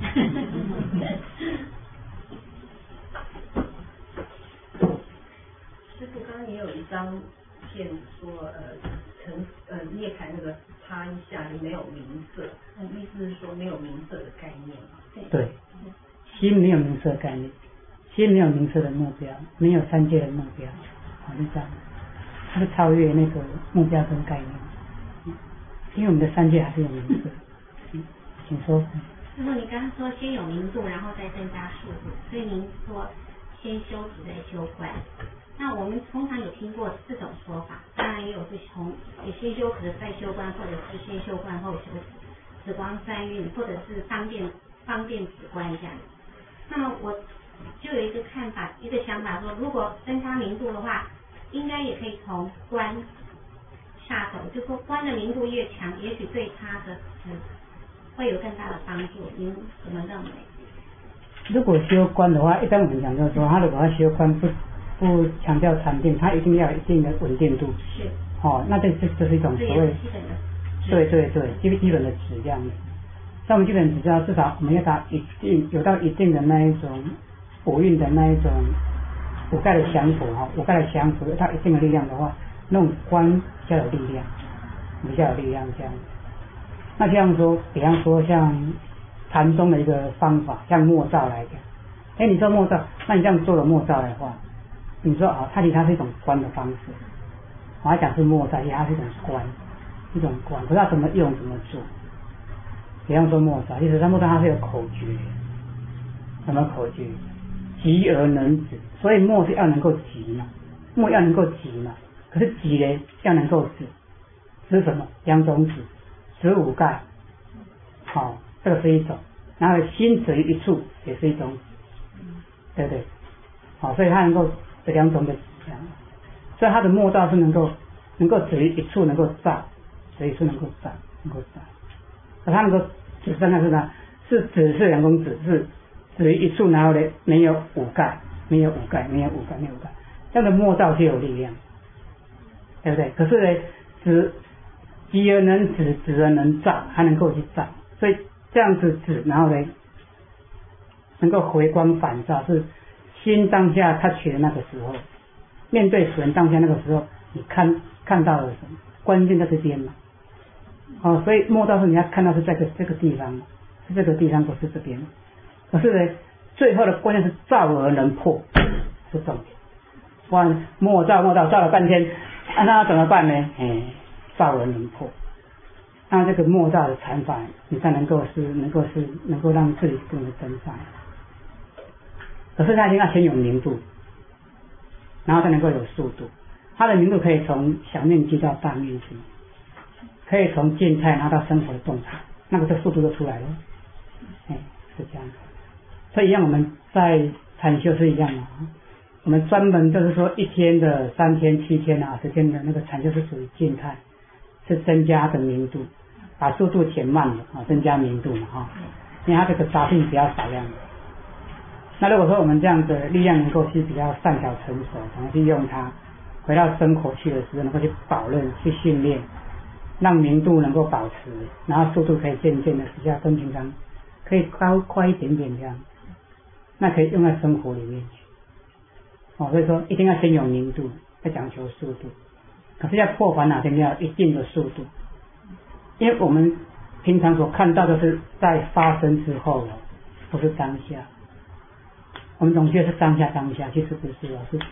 F: 师父刚刚也有一张片说，涅槃那个啪一下就没有名色，那意思是说没有名色的概念嘛？
A: 对，心没有名色的概念，心没有名色的目标，没有三界的目标，是这样。它是超越那个目标跟概念，因为我们的三界还是有名色。请说。
I: 师父，你刚刚说先有明度，然后再增加速度，所以您说先修止再修观。那我们通常有听过这种说法，当然也有是也先修止再修观，或者是先修观后修止光三运，或者是方便止观这样。那么我就有一个看法，一个想法说，如果增加明度的话，应该也可以从观下手，就说观的明度越强，也许对他的会有更大的帮助。您怎么认为？
A: 如果修观的话，一般我们讲就是说，他如果要修观不强调禅定，他一定要有一定的稳定度。
I: 是。
A: 那这是一种所谓
I: 基本的。
A: 对，基本的质量的。像我们基本质量，至少我们要有到一定的那一种五蕴的那一种五盖的降伏五盖的降伏，有到一定的力量的话，那种观比较有力量，这样。那像说，比方说像禅宗的一个方法，像默照来讲，你说默照，那你这样做的默照的话，你说它其实它是一种观的方式，我还讲是默照，其实它是一种观，不知道怎么用怎么做。比方说默照，其实默照它是有口诀，什么口诀？急而能止，所以默是要能够急嘛，默要能够急嘛，可是急呢要能够止，止什么？两种止，止五盖，这个是一种，然后心止于一处也是一种，对不对？所以它能够这两种的止，所以它的默照是能够止于一处，能够照，所以是能够照，可它能够止三个是呢？是止是两种止，是止于一处，然后呢没有五盖，这样的默照就有力量，对不对？可是呢，急而能止，止而能照，还能够去照，所以这样子止，然后呢能够回光返照，是心当下他取的那个时候，面对死人当下那个时候，你看到了什么？关键在这边嘛。所以默照是你要看到是在这个地方，是这个地方，不是这边。可是呢，最后的关键是照而能破，是重点。不然默照照了半天，那怎么办呢？照而能破。那这个默照的禅法，你才能够让自己更为增上。可是它一定要先有明度，然后才能够有速度。它的明度可以从小面积到大面积，可以从静态拿到生活的动态，那个速度就出来了。是这样。所以一样，我们在禅修是一样的。我们专门就是说1天的、3天、7天10天的那个禅修是属于静态，是增加的明度，把速度减慢了增加明度嘛因为它这个杂讯比较少量的。那如果说我们这样的力量能够去比较善巧成熟，怎么去用它，回到生活去的时候能够去保任、去训练，让明度能够保持，然后速度可以渐渐的比较跟平常可以快一点点这样，那可以用在生活里面去。所以说一定要先有明度，再讲求速度。可是要破烦恼，一定要有一定的速度，因为我们平常所看到的是在发生之后不是当下。我们总觉得是当下，其实不是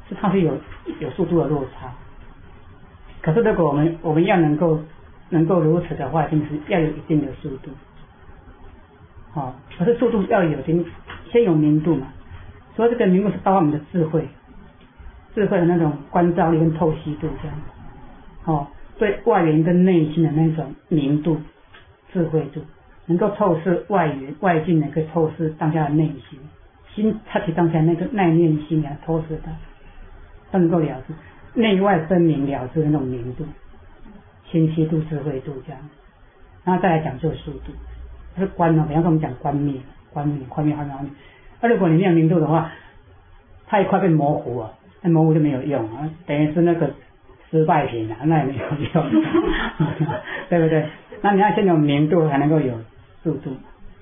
A: 是它是有速度的落差。可是如果我们要能够如此的话，一定是要有一定的速度。可是速度要有先有明度嘛，所以这个明度是包括我们的智慧的那种关照力跟透析度这样。对外缘跟内心的那种明度、智慧度，能够透视外缘、外境，能够透视当下的内心他提当下那个耐念心啊，透视它，都能够了知内外分明了知的那种明度、清晰度、智慧度这样。然后再来讲究速度，是观比方说我们讲观灭，如果你没有明度的话，它一块变模糊啊，那模糊就没有用啊，等于是那个失败品啊，那也没有用，对不对？那你要先有明度，才能够有速度。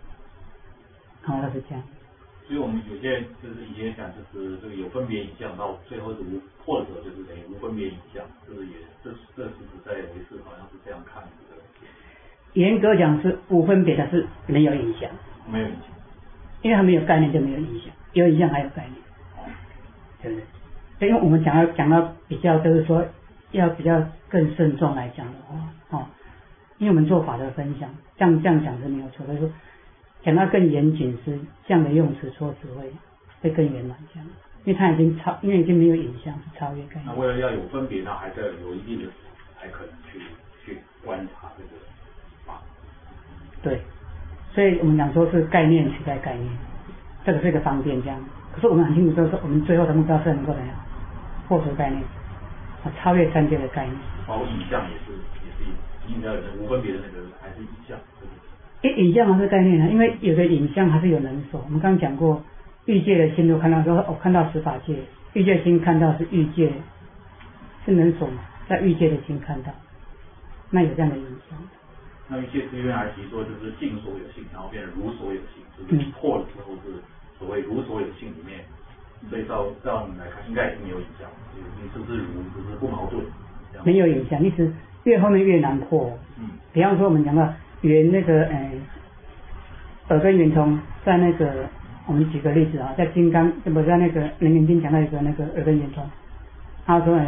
A: 就是这样。
D: 所以我们有些就是以前讲，就是这个有分别影像，到最后是无，或者就是等于无分别影像，就是这是在唯识好像是这样看的。
A: 严格讲是无分别的，是没有影像，
D: 没有影像，
A: 因为它没有概念就没有影像，有影像还有概念，对不对？因为我们讲到比较，就是说要比较更慎重来讲的话，因为我们做法的分享，这样讲是没有错，所以说讲到更严谨是这样的用词措辞会更圆满这样，因为它已经没有影像，是超越概念。
D: 那为了要有分别，那还在有一定的才可能去观察这个法。对，
A: 所以我们讲说是概念取代概念，这个是一个方便这样。可是我们很清楚说，我们最后的目标是能够怎样破除概念，超越三界的概念。
D: 包括影像也是应该有无分别的那个还是影像。
A: 影像还是概念啊，因为有的影像还是有能所。我们刚刚讲过，欲界的心都看到说，看到十法界，欲界心看到是欲界，是能所嘛，在欲界的心看到，那有这样的影像。
D: 那欲界是原来提说就是尽所有性，然后变成如所有性，就是破了之后是所谓如所有性里面，所以照我们来看，应该也是没有影像，你是不是如，只是不矛盾。
A: 没有影像，意思越后面越难破。比方说我们讲到圆那个耳根圆通，在那个我们举个例子啊，在金刚不在那个《楞严经》讲到一个那个耳根圆通，他说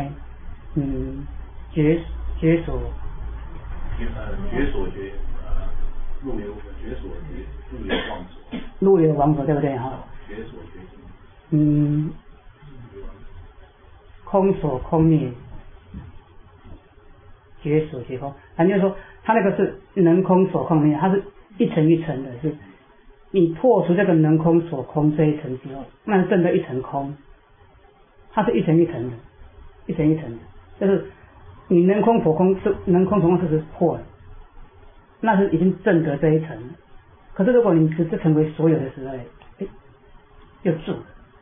A: 觉所入流忘所，对不对哈？
D: 觉所觉境。
A: 空所空灭，觉所觉空，反正就是说，它那个是能空所空灭，它是一层一层的，是你破除这个能空所空这一层之后，那是证得一层空，它是一层一层的，一层一层的，就是你能空所空是能空所空是破了，那是已经证得这一层了。可是如果你只是成为所有的时候，又住。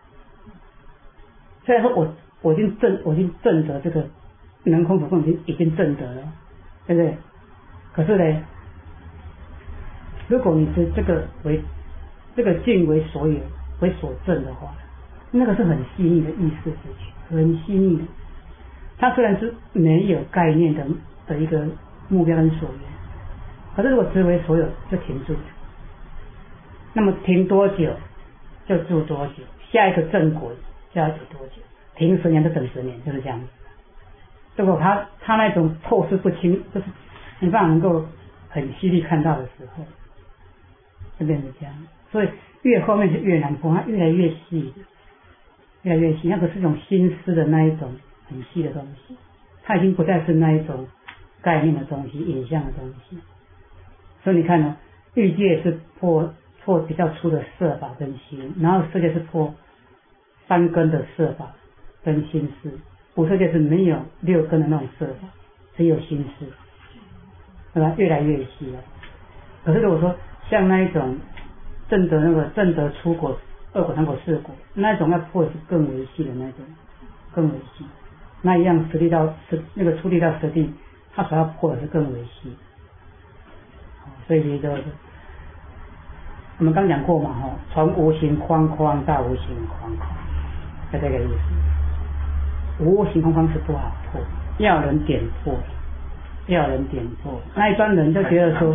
A: 虽然说我已经证得这个能空所空已经证得了，对不对？可是呢，如果你是这个境为所有为所证的话，那个是很细腻的意识事情，很细腻的。它虽然是没有概念的一个目标跟所缘，可是如果只为所有就停住，那么停多久就住多久，下一个正果就要走多久，停10年就等10年，就是这样子。如果他那种透视不清，就是没办法能够很细腻看到的时候，就变成这样。所以越后面就越难破，它越来越细，越来越细，那个是一种心思的那一种很细的东西，它已经不再是那一种概念的东西、影像的东西。所以你看呢，欲界是破比较粗的色法跟心，然后色界是破3根的色法跟心思，无色界是没有6根的那种色法，只有心思，对吧？越来越细了。可是如果说像那一种证得出果、2果、3果、4果，那种要破的是更为细的那种，更为细。那一样出地到实地，它所要破的是更为细。所以这个我们刚讲过嘛，从无形框框到无形框框，是这个意思。无形框框是不好破，要人点破，那一般人就觉得说，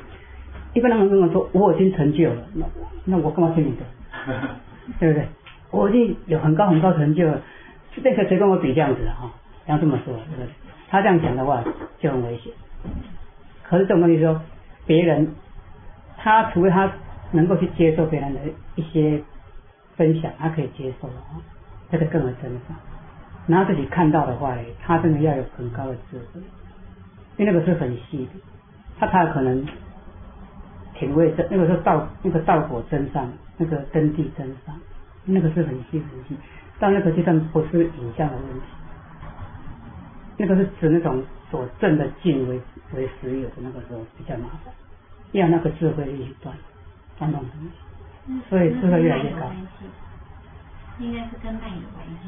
A: 一般人跟我说我已经成就了，那我干嘛听你的，对不对？ 我已经有很高很高成就了，这个谁跟我比这样子哈？要这么说，对不对？他这样讲的话就很危险。可是这种问题说，别人他除非他能够去接受别人的一些分享，他可以接受的啊，这个更为真实。然后自己看到的话，他真的要有很高的智慧，因为那个是很细的，他可能品味那个是道果真上，那个真谛真上，那个是很细很细，但那个阶段不是影像的问题，那个是指那种所证的境为实有的那个时候比较麻烦，要那个智慧力去断那种东西，所以智慧越来越高。
I: 应该是跟慢有关系。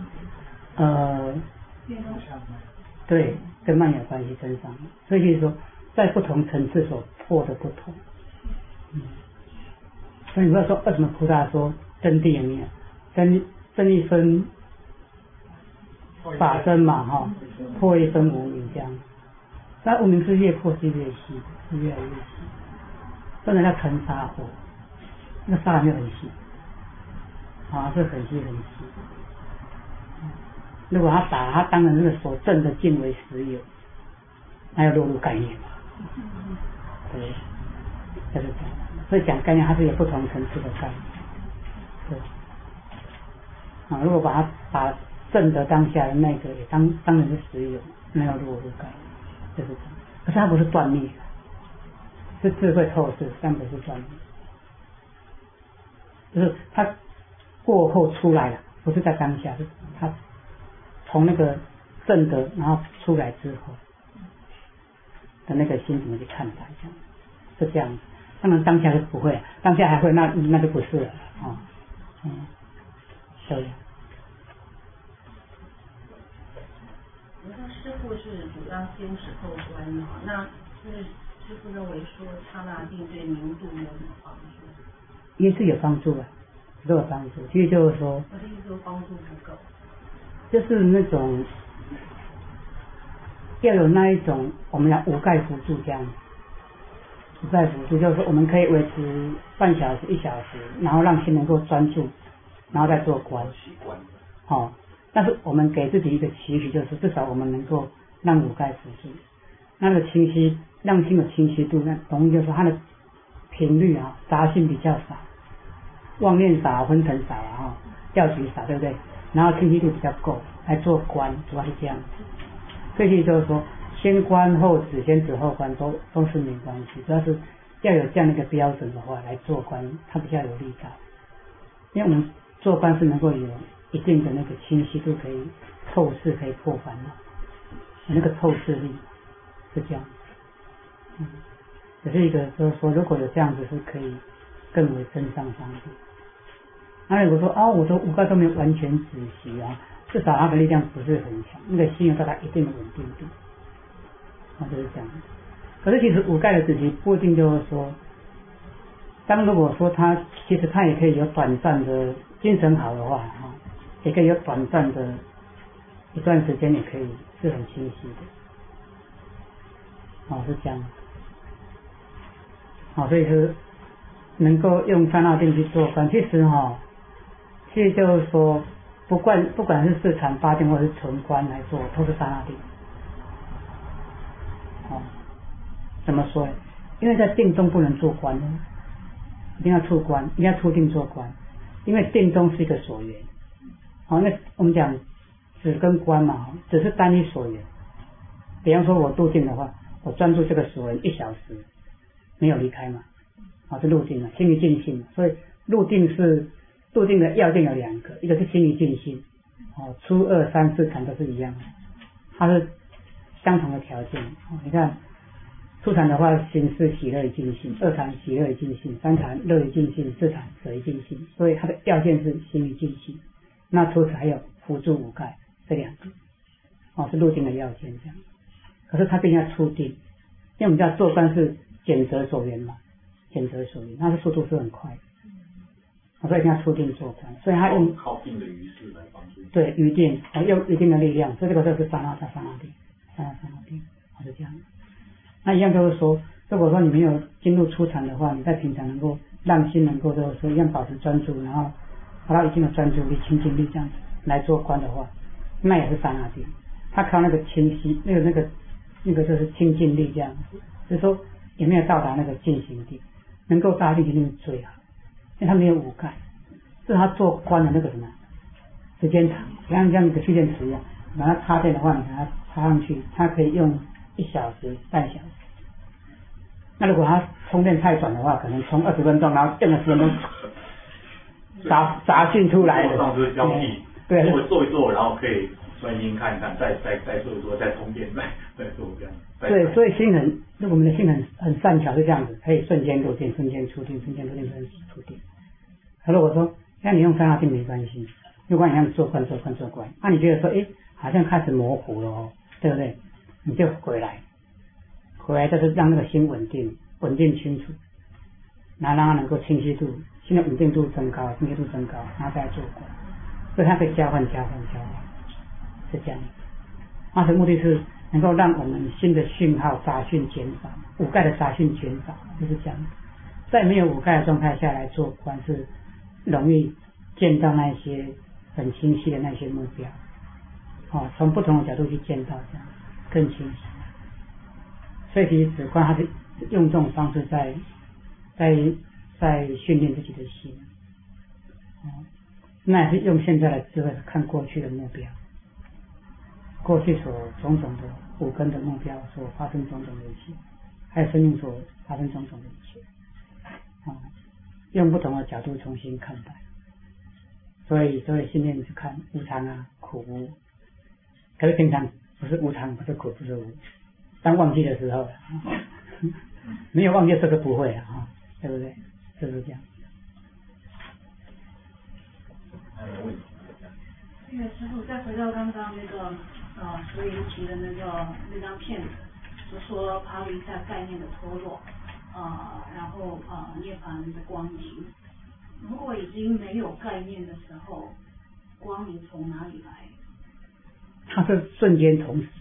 A: 对，跟慢有关系真上，所以就是说，在不同层次所破的不同。所以你会说为什么菩萨说真谛有没有真一分法身嘛哈，破一分无明这样，那无明是越破是越细，是越来越细，真的叫尘沙火，那个沙没有很细，啊是很细很细。如果他把他当成那个所证的境为实有，那要落入概念嘛，对，就是这样。所以讲概念，它是有不同层次的概念，对。啊，如果把证的当下的那个也当成是实有，那要落入概念，就是这样。可是它不是断灭，是智慧透视，但不是断灭，就是它过后出来了，不是在当下，是它从那个证得然后出来之后的那个心怎么去看待，这样是这样子。当然当下是不会，当下还会，那就不是了啊。对。
F: 我说师父是主张先持后观的，那是师父认为说刹那定对明度有什么帮助？
A: 也是有帮助啊，都有帮助。其实就是说，
F: 我的意思说帮助不够，
A: 就是那种要有那一种我们讲无盖辅助这样。无盖辅助就是说我们可以维持半小时1小时，然后让心能够专注，然后再做观。哦，但是我们给自己一个期许，就是至少我们能够让无盖辅助，那个清晰，让心有清晰度，那容易就是说它的频率啊杂性比较少，妄念少，昏沉少啊，调取少，对不对？然后清晰度比较够来做观，主要是这样子。所以就是说先观后止，先止后观都是没关系，主要是要有这样的一个标准的话来做观，它比较有力道。因为我们做观是能够有一定的那个清晰度，可以透视，可以破烦恼，那个透视力是这样。只是一个就是说，如果有这样子是可以更为增上方便。那如果说我说五盖都没有完全止息啊，至少它的力量不是很强，那个心有到达一定的稳定度。就是这样。可是其实五盖的止息不一定就是说，当如果说他其实他也可以有短暂的精神好的话也可以有短暂的一段时间也可以是很清晰的。是这样。所以是能够用刹那定去做观，其实就是说不管是四禅八定或者是纯观来做，都是刹那定。怎么说？因为在定中不能做观，一定要出观，一定要出定做观，因为定中是一个所缘。那我们讲止跟观嘛，只是单一所缘。比方说我入定的话，我专注这个所缘1小时，没有离开嘛，是入定了，心于静性。所以入定的要件有2个，一个是心于静性，初2、3、4禅都是一样的，它是相同的条件。你看。初禅的话，心是喜乐于静性；2禅喜乐于静性；3禅乐于静性；4禅舍于静性。所以它的要件是心于静性。那初禅还有辅助五盖这2个，是入定的要件这样。可是它必须要出定，因为我们叫做观是减责所缘嘛，减责所缘，那是速度是很快的，所以一定要出定做观。所以它用
D: 靠定的余势来帮助。
A: 对，余定，用一定的力量，所以这个就是刹那定，刹那定，是这样。那一样就是说，如果说你没有进入初禅的话，你在平常能够让心能够就是说一样保持专注，然后达到一定的专注力、清净力这样子来做观的话，那也是刹那定。他靠那个清晰，那个就是清净力这样子，就是说也没有到达那个进行地，能够达到进行力最好，因为他没有五盖，是他做观的那个什么时间长，像一个蓄电池一样，把它插电的话，你把它插上去，它可以用1小时、半小时。那如果它充电太短的话，可能充20分钟，然后用了10分钟，杂讯出来了。
D: 上就是交替，
A: 对，
D: 做一做，然后可以专心看一看，再做一做，再充电，再做这样。
A: 对，所以心很，我们的心很善巧，是这样子，可以瞬间入定，瞬间出定，瞬间入定，瞬间出定。可是我说，那你用刹那定没关系，如果你让做观，那你觉得说，好像开始模糊了哦，对不对？你就回来就是让那个心稳定清楚，然后让它能够清晰度、心的稳定度增高、清晰度增高，然后再做观，所以它可以交换，是这样。它的目的是能够让我们心的讯号杂讯减少，五盖的杂讯减少，就是这样。在没有五盖的状态下来做观，是容易见到那些很清晰的那些目标，从不同的角度去见到，这样更清晰。所以其实止观它是用这种方式在训练自己的心，那也是用现在的智慧看过去的目标，过去所种种的五根的目标所发生种种的一切，还有生命所发生种种的一切，用不同的角度重新看待。所以训练去看无常啊、苦无，可是平常不是无常，不是苦，不是无。当忘记的时候，没有忘记这个不会啊，对不对？是不是这样？
F: 那个师父，再回到刚刚那个石林提的那张片子，就说帕维萨概念的脱落，然后涅槃的光明。如果已经没有概念的时候，光明从哪里来？
A: 它是瞬间同时，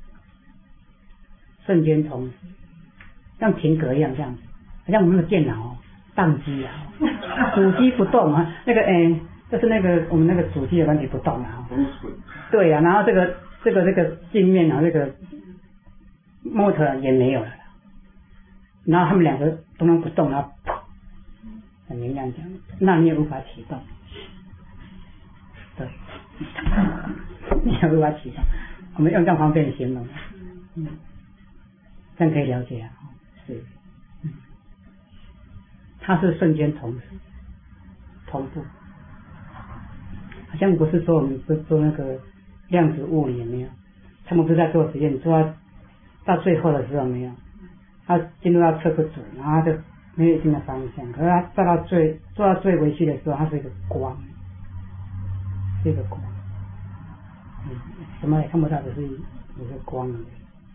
A: 像停格一样这样子，好像我们的电脑宕机啊，主机不动啊，就是那个我们那个主机的问题不动啊，对啊，然后这个镜面啊，这个 motor 也没有了，然后他们两个都不动，然后很明亮讲，那你也无法启动，对，你也无法启动，我们用这样方便形容，这样可以了解啊，是，它是瞬间同步，好像不是说我们不做那个量子物理没有，他们不是在做实验，做到最后的时候没有，他进入到测不准，然后他就没有一定的方向，可是他做到最维系的时候，它是一个光，什么也看不到，只是一个光而已。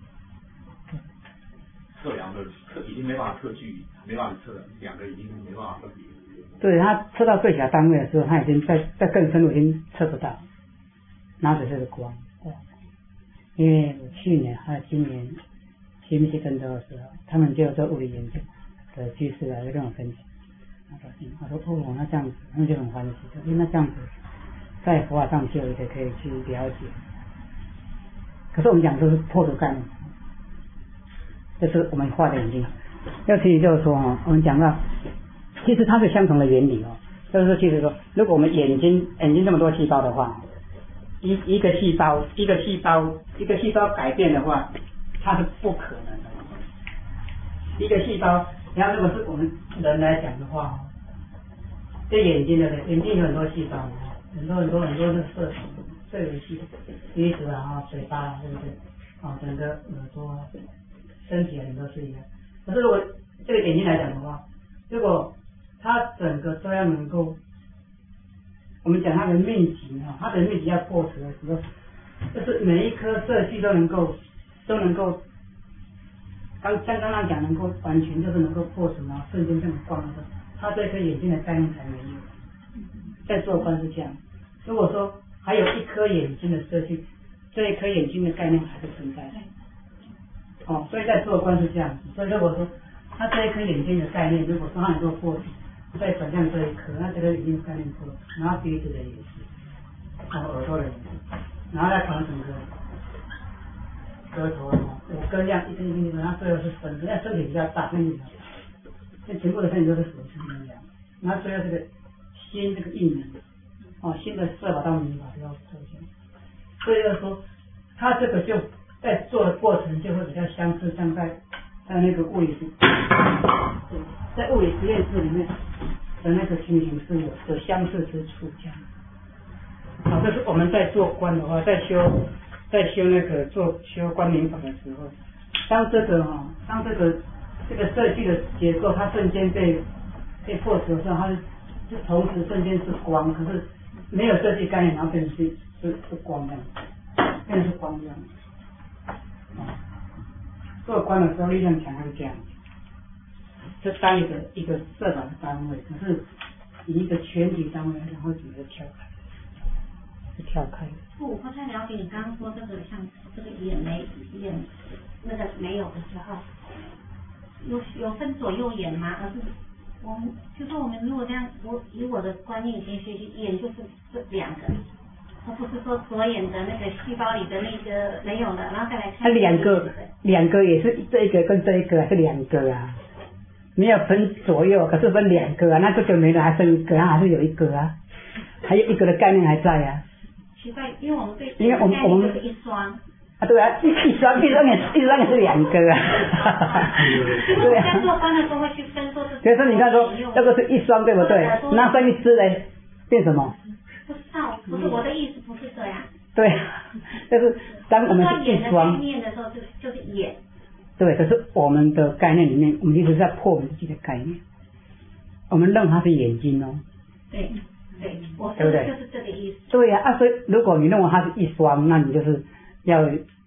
D: 测量的已经没办法测距，没办法测了，两个已经没办法分别。
A: 对，他测到最小单位的时候，他已经在更深入已经测不到，然后只是个光。因为我去年还有今年去密西根州的时候，他们就有做物理研究的居士来跟我分享，他说那这样子，他们就很欢喜，因为那这样子在佛法上就有一个可以去了解。可是我们讲的是破除概念，就是我们画的眼睛。要其实就是说我们讲到，其实它是相同的原理就是说，其实说，如果我们眼睛这么多细胞的话，一个细胞改变的话，它是不可能的。一个细胞，然后如果是我们人来讲的话，对眼睛有很多细胞，很多的色维系，鼻子啊、嘴巴啊，对不对？整个耳朵啊，身体很多是一样。可是如果这个眼睛来讲的话，如果它整个都要能够，我们讲它的命级它的命级要破除的时候，就是每一颗色系都能够，像刚刚讲能够完全就是能够破除瞬间这么光的，它这颗眼睛的概念才没有。在做观是这样，如果说还有一颗眼睛的色系，这一颗眼睛的概念还是存在的。所以在做观是这样子。所以如果说它这一颗眼睛的概念，如果说它能够破除， 再转向这一颗，那这个已经概念破，然后鼻子的也是，然后耳朵的也是，然后再传承额头5根这样一根一根一根，然后最后是身体，那身体比较大，身体比较大，那全部的身体都是属于身体这样，然后最后这个心这个印呢，心的色法到明法都要做一下，所以要说，他这个就在做的过程就会比较相似，像在那个物理在物理实验室里面的那个情形是有相似之处这样。这是我们在做观的话，在修那个修观明法的时候，当这个设计的结构它瞬间被破除的时候，它是同时瞬间是光，可是没有设计概念，然后变成是光这样，变成是光这样。做观的时候力量强是这样，这当一个色法的单位，可是以一个全体单位来讲，会整个跳开。
I: 我不太了解你刚刚说这个像这个眼那个没有的时候，有分左右眼吗？而是我们就说我们如果这样，以我的观念以前学习，眼就是这2个，而不是说左眼的那个细胞里的那个没有了，然后再来看。它两个也是这一个跟这一个是2个啊，没有分左右，可是分2个啊，那这个没了还剩1个，它还是有1个啊，还有1个的概念还在啊。 奇怪，因为我们对
A: 因为我们
I: 就是一双
A: 啊，对啊，一双也是2个啊，对啊。
I: 在做观的时候会去分说是。
A: 比如说你看说这个是一双对不对？那剩一只嘞变什么？
I: 不是我的意思，不是这样。
A: 对，就是当我们是一双。
I: 概念的时候就是眼。
A: 对，可是我们的概念里面，我们一直在破我们自己的概念，我们认它是眼睛哦。
I: 对。我说的就是这个意思。
A: 对呀，所以如果你认为它是一双，那你就是要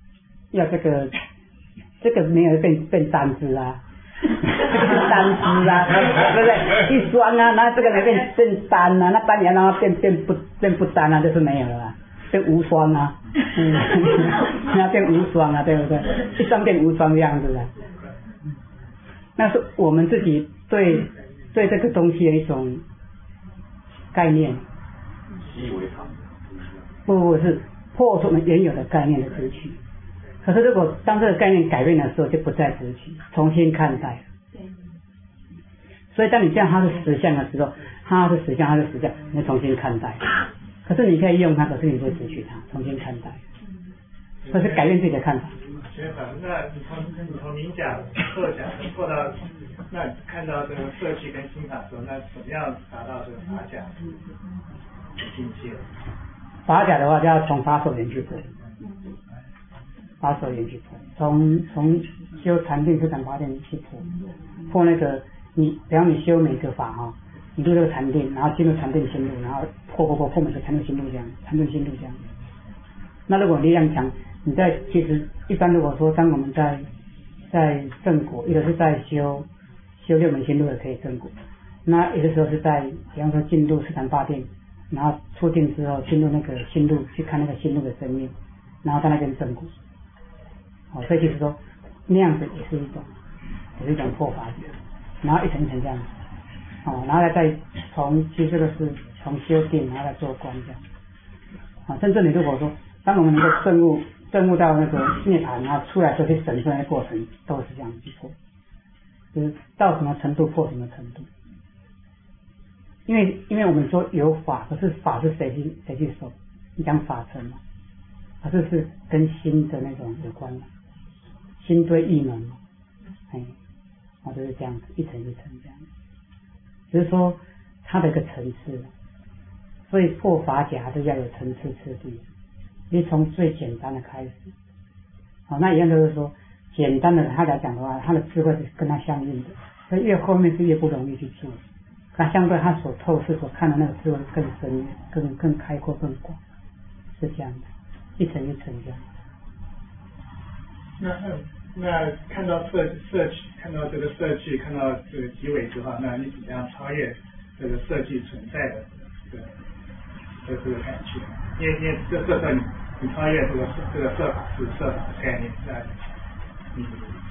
A: 这个没有变单只啊，单只啊，对不对？一双啊，那这个没变单啊，那单你要让它变不单啊，就是没有了啦，变无双啊，要变无双啊，对不对？一双变无双这样子啊，那是我们自己对这个东西的一种概念，
D: 习以为常。
A: 不是破除我们原有的概念的执取。可是如果当这个概念改变的时候，就不再执取，重新看待。所以当你这样它是实相的时候，它是实相，你重新看待。可是你可以用它，可是你不会执取它，重新看待，或是改变自己的看法。
B: 学法，那你从明讲破讲破到，那看到这个色气跟心法的时候，那怎么样达到这个法假的境界？
A: 法假的话，就要从法手缘去破，法手缘去破，从修禅定、修禅法定去破那个你，比方你修每个法哈，你入这个禅定，然后进入禅定心路，然后破每个禅定心路这样，禅定心路这样。那如果力量强，你在其实一般如果说当我们在正果，有的是在修六门心路的可以正果，那有的时候是在比方说进入四禅八定，然后出定之后进入那个心路去看那个心路的生命，然后在那边正果。所以就是说那样子也是一种破法子，然后一层一层这样子，然后再其实这个是从修定然后来做观这样，甚至你如果说当我们能够证悟到那个涅槃，然后出来这些神圣的过程都是这样去破，就是到什么程度破什么程度。因为我们说有法，可是法是谁去守？你讲法尘嘛，可是跟心的那种有关的，心对意门嘛，就是这样子一层一层这样，只是说它的一个层次，所以破法假就要有层次次第。你从最简单的开始，那一样就是说，简单的他来讲的话，他的智慧是跟他相应的，所以越后面是越不容易去做。那相对他所透视所看的那个智慧更深、更开阔、更广，是这样的，一层一层这样。
B: 那看到色气，看到这个色气，看到这个极微之后，那你怎么样超越这个色气存在的这个感觉？因为这时候你超越这个色法是色法的概念， 你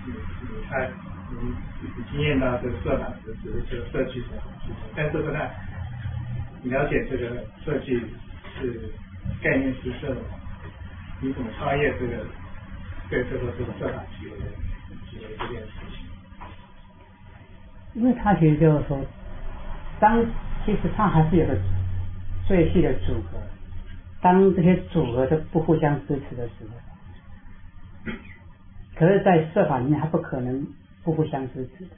B: 经验到这个设法只是这个设计是什么事情，但是呢，你了解这个设计是概念是什么，你怎么超越这个对这个设法行为这件事情？
A: 因为它其实就是说，其实它还是有个最细的组合，当这些组合都不互相支持的时候，可是在设法里面它不可能不互相支持的，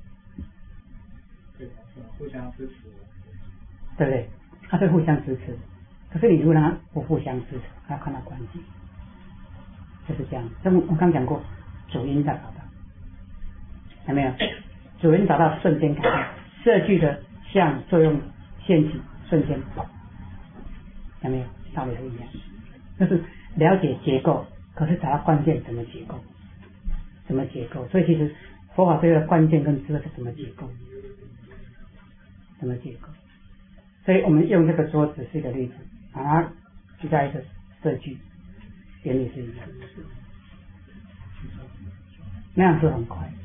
B: 对，互相支持，
A: 对不对？它是互相支持的，可是你如果让它不互相支持，要看到关系，就是这样。我刚讲过，主因在找到，有没有？主因找到瞬间改变，设计的像作用现起瞬间跑，有没有？道理是一样，就是了解结构，可是找到关键怎么结构，所以其实佛法最后的关键跟智慧是怎么结构，所以我们用这个桌子是一个例子，把它举在一个设计原理是一样的，那样是很快。